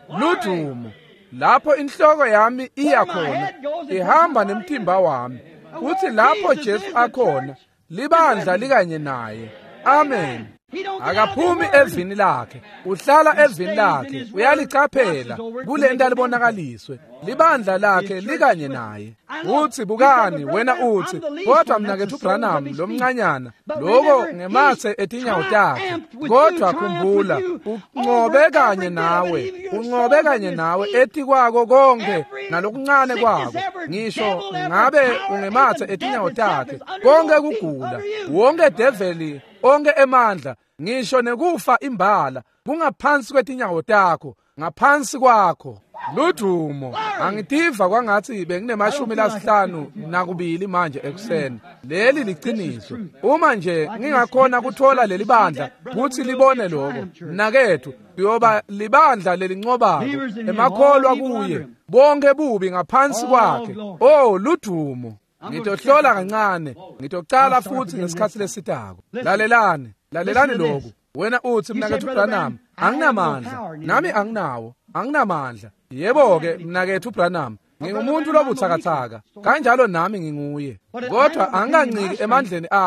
ludumo lapho inhloko yami iya khona ihamba nemtimba wami uthi lapho Jesu akhona libandla likanye naye amen akaphumi evini lakhe uhlala evini lakhe uyalicaphela kulento alibonakaliswe libandla lakhe likanye naye uthi bukani wena uthi kodwa mnakethu uBranham lomncanyana lokho ngemathe etinyawo takhe kodwa khumbula unqobe kanye nawe unqobe kanye nawe ethi kwako konke nalokuncane kwako ngisho ngabe ungemathe etinyawo takhe konke kugula wonke devili onke emandla ngisho nekufa imbala kungaphansi kwetinyawo takho ngaphansi kwakho ludumo angitiva kwangathi benginemashumi lasihlanu nakubili manje ekuseni leli liqiniso uma nje ngingakhona kuthola leli bandla kuthi libone lokho nakethu kuyoba libandla lelincobako emakholwa kuye bonke bubi ngaphansi kwakhe oh ludumo ngitohlola kancane ngitocala futhi ngesikhathi lesitako lalelani lalelani lokho wena uthi mnakethu uBranham anginamandla nami anginawo anginamandla yebo ke mnakethu uBranham ngingumuntu lobuthakathaka kanjalo nami nginguye kodwa anganqiki emandleni ami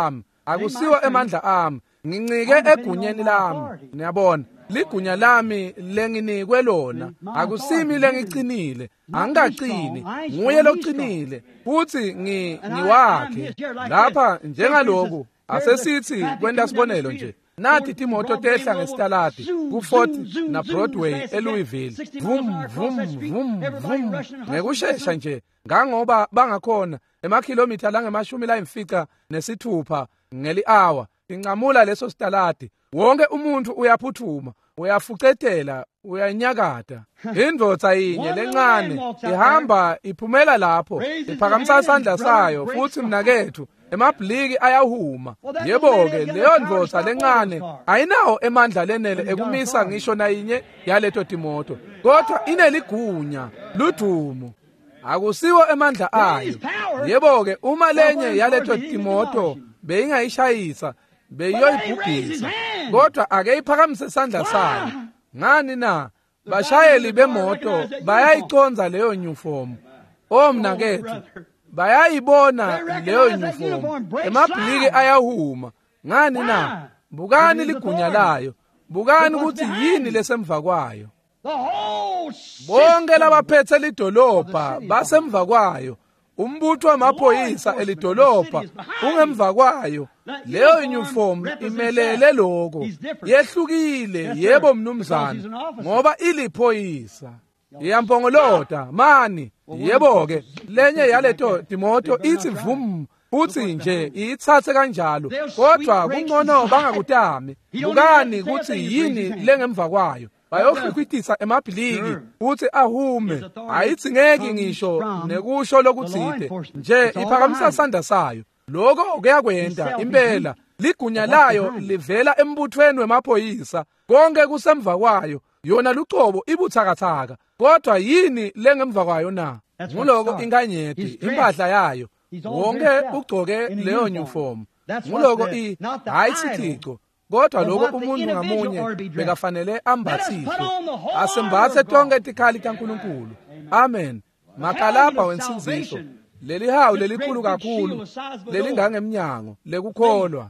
akusiwo emandla ami, ngincike egunyeni lami. Niyabona, ligunya lami lenginikwe lona, akusimi lengicinile, angikaqini, nguye loqinile, futhi ngiwakhe. Lapha njengaloku asesithi kwenta sibonelo nje. Nathi timoto tehla ngesitaladi ku-Fourth na Broadway eLouisville. Vum vum vum vum ngekushesha nje, ngangoba bangakhona emakhilomitha langemashumi layimfica nesithupha ngeli-hour. Inqamula leso sitaladi, wonke umuntu uyaphuthuma, uyafucetela, uyanyakata. Indvodza yinye lencane ihamba iphumela lapho, iphakamisa isandla sayo, futhi mnakethu emabhliki ayahuma. Yebo-ke leyo ndvodza lencane ayinawo emandla lenele ekumisa ngisho nayinye yaleto timoto, kodwa ineligunya, ludumo. Akusiwo emandla ayo. Yebo-ke uma lenye yaleto timoto beyingayishayisa, beyoyibhubhisa, kodwa ake iphakamise isandla sayo. Ngani na? Bashayeli bemoto bayayiconza leyo uniform. Omnakethu bayayibona leyo uniform, emabhliki ayahuma. Ngani na? Bukani ligunya layo, bukani ukuthi yini lesemva kwayo. Bonke labaphethe lidolobha basemva kwayo. Umbutho wamaphoyisa elidolobha ungemva kwayo. Leyo uniform imelele lokho, yehlukile. Yebo mnumzane, ngoba iliphoyisa, iyampongolota mani. Yebo-ke lenye yaleto timoto ithi vum, futhi nje ithathe kanjalo, kodwa kungcono bangakutami. Bukani ukuthi yini lengemva kwayo, bayohlukwitisa emabhliki futhi ahume. Ayithi ngeke ngisho nekusho lokuthide nje, iphakamisa isandla sayo. Lokho kuyakwenda impela, ligunya layo livela embuthweni wemaphoyisa, konke kusemva kwayo. Yona lucobo ibuthakathaka, kodwa yini lengemva kwayo na? Nguloko inkanyeti, impahla yayo, wonke ugcoke leyo uniform. Nguloko i hayithixo, kodwa lokho umuntu ngamunye bekafanele ambathiswe, asembathe tonke tikhali taNkulunkulu. Amen. Makalapha wensinziso, leli hawu lelikhulu kakhulu, lelingangemnyango lekukholwa.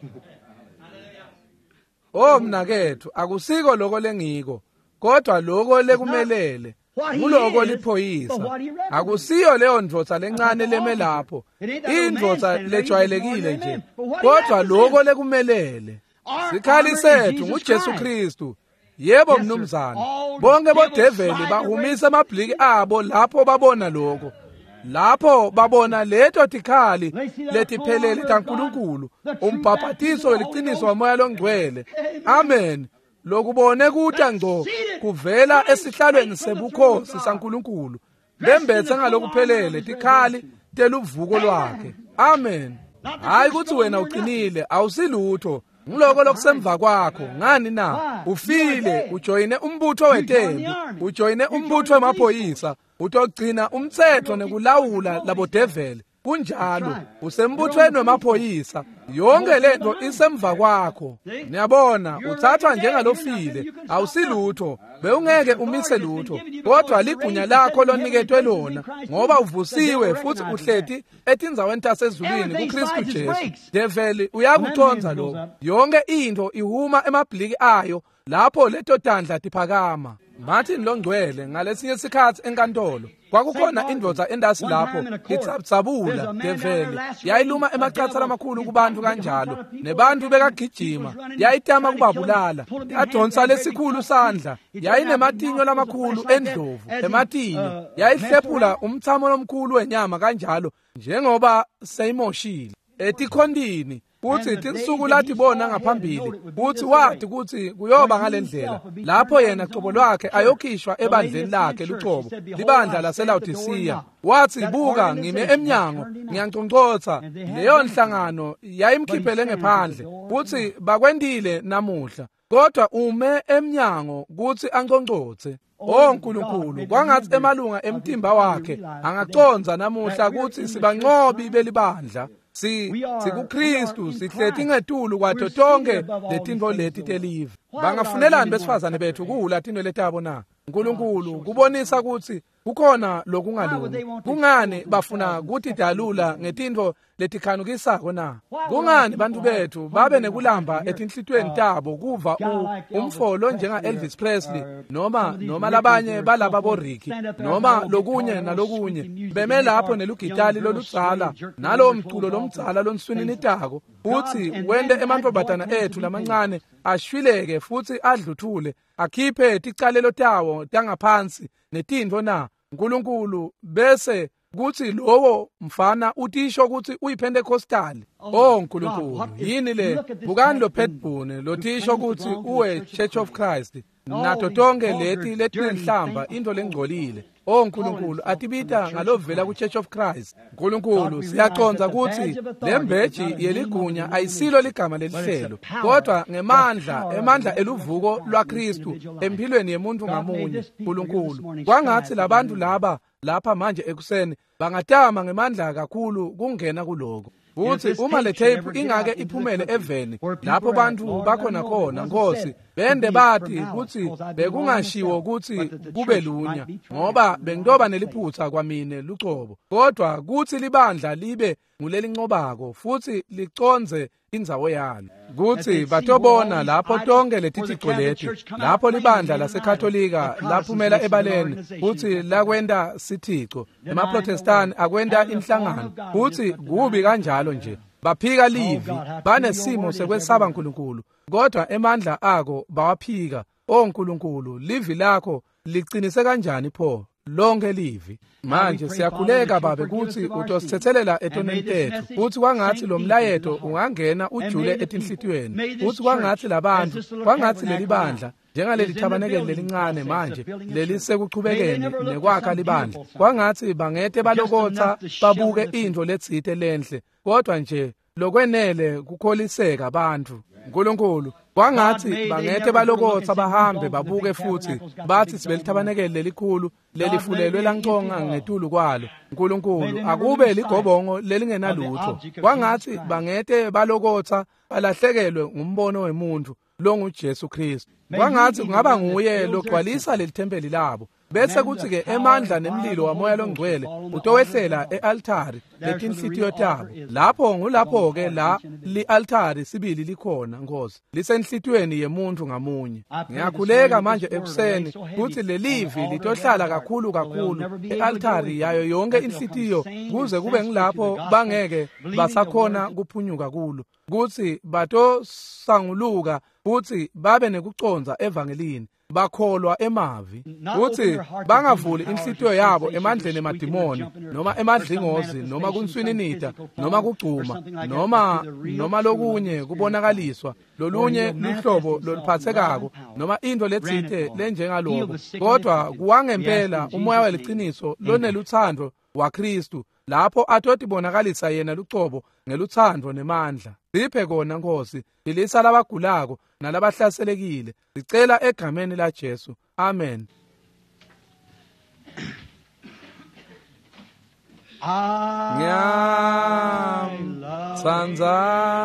Oh mnakethu, akusiko lokho lengiko, kodwa lokho lekumelele, nguloko liphoyisa. Akusiyo leyo ndvodza lencane leme lapho, indvodza lejwayelekile nje, kodwa lokho lekumelele. Sikhali sethu nguJesu Kristu. Yebo mnumzane, bonke bodeveli bahumisa amabhliki abo lapho babona lokho. Lapho babona leto tikhali letiphelele taNkulunkulu, umbhaphathiso weliqiniso womoya longcwele. Amen. Lokubone kuta ngco kuvela esihlalweni sebukhosi saNkulunkulu, bembethe ngalokuphelele tikhali teluvuko lwakhe. Amen. Hayi kuthi wena uqinile awusilutho, ngiloko lokusemva kwakho. Ngani na? Ufile, ujoyine umbutho wetembi, ujoyine umbutho wemaphoyisa, utogcina umthetho nekulawula labodeveli. Kunjalo usembuthweni wemaphoyisa, yonke lento isemva kwakho. Niyabona, uthathwa njengalofile, awusilutho, bewungeke umise lutho, kodwa ligunya lakho loniketwe lona, ngoba uvusiwe futhi uhleti etinzaweni tasezulwini kuKristu Jesu. Develi uyakuthonza lokho. Yonke into ihuma emabhliki ayo lapho leto tandla tiphakama. Martin Longcwele ngalesinye isikhathi enkantolo kwakukhona indvodza endasi lapho itsabula develi, yayiluma emacatha amakhulu kubantu kanjalo, nebantu bekagijima, yayitama kubabulala, yadonsa lesikhulu sandla, yayinematinyo lamakhulu endlovu ematinyo, yayihlephula umthamo lomkhulu wenyama kanjalo njengoba seyimoshile etikhondini. Futhi tinsuku lathi bona ngaphambili, futhi wathi ukuthi kuyoba ngalendlela lapho yena qobo lwakhe ayokhishwa ebandleni lakhe lucobo, libandla laseLaodicea. Wathi buka ngime emnyango ngiyancongcotha. Leyo nhlangano yayimkhiphele ngephandle, futhi bakwendile namuhla, kodwa ume emnyango kuthi ancongcothe. Oh Nkulunkulu, kwangathi emalunga emtimba wakhe angaconza namuhla kuthi sibanqobi belibandla. Si sikuKristu sihlethi ngetulu kwato tonke letintfo leti telive. Bangafunelani besifazane bethu kulatino letabo na? Nkulunkulu kubonisa ukuthi kukhona lokungalungi. Kungani bafuna ukuthi dalula ngetintfo letikhanukisako na? Kungani bantu bethu babe nekulamba etinhlitweni tabo kuva umfolo njenga Elvis Presley noma noma labanye balaba boRicky noma lokunye nalokunye beme lapho nelugitali lolutsala nalo mculo lomdzala lonswininitako futhi wende emantfombatana ethu lamancane ashwileke futhi adluthule akhiphe ticalelo tawo tangaphansi netintfo na uNkulunkulu bese kuthi lowo mfana utisho ukuthi uyiPentecostal. Oh uNkulunkulu yini le bukani lo Petbune lotisho ukuthi uwe Church of Christ nato tonke leti letinhlamba into lengcolile. Oh uNkulunkulu atibita ngalovela ku Church of Christ. uNkulunkulu siyaconza ukuthi lembeji yeligunya ayisilo ligama lelihlelo kodwa ngemandla emandla eluvuko lwaKristu empilweni yemuntu ngamunye. uNkulunkulu kwangathi labantu laba lapha manje ekuseni bangatama ngemandla kakhulu kungena kuloko futhi uma le tape ingake iphumele eveni lapho bantu bakhona khona Nkosi bende bathi ukuthi bekungashiwo ukuthi kube lunya ngoba bengidoba neliphutha kwamine lucobo kodwa kuthi libandla libe ngulelincobako futhi liconze indzawo yalo kuthi batobona lapho tonke letitigcoleti lapho libandla laseKatolika laphumela ebaleni futhi lakwenda sithixo emaProtestant akwenda inhlangano futhi kubi kanjalo nje baphika livi banesimo sekwesaba uNkulunkulu kodwa emandla ako bawaphika. O uNkulunkulu livi lakho liqinise kanjani pho lonke livi manje siyakhuleka babe kuthi utosithethelela etoneni tethu futhi kwangathi lo mlayeto ungangena ujule etinhlitweni futhi kwangathi labantu kwangathi leli bandla njengaleli thabanekeli lelincane manje leli sekuchubekeni nekwakha libandla kwangathi bangete balokotha babuke into letsite lenhle kodwa nje lokwenele kukholiseka abantu. uNkulunkulu kwangathi bangete balokotha bahambe babuke futhi bathi sibelithabanekeli lelikhulu lelifulelwe lanconga ngetulu kwalo. uNkulunkulu akube ligobongo lelingenalutho kwangathi bangete balokotha balahlekelwe ngumbono wemuntu longu Jesu Kristu kwangathi kungaba nguye logcwalisa lelithempeli labo bese kuthi ke emandla nemlilo wamoya longcwele utowehlela ealtari letinhlitiyo tabo lapho ngulapho ke la lialtari sibili likhona Nkosi lisenhlitweni yemuntu ngamunye. Ngiyakhuleka manje ekuseni kuthi lelivi litohlala kakhulu kakhulu ealtari yayo yonke inhlitiyo kuze kube ngilapho bangeke basakhona kuphunyuka kulo kuthi batosanguluka futhi babe nekuconza evangelini bakholwa emavi futhi bangavuli inhlitiyo yabo emandleni emadimoni noma emadlingozi noma kunswininita noma kugcuma noma noma lokunye kubonakaliswa lolunye luhlobo loluphathekako noma into letsite lenjengaloko kodwa kuwangempela umoya weliciniso loneluthando waKristu lapho atoti bonakalisa yena lucobo ngeluthando nemandla. Siphe kona Nkosi ilisa labagulako nalabahlaselekile sicela egameni la Jesu. Amen. Nyam sanza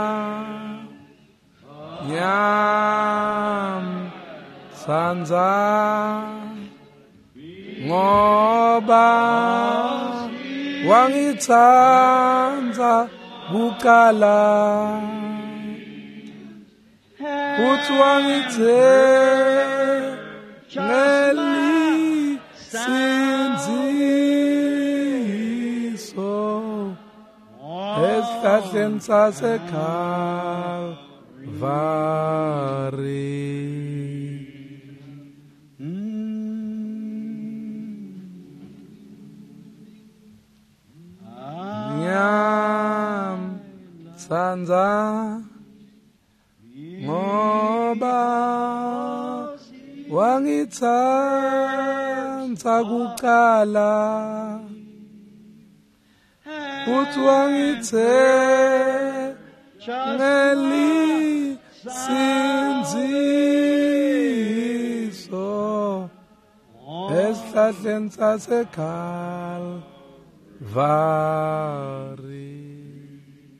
Nyam sanza ngoba wangitsanza kuqala futhi wangithengeli sinziso esihlahleni saseKalvari. Nyam sanza ngoba wangitsanza kuqala futhi wangithengeli sinziso esihlahleni saseKalvari.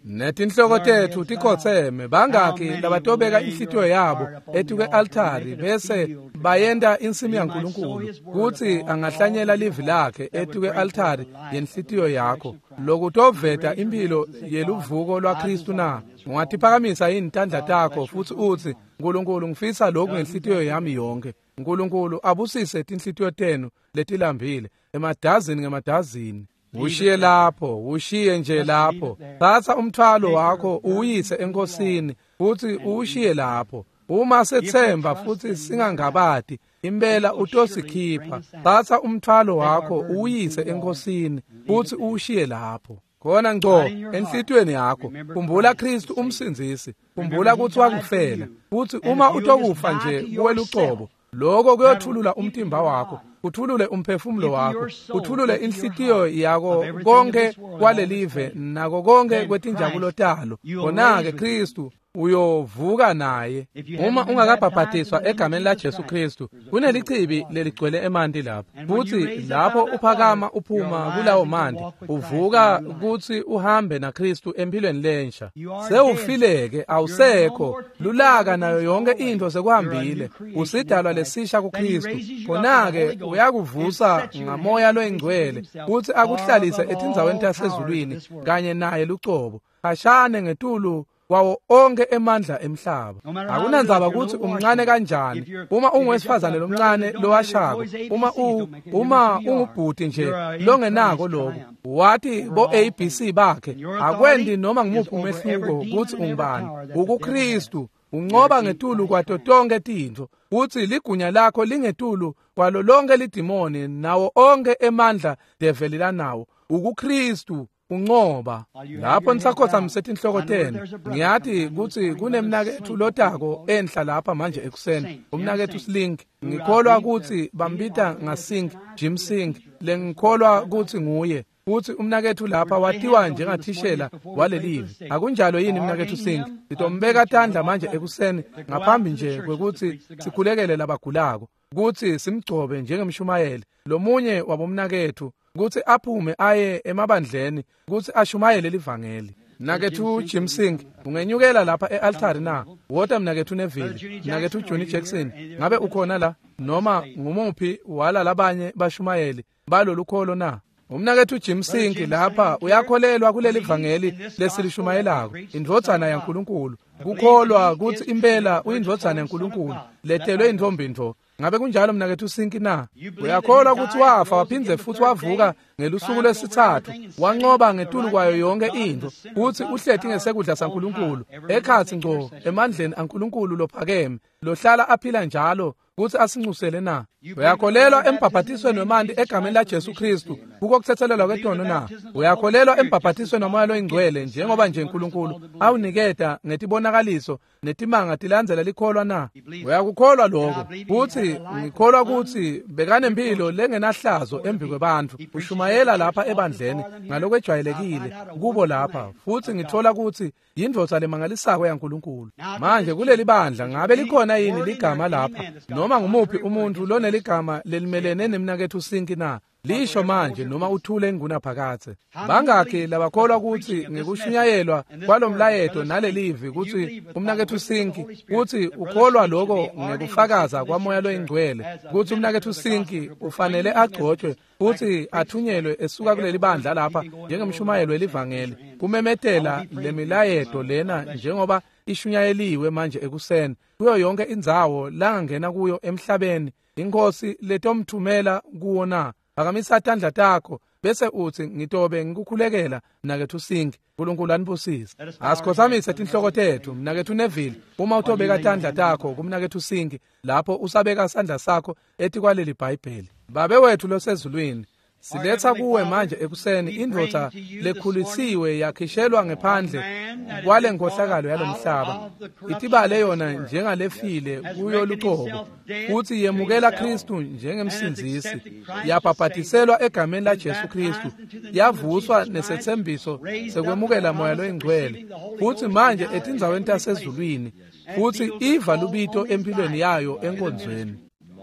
netinhloko tethu tikhotheme bangaki labatobeka inhlitiyo yabo etuke altari bese bayenda insimi yaNkulunkulu kuthi angahlanyela livi lakhe etuke altari yenhlitiyo yakho lokutoveta impilo yeluvuko lwaKristu na ungatiphakamisa yini intandla takho futhi uthi Nkulunkulu ngifisa lokhu ngenhlitiyo yami yonke. Nkulunkulu abusise tinhlitiyo tenu letilambile emadazini ngemadazini. Ushiye lapho, ushiye nje lapho. Thatha umthwalo wakho uyise enkosini futhi ushiye lapho. Uma sethemba futhi singangabadi impela utosikhipha. Thatha umthwalo wakho uyise enkosini futhi ushiye lapho. Khona ngco enhlitweni yakho khumbula Kristu umsindisi, khumbula ukuthi wakufela futhi uma utokufa nje kuwela ucobo lokho kuyothulula umtimba wakho, kuthulule umphefumulo wakho, kuthulule inhlitiyo yakho konke kwalelive nako konke kwetinjabulo talo. Khona-ke Kristu uyovuka naye. Uma ungakabhabhatiswa egameni la Jesu Kristu kunelichibi leligcwele emanti lapho, futhi lapho uphakama uphuma kulawo manti uvuka ukuthi uhambe na Kristu empilweni lensha. Sewufileke awusekho, lulaka nayo yonke into sekuhambile, usidalwa lesisha kuKristu. Khona-ke uyakuvusa ngamoya loyingcwele ukuthi akuhlalise etindzaweni tasezulwini kanye naye lucobo khashane ngetulu kwawo onke emandla emhlaba. Akunandzaba ukuthi umncane kanjani, uma ungowesifazane lomncane lowashako, uma u uma ungubhuti nje longenako lokho wathi bo A B C bakhe akwendi noma ngimuphi umehluko ukuthi ungubani. UkuKristu unqoba ngetulu kwato tonke tintfo, uthi ligunya lakho lingetulu kwalo lonke lidimoni nawo onke emandla develila nawo. UkuKristu unqoba. Lapho nisakhotha msethi inhloko tenu ngiyathi ukuthi kunemnakethu lotako enhla lapha manje ekuseni, umnakethu Sling. Ngikholwa ukuthi bambita ngaSing, Jim Sing, lengikholwa ukuthi nguye. Futhi umnakethu lapha watiwa njengathishela walelivi. Akunjalo yini umnakethu Sing? Sitombeka tandla manje ekuseni ngaphambi nje kwekuthi sikhulekele labagulako, ukuthi simgcobe njengemshumayeli lomunye wabomnakethu ukuthi aphume aye emabandleni ukuthi ashumayele livangeli. Mnakethu Jim Sing ungenyukela lapha e-altari na? Wota mnakethu Neville, mnakethu Johnny Jackson, ngabe ukhona la? Noma ngumuphi wala labanye bashumayeli balolukholo na? Umnakethu Jim Sing lapha uyakholelwa kuleli vangeli lesilishumayelako, indvodzana yaNkulunkulu. Kukholwa ukuthi impela uyindvodzana yaNkulunkulu letelwe intombi ntho. Ngabe kunjalo mnakethu Sing na? Uyakholwa ukuthi wafa waphindze futhi wavuka ngelusuku lesithathu, wanqoba ngetulu kwayo yonke into, uthi uhlethi ngesekudla saNkulunkulu ekhathi ngco emandleni aNkulunkulu lophakeme lohlala aphila njalo ukuthi asinxusele na? Uyakholelwa embhabhatisweni wemanti egameni la Jesu Kristu ukukuthethelelwa kwetono na? Uyakholelwa embhabhatisweni nomoya loyingcwele njengoba nje uNkulunkulu awuniketa ngetibonakaliso netimanga tilandzela likholwa na? Uyakukholwa lokho? Futhi ngikholwa ukuthi bekanempilo lengenahlazo embi kwebantu, ushumayela lapha ebandleni ngalokwejwayelekile kubo lapha, futhi ngithola ukuthi yindvodza lemangalisako yaNkulunkulu. Manje kuleli bandla ngabe likhona yini ligama lapha noma ngumuphi umuntu loneligama lelimelene nemnakethu Sing na? Lisho manje noma uthule nguna phakathe. Bangakhi labakholwa ukuthi ngikushunyayelwa kwalomlayeto nalelivi ukuthi umnakethu Sing, ukuthi ukholwa lokho ngekufakaza kwamoya loyingcwele ukuthi umnakethu Sing ufanele agcotshwe futhi athunyelwe esuka kuleli bandla lapha njengemshumayelo welivangeli kumemetela lemilayeto lena njengoba ishunyayeliwe manje ekuseni kuyo yonke indzawo langangena kuyo emhlabeni. Inkosi letomthumela kuwo na? Phakamisa tandla takho bese uthi ngitobe ngikukhulekela mnakethu Sing. Nkulunkulu anibusise. Asikhothamise tinhloko tethu mnakethu Neville, uma utobeka tandla takho kumnakethu Sing lapho usabeka sandla sakho ethi kwaleli Bhayibheli. Babe wethu losezulwini, siletha kuwe manje ekuseni indvodza lekhulisiwe yakhishelwa ngephandle kwale nkohlakalo yalomhlaba, itibale yona njengalefile kuyo lucobo, futhi yemukela Kristu njengemsindisi, yabhabhatiselwa egameni la Jesu Kristu, yavuswa nesethembiso sekwemukela moya loyingcwele, futhi manje etindzaweni tasezulwini, futhi iva lubito empilweni yayo enkonzweni.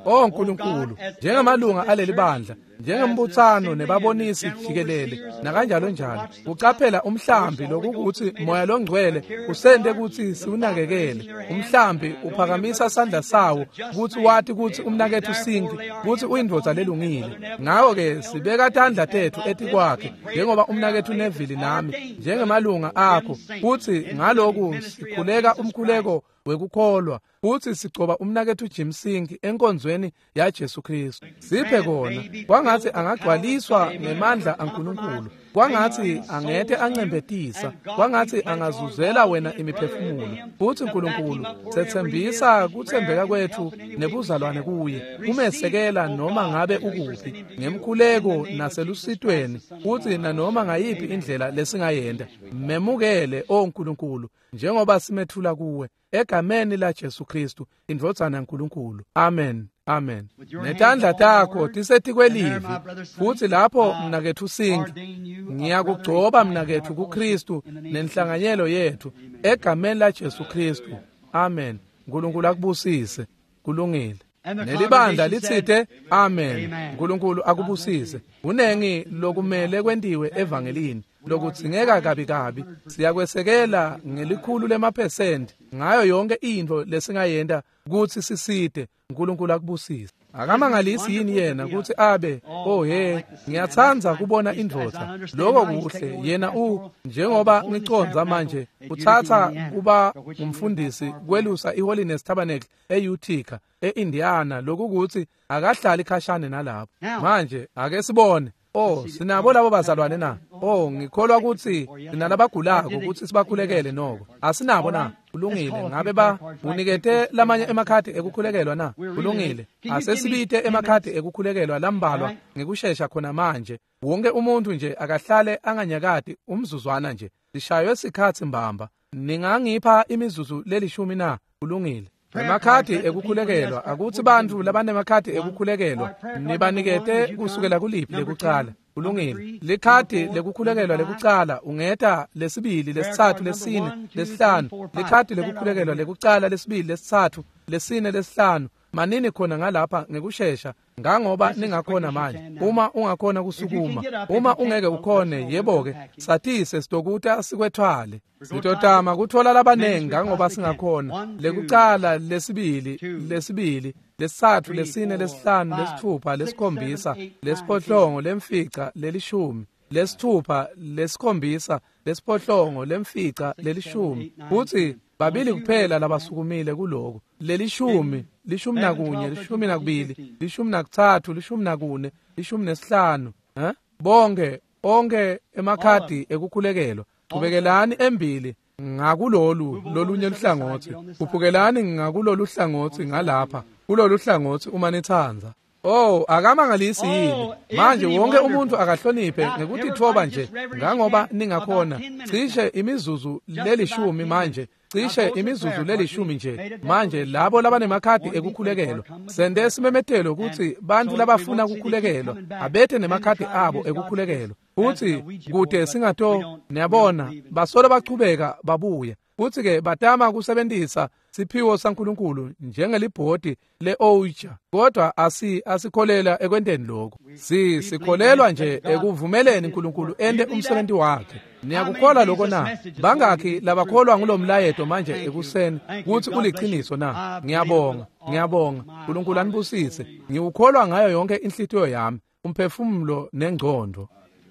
o Nkulunkulu, njengamalunga aleli bandla, njengembuthano nebabonisi jikelele nakanjalo njalo, ucaphela umhlambi lokuthi moya longcwele usende ukuthi siunakekele. Umhlambi uphakamisa isandla sawo ukuthi wathi ukuthi umnakethu Sinki ukuthi uyindvodza lelungile. Ngakho ke sibeka tandla tethu ethi kwakhe, njengoba umnakethu Neville nami njengemalunga akho, futhi ngaloku sikhuleka umkhuleko wekukholwa, futhi sigcoba umnakethu Jim Sinki enkonzweni ya Jesu Kristu. Siphe kona kwangathi angagcwaliswa ngemandla aNkulunkulu, kwangathi angete ancembetisa, kwangathi angazuzela wena imiphefumulo. Futhi Nkulunkulu, sethembisa kuthembeka kwethu nebuzalwane kuye, kumesekela noma ngabe ukuphi, ngemkhuleko naselusitweni, futhi nanoma ngayiphi indlela lesingayenda. Memukele o Nkulunkulu njengoba simethula kuwe egameni la Jesu Kristu indvodzana yaNkulunkulu. Amen. Amen. Netandla takho tisethi kwelivi, futhi lapho mnakethu Sinki ngiyakugcoba mnakethu kuKristu nenhlanganyelo yethu egameni la Jesu Kristu. Amen. Nkulunkulu akubusise. Kulungile. Nelibandla litsite amen. Nkulunkulu akubusise. Unengi lokumele kwendiwe evangelini, lokudzingeka kabi kabi, siyakwesekela ngelikhulu lemaphesenti ngayo yonke into lesingayenda kuthi siside. Nkulunkulu akubusise. Akamangalisi yini yena ukuthi abe oh he ngiyathanza kubona indvodza lokho kuhle yena u njengoba ngiconza manje uthatha kuba umfundisi kwelusa iHoliness Tabernacle eUtica eIndiana, lokhu ukuthi akahlali khashane nalapho. Manje ake sibone, oh sinabo labo bazalwane na, oh ngikholwa ukuthi sinalabagulako ukuthi sibakhulekele noko, asinabo na. Kulungile, ngabe ba unikete lamanye emakhadi ekukhulekelwa na? Kulungile, asesibite emakhadi ekukhulekelwa lambalwa ngikushesha khona manje. Wonke umuntu nje akahlale anganyakati umzuzwana nje, sishaywe sikhathi mbamba. Ningangipha imizuzu lelishumi na? Kulungile. Emakhadi ekukhulekelwa akuthi bantu labanemakhadi ekukhulekelwa nibanikete kusukela kuliphi lekucala. Kulungile. Likhadi lekukhulekelwa lekucala ungeta lesibili, lesithathu, lesine, lesihlanu. Likhadi lekukhulekelwa lekucala, lesibili, lesithathu, lesine, lesihlanu. Manini khona ngalapha ngekushesha ngangoba ningakhona manje. Uma ungakhona kusukuma, uma ungeke ukhone, yebo-ke sathise sitokuta sikwethwale. Sitotama kuthola labanengi ngangoba singakhona. Lekucala, lesibili, lesibili, lesithathu, lesine, lesihlanu, lesithupha, lesikhombisa, lesiphohlongo, lemfica, lelishumi, lesithupha, lesikhombisa, lesiphohlongo, lemfica, lelishumi. Futhi babili kuphela labasukumile kuloko. Lelishumi, lishumi nakunye, lishumi nakubili, lishumi nakuthathu, lishumi nakune, lishumi nesihlanu. Eh? Bonke, onke emakhadi ekukhulekelwa. Qubekelani embili ngakulolu lolunye luhlangothi. Uphukelani ngakulolu hlangothi ngalapha. Kulolu hlangothi uma nithanza. Oh, akamangalisi yini. Manje wonke umuntu akahloniphe ngekuthi thoba nje ngangoba ningakhona. Cishe imizuzu lelishumi manje. Cishe imizuzu lelishumi nje. Manje labo labanemakhadi ekukhulekelwa sende simemetelo ukuthi bantu labafuna ukukhulekelwa abethe nemakhadi abo ekukhulekelwa. Futhi kude singato niyabona basola bachubeka babuya. Futhi ke batama kusebenzisa siphiwo saNkulunkulu njengelibhodi leOija, kodwa asi asikholela ekwenteni lokho. Si sikholelwa nje ekuvumeleni uNkulunkulu ende umsebenzi wakhe. Niyakukholwa lokho na? Bangakhi labakholwa ngulomlayeto manje ekuseni ukuthi uliqiniso na? Ngiyabonga, ngiyabonga. uNkulunkulu anibusise. Ngikukholwa ngayo yonke inhlitiyo yami, umphefumulo nengqondo.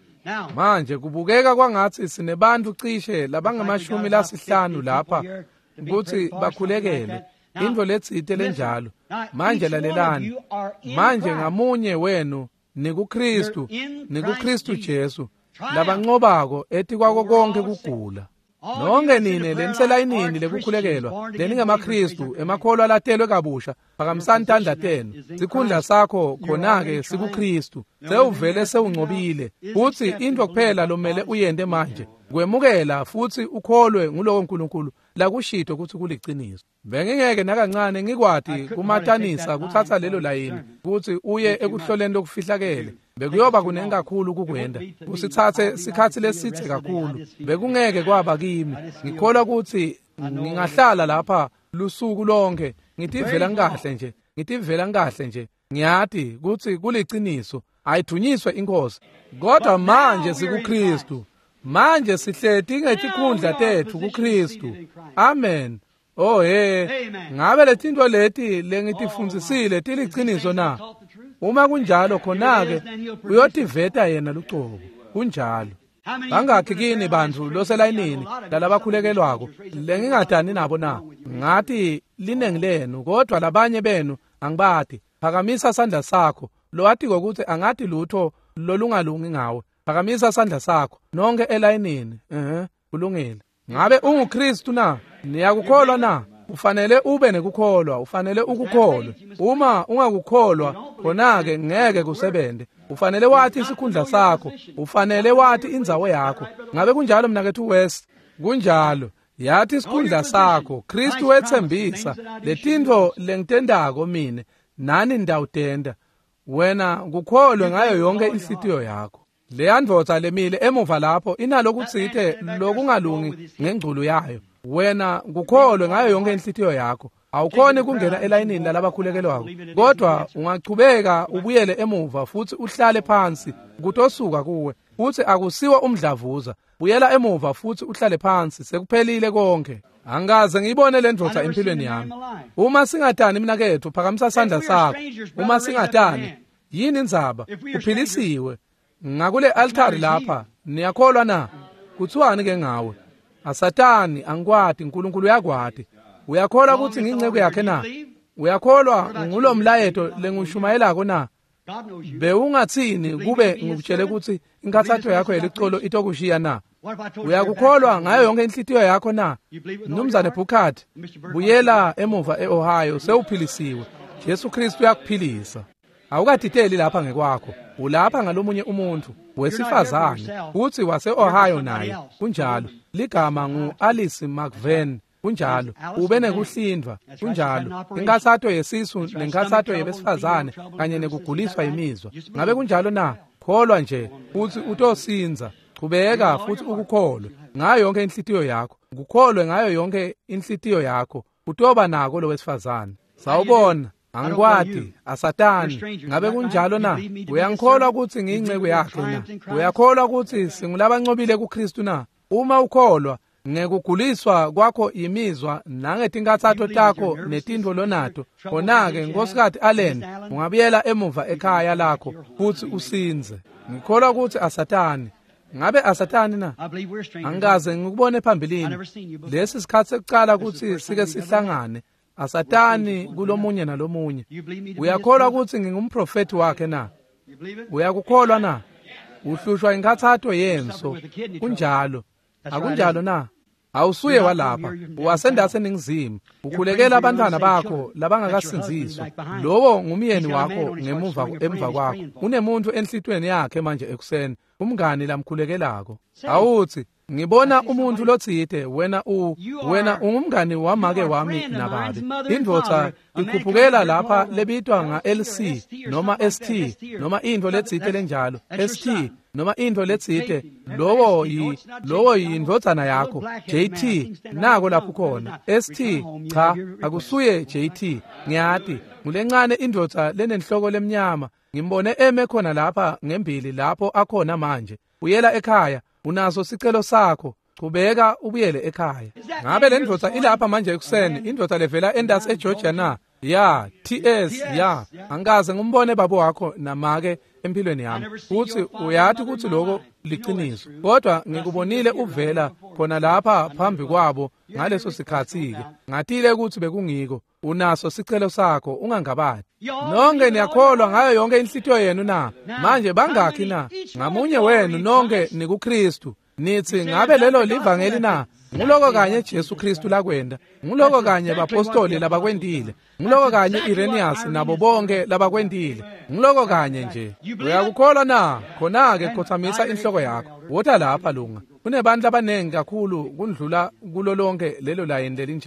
Manje kubukeka kwangathi sinebantu cishe labangamashumi lasihlanu lapha ukuthi bakhulekele. Into letsite lenjalo. Manje lalelani. Manje ngamunye wenu nikuKristu, nikuKristu Jesu. Labanqobako ethi kwako konke kugula. Nonke nini lenisela inini lekukhulekelwa leningamaKristu emakholwa latelwe kabusha phakamisani tandla tenu. Sikhundla sakho khona-ke sikuKristu. Sewuvele sewungcobile futhi into kuphela lomele uyende manje kwemukela futhi ukholwe ngulowo uNkulunkulu la kushito ukuthi kuliqiniso. Bengingeke nakancane ngikwati kumatanisa kuthatha lelo layini ukuthi uye ekuhloleni lokufihlakele. Bekuyoba kunengi kakhulu kukwenda. Usithathe sikhathi lesithe kakhulu. Bekungeke kwaba kimi. Ngikholwa ukuthi ngingahlala lapha lusuku lonke ngithi vela ngahle nje ngithi vela kahle nje ngiyathi kuthi kuliciniso ayidunyiswe inkosi kodwa manje sikuKristu manje sihleti ngetikhundla tethu kuKristu amen oh he ngabe letinto leti lengitifundisile tiliciniso na uma kunjalo khona ke uyotiveta yena lucobo kunjalo bangakhi kini bandlu loselayinini lalabakhulekelwako lengingadani nabo na ngathi linengilenu kodwa labanye benu angibati phakamisa sandla sakho lo athi ukuthi angathi lutho lolungalungi ngawe phakamisa sandla sakho nonke elayinini ehe kulungile ngabe unguKristu na niyakukholwa na ufanele ube nekukholwa ufanele ukukholwa uma ungakukholwa khona ke ngeke kusebenze ufanele wathi isikhundla sakho ufanele wathi indzawo yakho ngabe kunjalo mina kethu West kunjalo yathi isikhundla sakho Kristu wethembisa letinto lengitendako mina nani ndawutenda wena kukholwe ngayo yonke inhlitiyo yakho leyandvodza lemile emuva lapho inalo kutsithe lokungalungi ngengculo yayo wena kukholwe ngayo yonke inhlitiyo yakho awukhoni kungena elayinini lalabakhulekelwako kodwa ungachubeka ubuyele emuva futhi uhlale phansi kutosuka kuwe futhi akusiwa umdlavuza buyela emuva futhi uhlale phansi sekuphelile konke angaze ngiyibone lendvodza empilweni yami uma singatani mina kethu phakamisa sandla sakho uma singatani yini indzaba uphilisiwe ngakule altari lapha niyakholwa na kuthiwani ke ngawe asatani angikwati uNkulunkulu uyakwati uyakholwa ukuthi nginceke yakhe na uyakholwa ngulo mlayeto lengushumayelako na bewungathini kube ngikutshele ukuthi inkathatho yakho yelicolo itokushiya na uyakukholwa ngayo yonke inhlitiyo yakho na Mnumzane Bukati buyela emuva eOhio sewuphilisiwe Jesu Kristu uyakuphilisa awukadideli lapha ngekwakho ulapha ngalomunye umuntu wesifazane uthi wase-Ohio naye kunjalo ligama ngu-Alice McVen kunjalo ube nekuhlindwa kunjalo inkathatho yesisu nenkathatho yebesifazane kanye nekuguliswa imizwa ngabe kunjalo na kholwa nje futhi utosinza qhubeka futhi ukukholwe ngayo yonke inhlitiyo yakho ukukholwe ngayo yonke inhlitiyo yakho utoba nako lo wesifazane sawubona angikwati asatani ngabe kunjalo na uyangikholwa ukuthi ngiyinceke yakhe na uyakholwa ukuthi singulabancobile kuKristu na uma ukholwa ngekuguliswa kwakho imizwa nangetingathatho takho netindvo lonato khona-ke nkosikazi Allen ungabuyela emuva ekhaya lakho futhi usinze ngikholwa ukuthi asatani ngabe asatani na angikaze ngikubone phambilini lesi sikhathi sekucala ukuthi sike sihlangane asatani kulomunye nalomunye uyakholwa ukuthi ngingumprofeti wakhe na uyakukholwa na uhlushwa inkathatho yenso kunjalo akunjalo na awusuye walapha wasendase ningizimu ukhulekela abantwana bakho labangakasinziswa lowo ngumyeni wakho ngemuva emva kwakho unemuntu enhlitweni yakhe manje ekuseni umngani lamkhulekelako awuthi ngibona umuntu lotsite wena u wena ungumngani wamake wami nababi indvodza ikhuphukela lapha lebitwa nga L C noma S T noma into letsite lenjalo S T noma into letsite lowo yi lowo yindvodzana yakho J T nako lapho khona S T cha akusuye J T ngiyati ngulencane indvodza lenenhloko lemnyama ngimbone eme khona lapha ngembili lapho akhona manje uyela ekhaya unaso sicelo sakho qhubeka ubuyele ekhaya ngabe le ndvodza ilapha manje ekuseni indvodza levela endasi eGeorgia na ya T S ya angaze ngumbone babo wakho namake empilweni yami uthi uyathi ukuthi lokho liqiniso kodwa ngikubonile uvela khona lapha phambi kwabo ngaleso sikhathi ke ngathile ukuthi bekungiko unaso sicelo sakho ungangabali nonke niyakholwa ngayo yonke inhlitiyo yenu na manje bangakhi na ngamunye wenu nonke nikuKristu nithi ngabe lelo livangeli na nguloko kanye Jesu Kristu lakwenda nguloko kanye bapostoli labakwendile nguloko kanye Irenaeus nabo bonke labakwendile nguloko kanye nje uyakukholwa na khona ke khothamisa inhloko yakho wotha lapha lunga kunebantu abanengi kakhulu kundlula kulolonke lelo layeni lelinjalo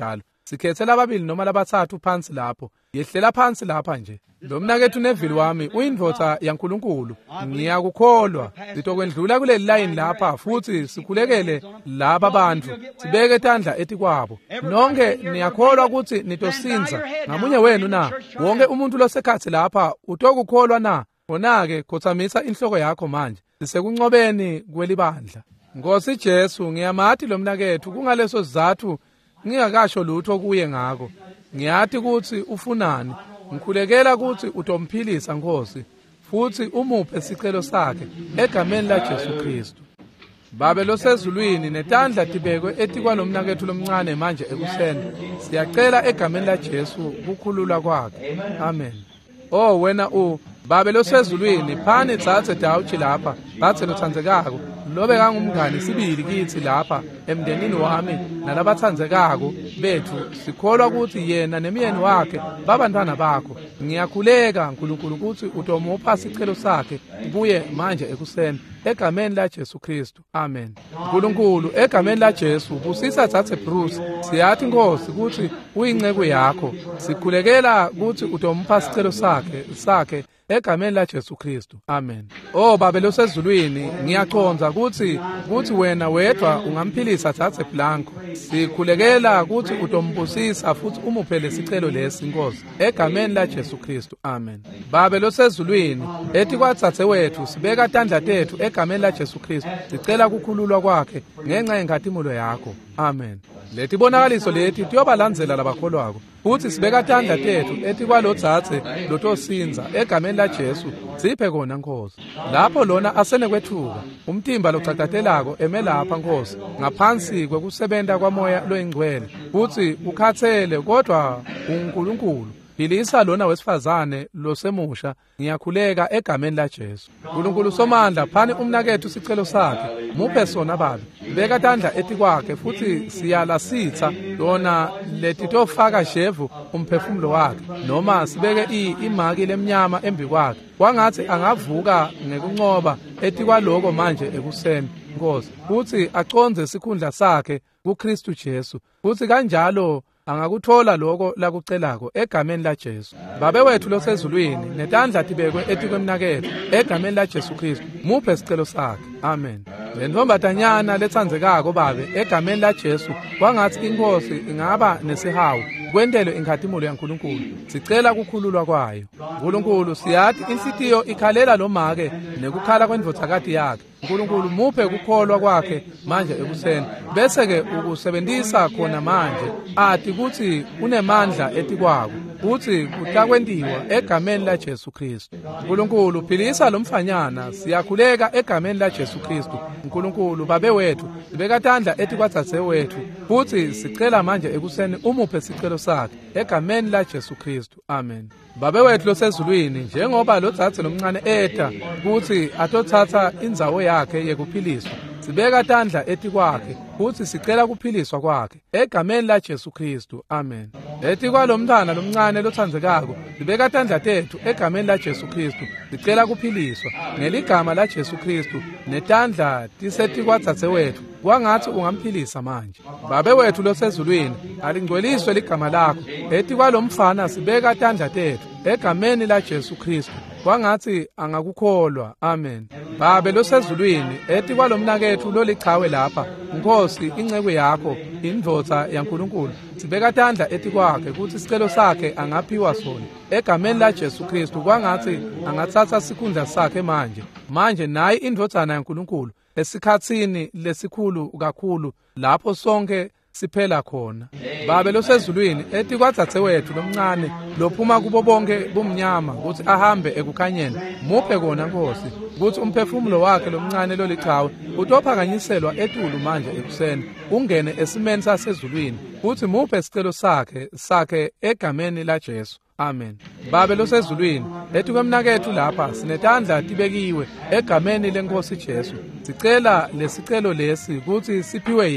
sikhethela ababili noma labathathu phansi lapho, yehlela phansi lapha nje. Lo mnakethu Neville wami uyindvodza yaNkulunkulu. Ngiyakukholwa sitokwendlula kuleli line lapha futhi sikhulekele laba bantu sibeke tandla eti kwabo. Nonke niyakholwa ukuthi nitosinza ngamunye wenu na? Wonke umuntu losekhathi lapha utokukholwa na? Khona-ke khothamisa inhloko yakho manje. Sisekuncobeni kwelibandla. Nkosi Jesu, ngiyamathi lo mnakethu kungaleso sizathu ngingakasho lutho kuye ngako. Ngiyathi ukuthi ufunani. Ngikhulekela ukuthi utomphilisa Nkosi futhi umuphe isicelo sakhe egameni la Jesu Kristu. Babe losezulwini netandla tibekwe eti kwalomnakethu lomncane manje ekuseni. Siyacela egameni la Jesu ukukhululwa kwakhe. Amen. Oh wena u Babe losezulwini phani tsatse dawuthi lapha bathe lothandzekako lobe kangumngani sibili kithi lapha emndenini wami nalabathandzekako bethu sikholwa ukuthi yena nemyeni wakhe babantwana bakho. Ngiyakhuleka nkulunkulu ukuthi utomupha isicelo sakhe kuye manje ekuseni egameni la Jesu Kristu. Amen. Nkulunkulu egameni la Jesu busisa Tsatse Bruce siyathi Nkosi ukuthi uyinceku yakho. Sikhulekela ukuthi utomupha isicelo sakhe sakhe egameni la Jesu Kristu. Amen. Oh Babe losezulwini ngiyaconza ukuthi ukuthi wena wedwa ungamphilisa Tsatse Blanco. Sikhulekela ukuthi utombusisa futhi umuphe lesicelo lesi Nkosi egameni la Jesu Kristu. Amen. Babe losezulwini ethi kwatsatse wethu sibeka tandla tethu egameni la Jesu Kristu sicela ukukhululwa kwakhe ngenxa yenkhatimulo yakho. Amen. Lethi bonakaliso lethi tiyobalandzela labakholwako futhi sibeka tandla tethu ethi kwalotsatse lotosinza egameni la Jesu siphe kona Nkosi. Lapho lona asene kwethuka umtimba locatatelako emelapha Nkosi ngaphansi kwekusebenta kwamoya loyingcwele futhi ukhathele kodwa uNkulunkulu. Philisa lona wesifazane losemusha ngiyakhuleka egameni la Jesu. Nkulunkulu somandla phani umnakethu isicelo sakhe muphe sona Baba. Beka tandla eti kwakhe futhi siyala sitha lona letitofaka shevu umphefumulo wakhe noma sibeke i imaki lemnyama embi kwakhe kwangathi angavuka ngekuncoba eti kwaloko manje ekuseni Nkosi futhi aconze isikhundla sakhe kuKristu Jesu futhi kanjalo angakuthola lokho lakucelako egameni la Jesu. Babe wethu losezulwini netandla tibekwe eti kwemnakethu egameni la Jesu Kristu muphe isicelo sakhe. Amen. Lentombatanyana letsandzekako Babe egameni la Jesu kwangathi inkosi ingaba nesihawu kwendelo inkhatimulo yaNkulunkulu sicela ukukhululwa kwayo. Nkulunkulu siyathi inhlitiyo ikhalela lo make nekukhala kwendvodzakati yakhe. Nkulunkulu muphe ukukholwa kwakhe manje ekuseni bese ke ukusebenzisa khona manje athi ukuthi unemandla eti kwako futhi kutakwendiwa egameni la Jesu Kristu. Nkulunkulu philisa lo mfanyana siyakhuleka egameni la Jesu Kristu. Nkulunkulu Babe wethu sibeka tandla eti kwatsatse wethu futhi sicela manje ekuseni umuphe isicelo sakhe egameni la Jesu Kristu. Amen. Babe wethu losezulwini njengoba lo tsatse lomncane eta ukuthi atothatha indzawo yakhe yekuphiliswa sibeka tandla eti kwakhe futhi sicela kuphiliswa kwakhe egameni la Jesu Kristu. Amen. Eti kwalomntana lomncane lothandzekako sibeka tandla tethu egameni la Jesu Kristu sicela kuphiliswa ngeligama la Jesu Kristu netandla tiseti kwatsatse wethu kwangathi ungamphilisa manje. Babe wethu losezulwini alingcweliswe ligama lakho eti kwalomfana sibeka tandla tethu egameni la Jesu Kristu kwangathi angakukholwa. Amen. Babe losezulwini eti kwalomnakethu lolichawe lapha Nkosi inceku yakho indvodza yaNkulunkulu sibeka tandla eti kwakhe ukuthi isicelo sakhe angaphiwa sona egameni la Jesu Kristu kwangathi angatsatsa isikhundla sakhe manje manje nayi indvodzana yaNkulunkulu esikhatsini lesikhulu kakhulu lapho sonke siphela khona. Babe losezulwini ethi kwatsatse wethu lomncane lophuma kubo bonke bumnyama ukuthi ahambe ekukhanyeni muphe kona Nkosi ukuthi umphefumulo wakhe lomncane lolichawe utophakanyiselwa etulu manje ekuseni ungene esimeni sasezulwini futhi muphe isicelo sakhe sakhe egameni la Jesu. Amen. Babe losezulwini ethi kwemnakethu lapha sinetandla tibekiwe egameni leNkosi Jesu sicela lesicelo lesi ukuthi siphiwe yena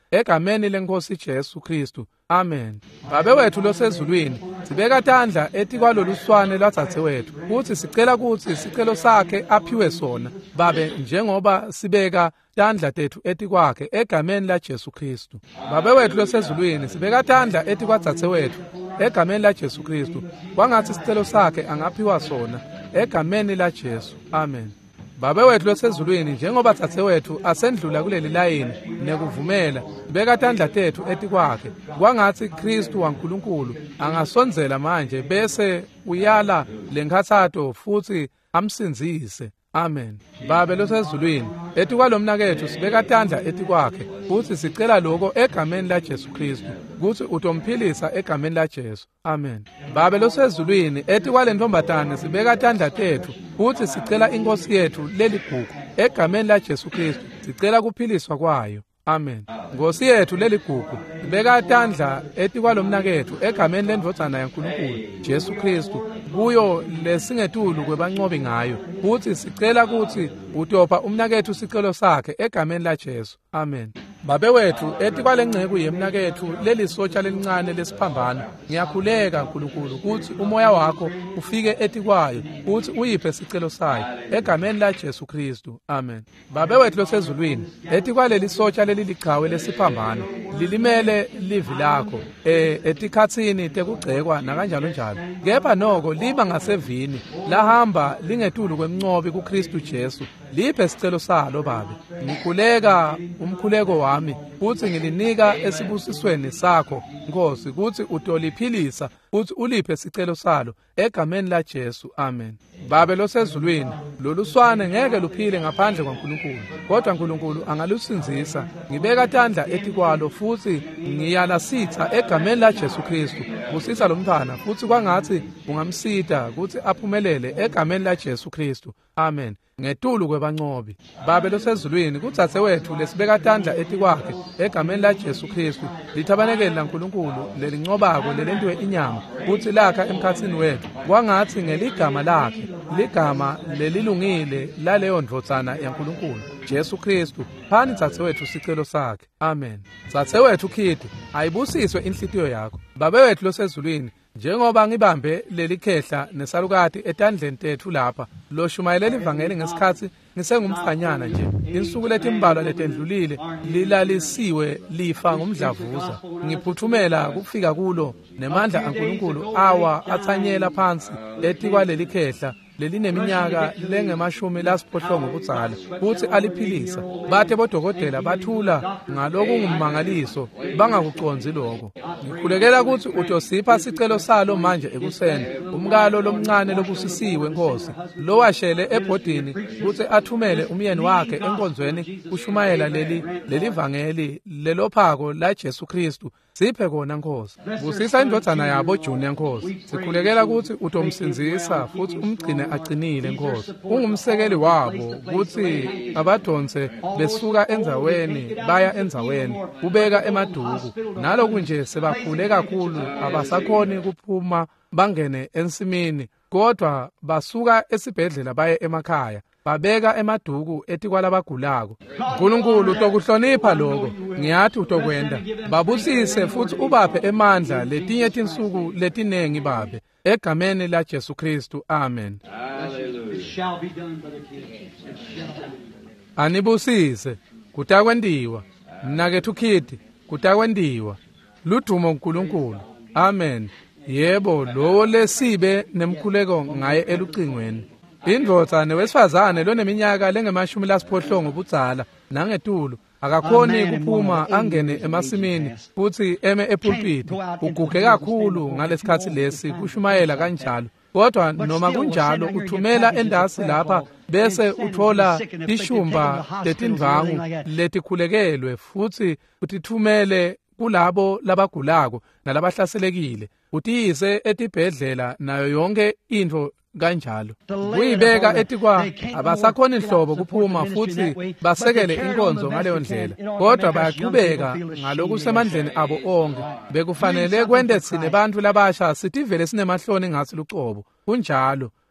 egameni lenkosi Jesu Kristu. Amen. Babe wethu losezulwini, sibeka tandla eti kwalolu swane lwadzadzewethu, futhi sicela ukuthi sicelo sakhe aphiwe sona, babe, njengoba sibeka tandla tethu eti kwakhe egameni la Jesu Kristu. Babe wethu losezulwini, sibeka tandla eti kwadzadzewethu egameni la Jesu Kristu, kwangathi sicelo sakhe angaphiwa sona egameni la Jesu. Amen. Babe wethu losezulwini, njengoba dzadzewethu asendlula kuleli layini nekuvumela, beka tandla tethu eti kwakhe, kwangathi Kristu waNkulunkulu angasonzela manje bese uyala lenkhathato futhi amsinzise. Amen. Babe losezulwini, eti kwalomnakethu sibeka tandla eti kwakhe, futhi sicela lokho egameni la Jesu Kristu, kuthi utomphilisa egameni la Jesu. Amen. Babe losezulwini, eti kwalentombatane sibeka tandla tethu, futhi sicela inkosi yethu leligugu egameni la Jesu Kristu, sicela kuphiliswa kwayo. Amen. Nkosi yethu leligugu, sibeka tandla eti kwalomnakethu egameni lendvodzana yaNkulunkulu Jesu Kristu, kuyo lesingetulu kwebancobi ngayo, futhi sicela ukuthi utopha umnakethu sicelo sakhe egameni la Jesu. Amen. Babe wethu, eti kwalengceku yemnakethu lelisotsha lelincane lesiphambano, ngiyakhuleka Nkulunkulu ukuthi umoya wakho ufike eti kwayo, ukuthi uyiphe sicelo sayo egameni la Jesu Kristu. Amen. Babe wethu losezulwini, eti kwalelisotsha lelilichawe lesiphambano, lilimele livi lakho eh etikhatsini tekugcekwa nakanjalo njalo, kepha noko liba ngasevini lahamba lingetulu kwemncobi kuKristu Jesu, liphe sicelo salo babe. Ngikhuleka umkhuleko wami, futhi ngilinika esibusisweni sakho Nkosi, ukuthi utoliphilisa futhi uliphe sicelo salo egameni la Jesu. Amen. Babe losezulwini, lolu swane ngeke luphile ngaphandle kwaNkulunkulu, kodwa Nkulunkulu angalusinzisa. Ngibeka tandla eti kwalo futhi ngiyalasitha egameni la Jesu Kristu, busisa lomntwana futhi kwangathi ungamsida ukuthi aphumelele egameni la Jesu Kristu. Amen. Ngetulu kwebancobi. Babe losezulwini, kudzadzewethu lesibeka tandla eti kwakhe egameni la Jesu Kristu, lithabanekeli laNkulunkulu lelincobako lelentiwe inyama, kuthi lakha emkhatsini wethu, kwangathi ngeligama lakhe, ligama lelilungile laleyo ndvodzana yaNkulunkulu Jesu Kristu, phani dzadzewethu sicelo sakhe. Amen. Dzadzewethu khiti, ayibusiswe inhlitiyo yakho. Babe wethu losezulwini, njengoba ngibambe leli khehla nesalukati etandleni tethu lapha, loshumayela livangeli ngesikhathi ngisengumfanyana nje, insuku letimbalwa letendlulile lilalisiwe lifa ngomdlavuza, ngiphuthumela kufika kulo nemandla aNkulunkulu awa athanyela phansi eti kwaleli khehla lelineminyaka lengemashumi lasiphohlongo kudzala, futhi aliphilisa. Bathe bodokotela bathula ngalokungumangaliso, bangakuconzi lokho. Ngikhulekela ukuthi utosipha sicelo salo manje ekuseni, umkalo lomncane lobusisiwe Nkosi, lowashele ebhodini ukuthi athumele umyeni wakhe enkonzweni kushumayela leli lelivangeli lelophako la Jesu Kristu, siphe kona Nkosi. Busisa indvodzana yabo Junior Nkosi, sikhulekela ukuthi utomsinzisa futhi umgcine aqinile Nkosi, ungumsekeli wabo ukuthi abadonse besuka enzaweni baya enzaweni, ubeka emaduku, naloku nje sebakhule kakhulu abasakhoni kuphuma bangene ensimini, kodwa basuka esibhedlela baye emakhaya, babeka emaduku eti kwalabagulako. Nkulunkulu utokuhlonipha lokho, ngiyathi utokwenda. Babusise futhi ubaphe emandla letinye tinsuku letinengi babe, egameni la Jesu Kristu. Amen. Anibusise, kutakwendiwa, mnakethu khiti, kutakwendiwa, ludumo Nkulunkulu. Amen. Yebo, lowo lesibe nemkhuleko ngaye elucingweni. Indvodza newesifazane loneminyaka lengemashumi lasiphohlongo budzala nangetulu, akakhoni kuphuma angene emasimini futhi eme epulpiti, uguge kakhulu ngalesikhathi lesi kushumayela kanjalo. Kodwa noma kunjalo uthumela endasi lapha bese uthola ishumba letindvangu letikhulekelwe, futhi utithumele kulabo labagulako nalabahlaselekile, utiyise etibhedlela nayo yonke into kanjalo. Kuyibeka etikwa abasakhona inhlobo kuphuma futhi basekele inkonzo ngaleyo ndlela, kodwa bayaqhubeka ngalokusemandleni abo onke. Bekufanele kwende thine bantu labasha sitivele sinemahloni ngasi lucobo, kunjalo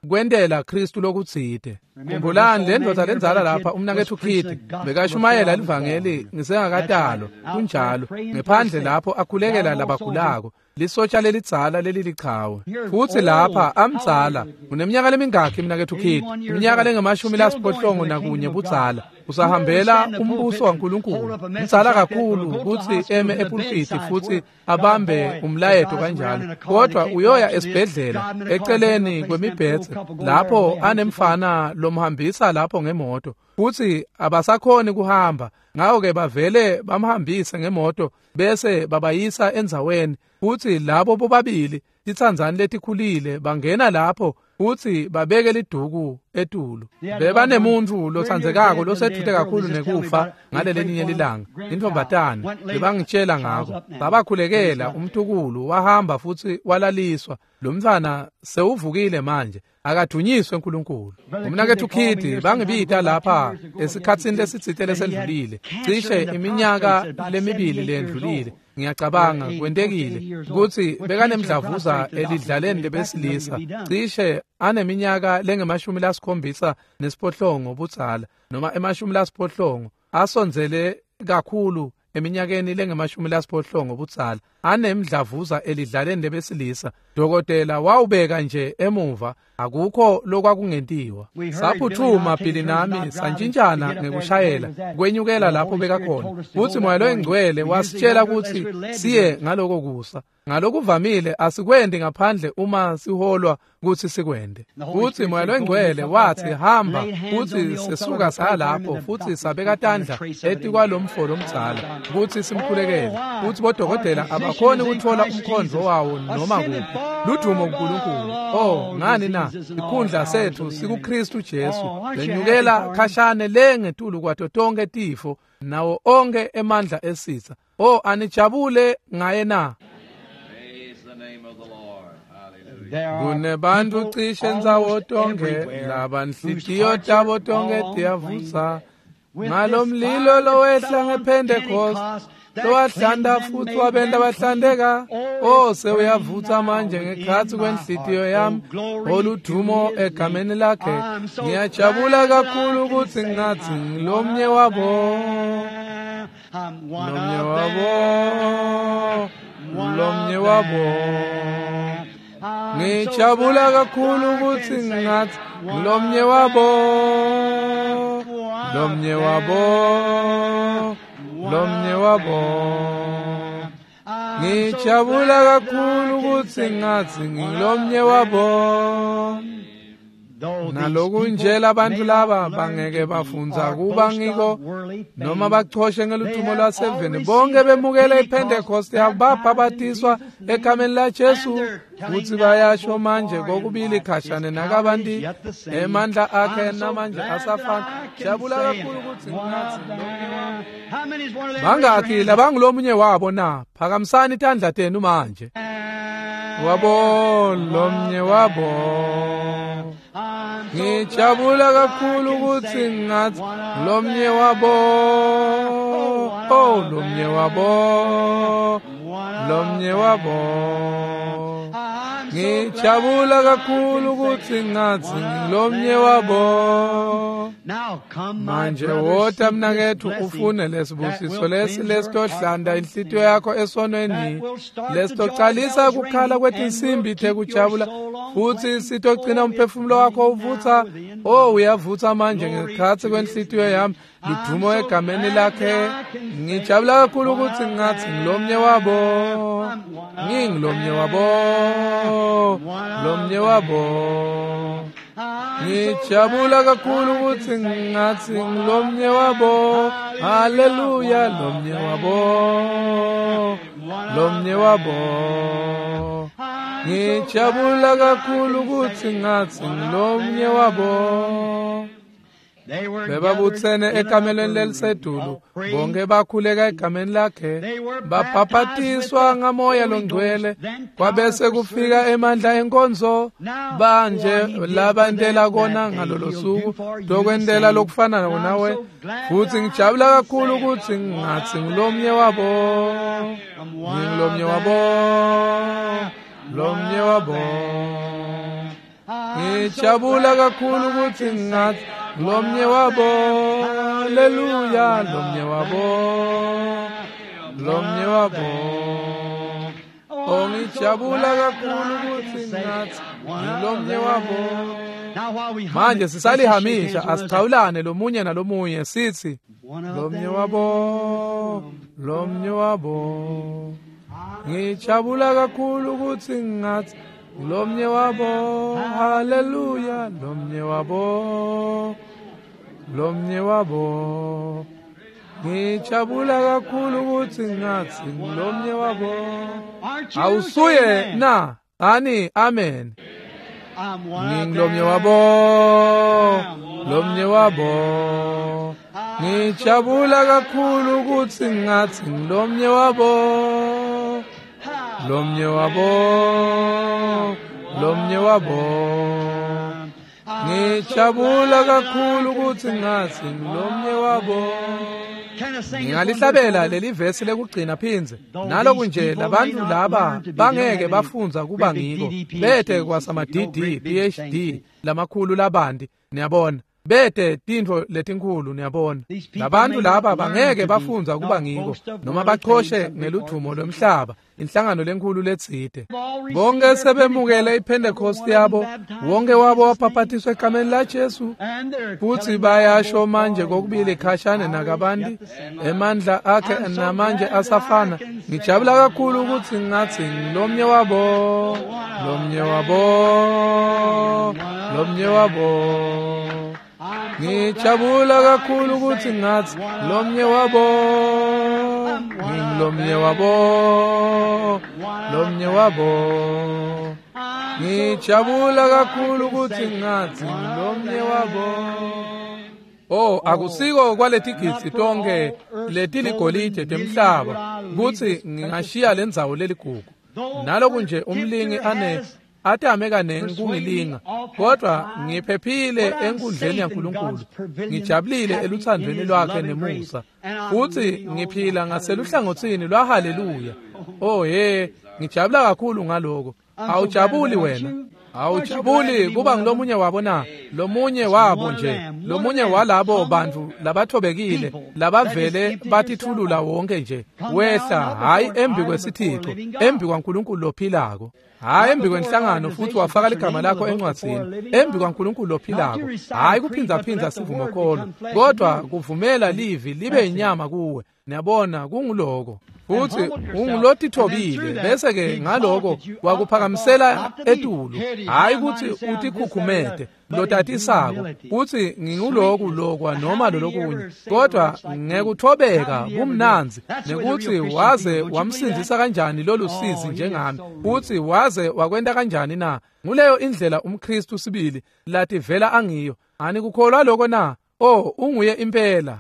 kwendela Kristu lokutside. Khumbulani le ndoda lenzala lapha umnakethu Khidi bekashumayela livangeli ngisengakatalo kunjalo ngephandle lapho akhulekela labagulako lisotsha lelidzala leli lichawe. Futhi lapha amdzala uneminyaka lemingaki umnakethu Khidi? Iminyaka lengamashumi lasiphohlongo nakunye budzala. Usahambela umbuso waNkulunkulu. Mdzala kakhulu ukuthi eme epulpiti futhi abambe umlayeto kanjalo. Kodwa uyoya esibhedlela eceleni kwemibhedze lapho anemfana lomhambisa lapho ngemoto. Futhi abasakhoni kuhamba. Ngakho-ke bavele bamhambise ngemoto bese babayisa endzaweni. Futhi labo bobabili titsandzani letikhulile bangena lapho futhi babeke liduku etulu. Bebanemuntfu lotsandzekako losedvute kakhulu nekufa ngalelinye lilanga. Intfombatana bebangitshela ngako. Babakhulekela umtukulu wahamba futhi walaliswa. Lo mfana sewuvukile manje. Akadunyiswe uNkulunkulu. Umnakethu Khidi bangibita lapha esikhatsini lesitsite lesendlulile. Cishe iminyaka lemibili lendlulile. Ngiyacabanga kwentekile ukuthi bekanemdlavuza elidlaleni lebesilisa. Cishe aneminyaka lengemashumi lasikhombisa nesiphohlongo budzala noma emashumi lasiphohlongo. Asonzele kakhulu eminyakeni lengemashumi lasiphohlongo budzala. Anemdlavuza elidlaleni lebesilisa. Dokotela wawubeka nje emuva akukho lokwakungentiwa. Saphuthuma phili nami sanjinjana ngekushayela kwenyukela lapho bekakhona. Futhi Moya Loyingcwele wasitshela ukuthi siye ngaloko kusa. Ngalokuvamile asikwendi ngaphandle uma siholwa ukuthi sikwende. Futhi Moya Loyingcwele wathi hamba futhi sesuka saya lapho futhi sabeka tandla eti kwalomfo lomdzala futhi simkhulekele. Futhi bodokotela abakhoni ukuthola umkhondlo wawo noma kuphi. Ludumo kuNkulunkulu. Oh ngani na ikhundla sethu sikuKristu Jesu. Lenyukela khashane lengetulu kwato tonke tifo nawo onke emandla esitha. Oh anijabule ngaye na. Kune bantu cishe nzawo tonke laba nhliziyo tabo tonke tiyavusa ngalomlilo lowehla ngePentecost lowahlanda futhi wabenda bahlandeka. Oh sewuyavutha manje ngekhathi kwenhliziyo yami oludumo egameni lakhe. Ngiyajabula kakhulu ukuthi ngathi ngilomnye wabo lomnye wabo lomnye wabo. Ngijabula kakhulu ukuthi ngathi lomnye wabo lomnye wabo lomnye wabo. Ngijabula kakhulu ukuthi ngathi ngilomnye wabo. Nalokunjela abantu laba bangeke bafunza kuba ngiko noma bachoshe ngeludumo lwaseveni bonke bemukela iPentecost yababhabhatiswa egameni laJesu futhi bayasho manje kokubili khashane nakabanti emandla akhe namanje asafana. Jabula kakhulu ukuthi ngathi bangaki labangulomunye wabo na phakamisani itandla tenu manje. Wabo lomnye wabo. Ngijabula kakhulu ukuthi ngathi lomnye wabo. Oh lomnye wabo lomnye wabo. Ngijabula kakhulu ukuthi ngathi lomnye wabo. Manje wota mnakethu ufune lesibusiso lesi lesitohlanda inhlitiyo yakho esonweni lesitocalisa kukhala kwetinsimbi the kujabula futhi sitogcina umphefumulo wakho uvutha. Oh uyavutha manje ngekhathi kwenhlitiyo yami ludumo egameni lakhe. Ngijabula kakhulu ukuthi ngathi ngilomnye wabo ngingilomnye wabo lomnye wabo. Ngijabula kakhulu ukuthi ngathi ngilomnye wabo. Haleluya lomnye wabo lomnye wabo. Ngijabula kakhulu ukuthi ngathi ngilomnye wabo. Bebabuthene ekamelweni lelisedulu bonke bakhuleka egameni lakhe babhabhatiswa ngaMoya Longcwele. Kwabese kufika emandla enkonzo banje labantela kona ngalolo suku dokwendela lokufana nawe. Futhi ngijabula kakhulu ukuthi ngathi ngilomnye wabo ngilomnye wabo lomnye wabo. ngijabula kakhulu ukuthi ngathi lomnye wabo haleluya lomnye wabo lomnye wabo ongijabula kakhulu ukuthi ngathi lomnye wabo. Manje sisalihamisha asichawulane lomunye nalomunye sithi lomnye wabo lomnye wabo ngijabula kakhulu ukuthi ngathi lomnye wabo haleluya lomnye wabo lomnye wabo ngijabula kakhulu ukuthi ngathi lomnye wabo. Awusuye na ani amen. Ngilomnye wabo lomnye wabo ngijabula kakhulu ukuthi ngathi lomnye wabo lomnye wabo lomnye wabo ngijabula kakhulu ukuthi ngathi lomnye wabo. Ngingalihlabela leli vesi lekugcina phinze naloku nje labantu laba bangeke bafunza kuba ngiko bethe kwasama D D P H D lamakhulu labandi niyabona bethe tintfo letinkhulu niyabona labantu laba bangeke bafunza kuba ngiko noma bachoshe ngeluthumo lomhlaba inhlangano lenkulu letsite bonke sebemukele iPentecost yabo wonke wabo wapapathiswa egameni la Jesu futhi bayasho manje kokubili ekhashane nakabandi emandla akhe namanje asafana. Ngijabula kakhulu ukuthi ngathi lomnye wabo lomnye wabo lomnye wabo ngijabula kakhulu ukuthi ngathi lomnye wabo lomnye wabo lomnye wabo ngijabula kakhulu ukuthi ngathi lomnye wabo. Oh akusiko kwaletigitsi tonke letiligolide temhlaba kuthi ngingashiya lendzawo leligugu naloku nje umlingi ane athi amekanenge kungilinga kodwa ngiphephile enkundleni yaNkulunkulu ngijabulile eluthandweni lwakhe nemusa futhi ngiphila ngaseluhlangothini lwa haleluya. Oh ye ngijabula kakhulu ngaloko. Awujabuli wena? Awujabuli kuba ngilomunye wabo na lomunye wabo nje lomunye walabo bantu labathobekile labavele batithulula wonke nje wehla hayi embi kwesithixo embi kwaNkulunkulu lophilako hayi embi kwenhlangano futhi wafaka ligama lakho encwadzini embi kwaNkulunkulu lophilako hayi kuphinza phinza sivumo kholo kodwa kuvumela livi libe inyama kuwe. Niyabona kunguloko futhi ungulotithobile bese ke ngaloko wakuphakamisela etulu hayi ukuthi utikhukhumete lotatisako futhi nginguloko lokwa noma lolokunye kodwa ngekuthobeka kumnanzi nekuthi waze wamsindisa kanjani lolusizi njengami futhi waze wakwenta kanjani na. Nguleyo indlela umKristu sibili lathi vela angiyo ani kukholwa lokho na. Oh unguye impela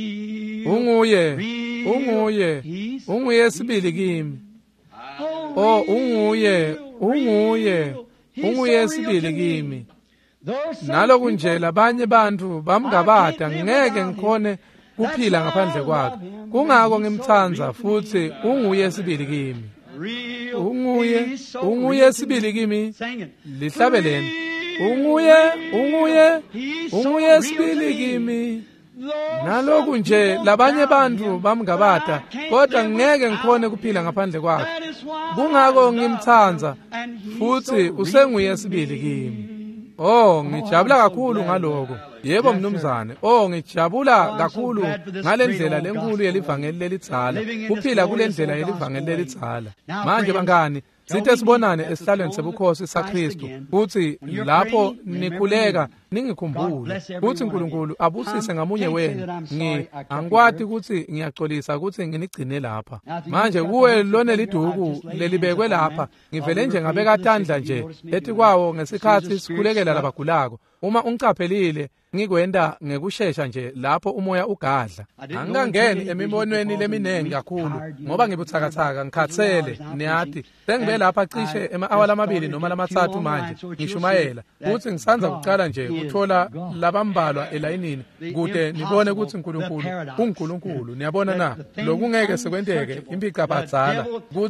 unguye unguye unguye sibili kimi. Oh unguye unguye unguye sibili kimi. Naloku nje labanye bantu bamngabada ngeke ngikhone kuphila ngaphandle kwakhe kungako ngimthanza futhi unguye sibili kimi. Unguye unguye sibili kimi lihlabeleni unguye unguye unguye sibili kimi. Naloku nje labanye bantu bamngabada kodwa ngeke ngikhone kuphila ngaphandle kwakhe kungako ngimthanza futhi usenguye sibili kimi. Oh ngijabula kakhulu ngaloko. Yebo mnumzane. Oh ngijabula kakhulu ngalendlela lenkulu yelivangeli lelitsala kuphila kulendlela yelivangeli lelitsala. Manje bangani sithe sibonane esihlalweni sebukhosi saKristu futhi lapho nikhuleka ningikhumbule futhi uNkulunkulu abusise ngamunye wenu. Ngi angikwati ukuthi ngiyaxolisa ukuthi nginigcine lapha manje kuwe lone liduku lelibekwe lapha ngivele nje ngabeka tandla nje ethi kwawo ngesikhathi sikhulekela labagulako uma ungicaphelile ngikwenda ngekusheshsha nje lapho umoya ugadla angangeni emibonweni leminengi kakhulu ngoba ngibuthakathaka ngikhathele niyathi sengibe lapha cishe ema-awala amabili noma lamathathu manje ngishumayela futhi ngisanza kuqala nje uthola labambalwa elayinini kude nibone ukuthi uNkulunkulu unguNkulunkulu. Niyabona na lokungeke sekwenteke impicabhadzala ukuthi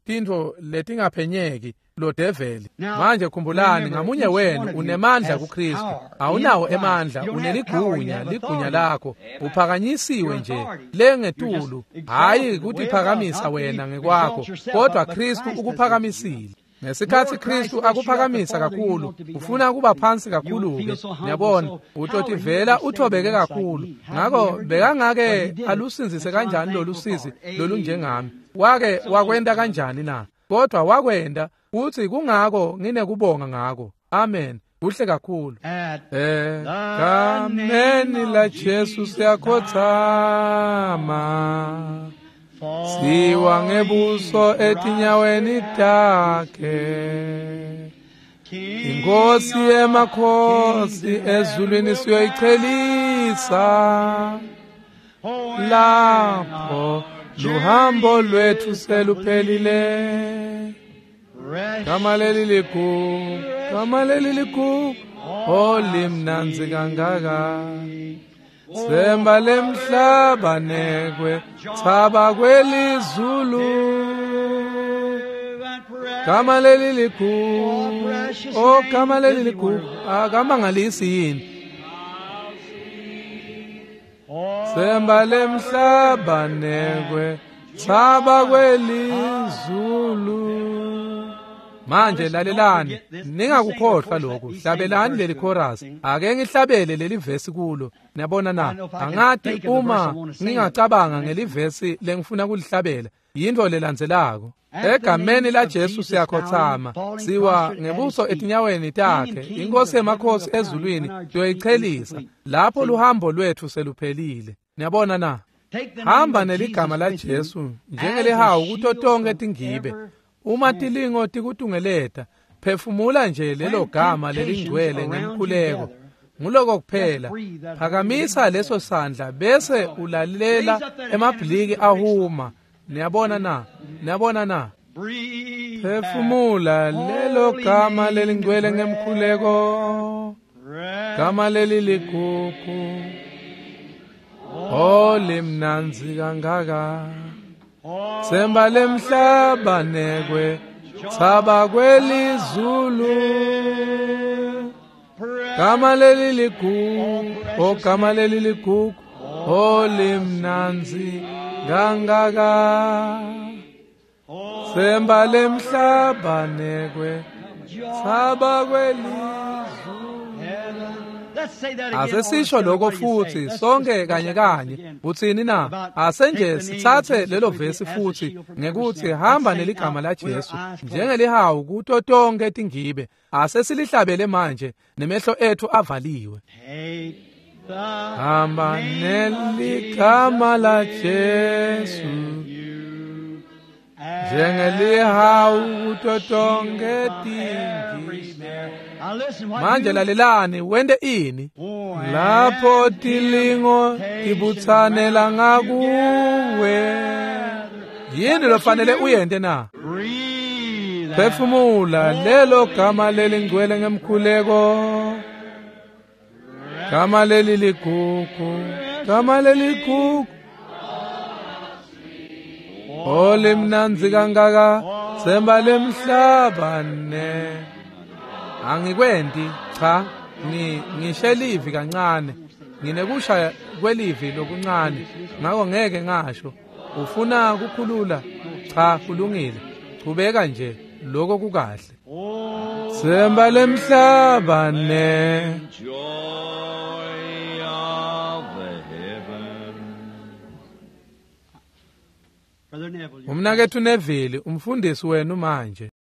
tintfo letingaphenyeki lo devil. Manje khumbulani ngamunye wenu unemandla kuKristu. Awunawo emandla, uneligunya, ligunya lakho. Uphakanyisiwe nje lengetulu, hayi ukuthi phakamisa wena ngekwakho, kodwa Kristu ukuphakamisile. Ngesikhathi Kristu akuphakamisa kakhulu, ufuna kuba phansi kakhulu-ke, yabona, utothi vela uthobeke kakhulu. Ngakho bekangake alusinzise kanjani lolu sizi lolu njengami. Wake wakwenda kanjani na? Kodwa wakwenda uthi kungako nginekubonga ngako. Amen. Kuhle kakhulu. Eh, kameni la Jesu siyakhothama. Siwa ngebuso etinyaweni takhe. Inkosi emakhosi ezulwini siyoyichelisa. Lapho luhambo lwethu seluphelile. Kama leli liku, kama leli liku, olimnanzi kangaka. Semba lemhlaba nekwe, chaba kwelizulu. Kama leli liku, oh kama leli liku, akama ngalisi yini. Semba lemhlaba nekwe, chaba kwelizulu. Manje lalelani, ningakukhohlwa lokhu, hlabelani leli chorus. Ake ngihlabele leli verse kulo. Niyabona na, angathi uma ngingacabanga ngeli verse lengifuna kulihlabela, yinto lelandzelako. Egameni la Jesu siyakhothama, siwa ngebuso etinyaweni takhe. Inkosi emakhosi ezulwini siyoyichelisa. Lapho luhambo lwethu seluphelile. Niyabona na, hamba neligama la Jesu njengelihawu kuto tonke tingibe. Uma tilingo tikutungeleta, phefumula nje lelo gama lelingcwele ngemkhuleko. Nguloko kuphela, phakamisa leso sandla bese ulalela emabhliki ahuma. Niyabona na, niyabona na. Phefumula lelo gama lelingcwele ngemkhuleko. Gama leli ligugu, olimnanzi kangaka. Semba lemhlaba nekwe, chaba kwelizulu. Gama leli ligugu, oh gama leli ligugu, olimnanzi kangaka. Semba lemhlaba nekwe, chaba kwelizulu. Asesisho lokho futhi sonke kanye kanye. Uthini na? Asenje sithathe lelo verse futhi ngekuthi hamba neligama la Jesu njengelihawu kuto tonke tingibe. Asesilihlabele manje nemehlo ethu avaliwe. Hamba neligama la Jesu njengelihawu kuto tonke tingibe. Manje lalelani wende ini. Lapho tilingo tibutsanela ngakuwe. Yini lofanele uyende na? Phefumula lelo gama lelingcwele ngemkhuleko. Gama leli ligugu, gama leli ligugu, olimnanzi kangaka. Semba lemhlaba ne. Angikwendi cha, ni ngishelivi kancane. Nginekusha kwelivi lokuncane. Ngakho ngeke ngasho. Ufuna kukhulula? Cha, kulungile. Qhubeka nje, lokho kukahle. Semba lemhlaba ne. Umnakethu Neville, umfundisi wenu manje.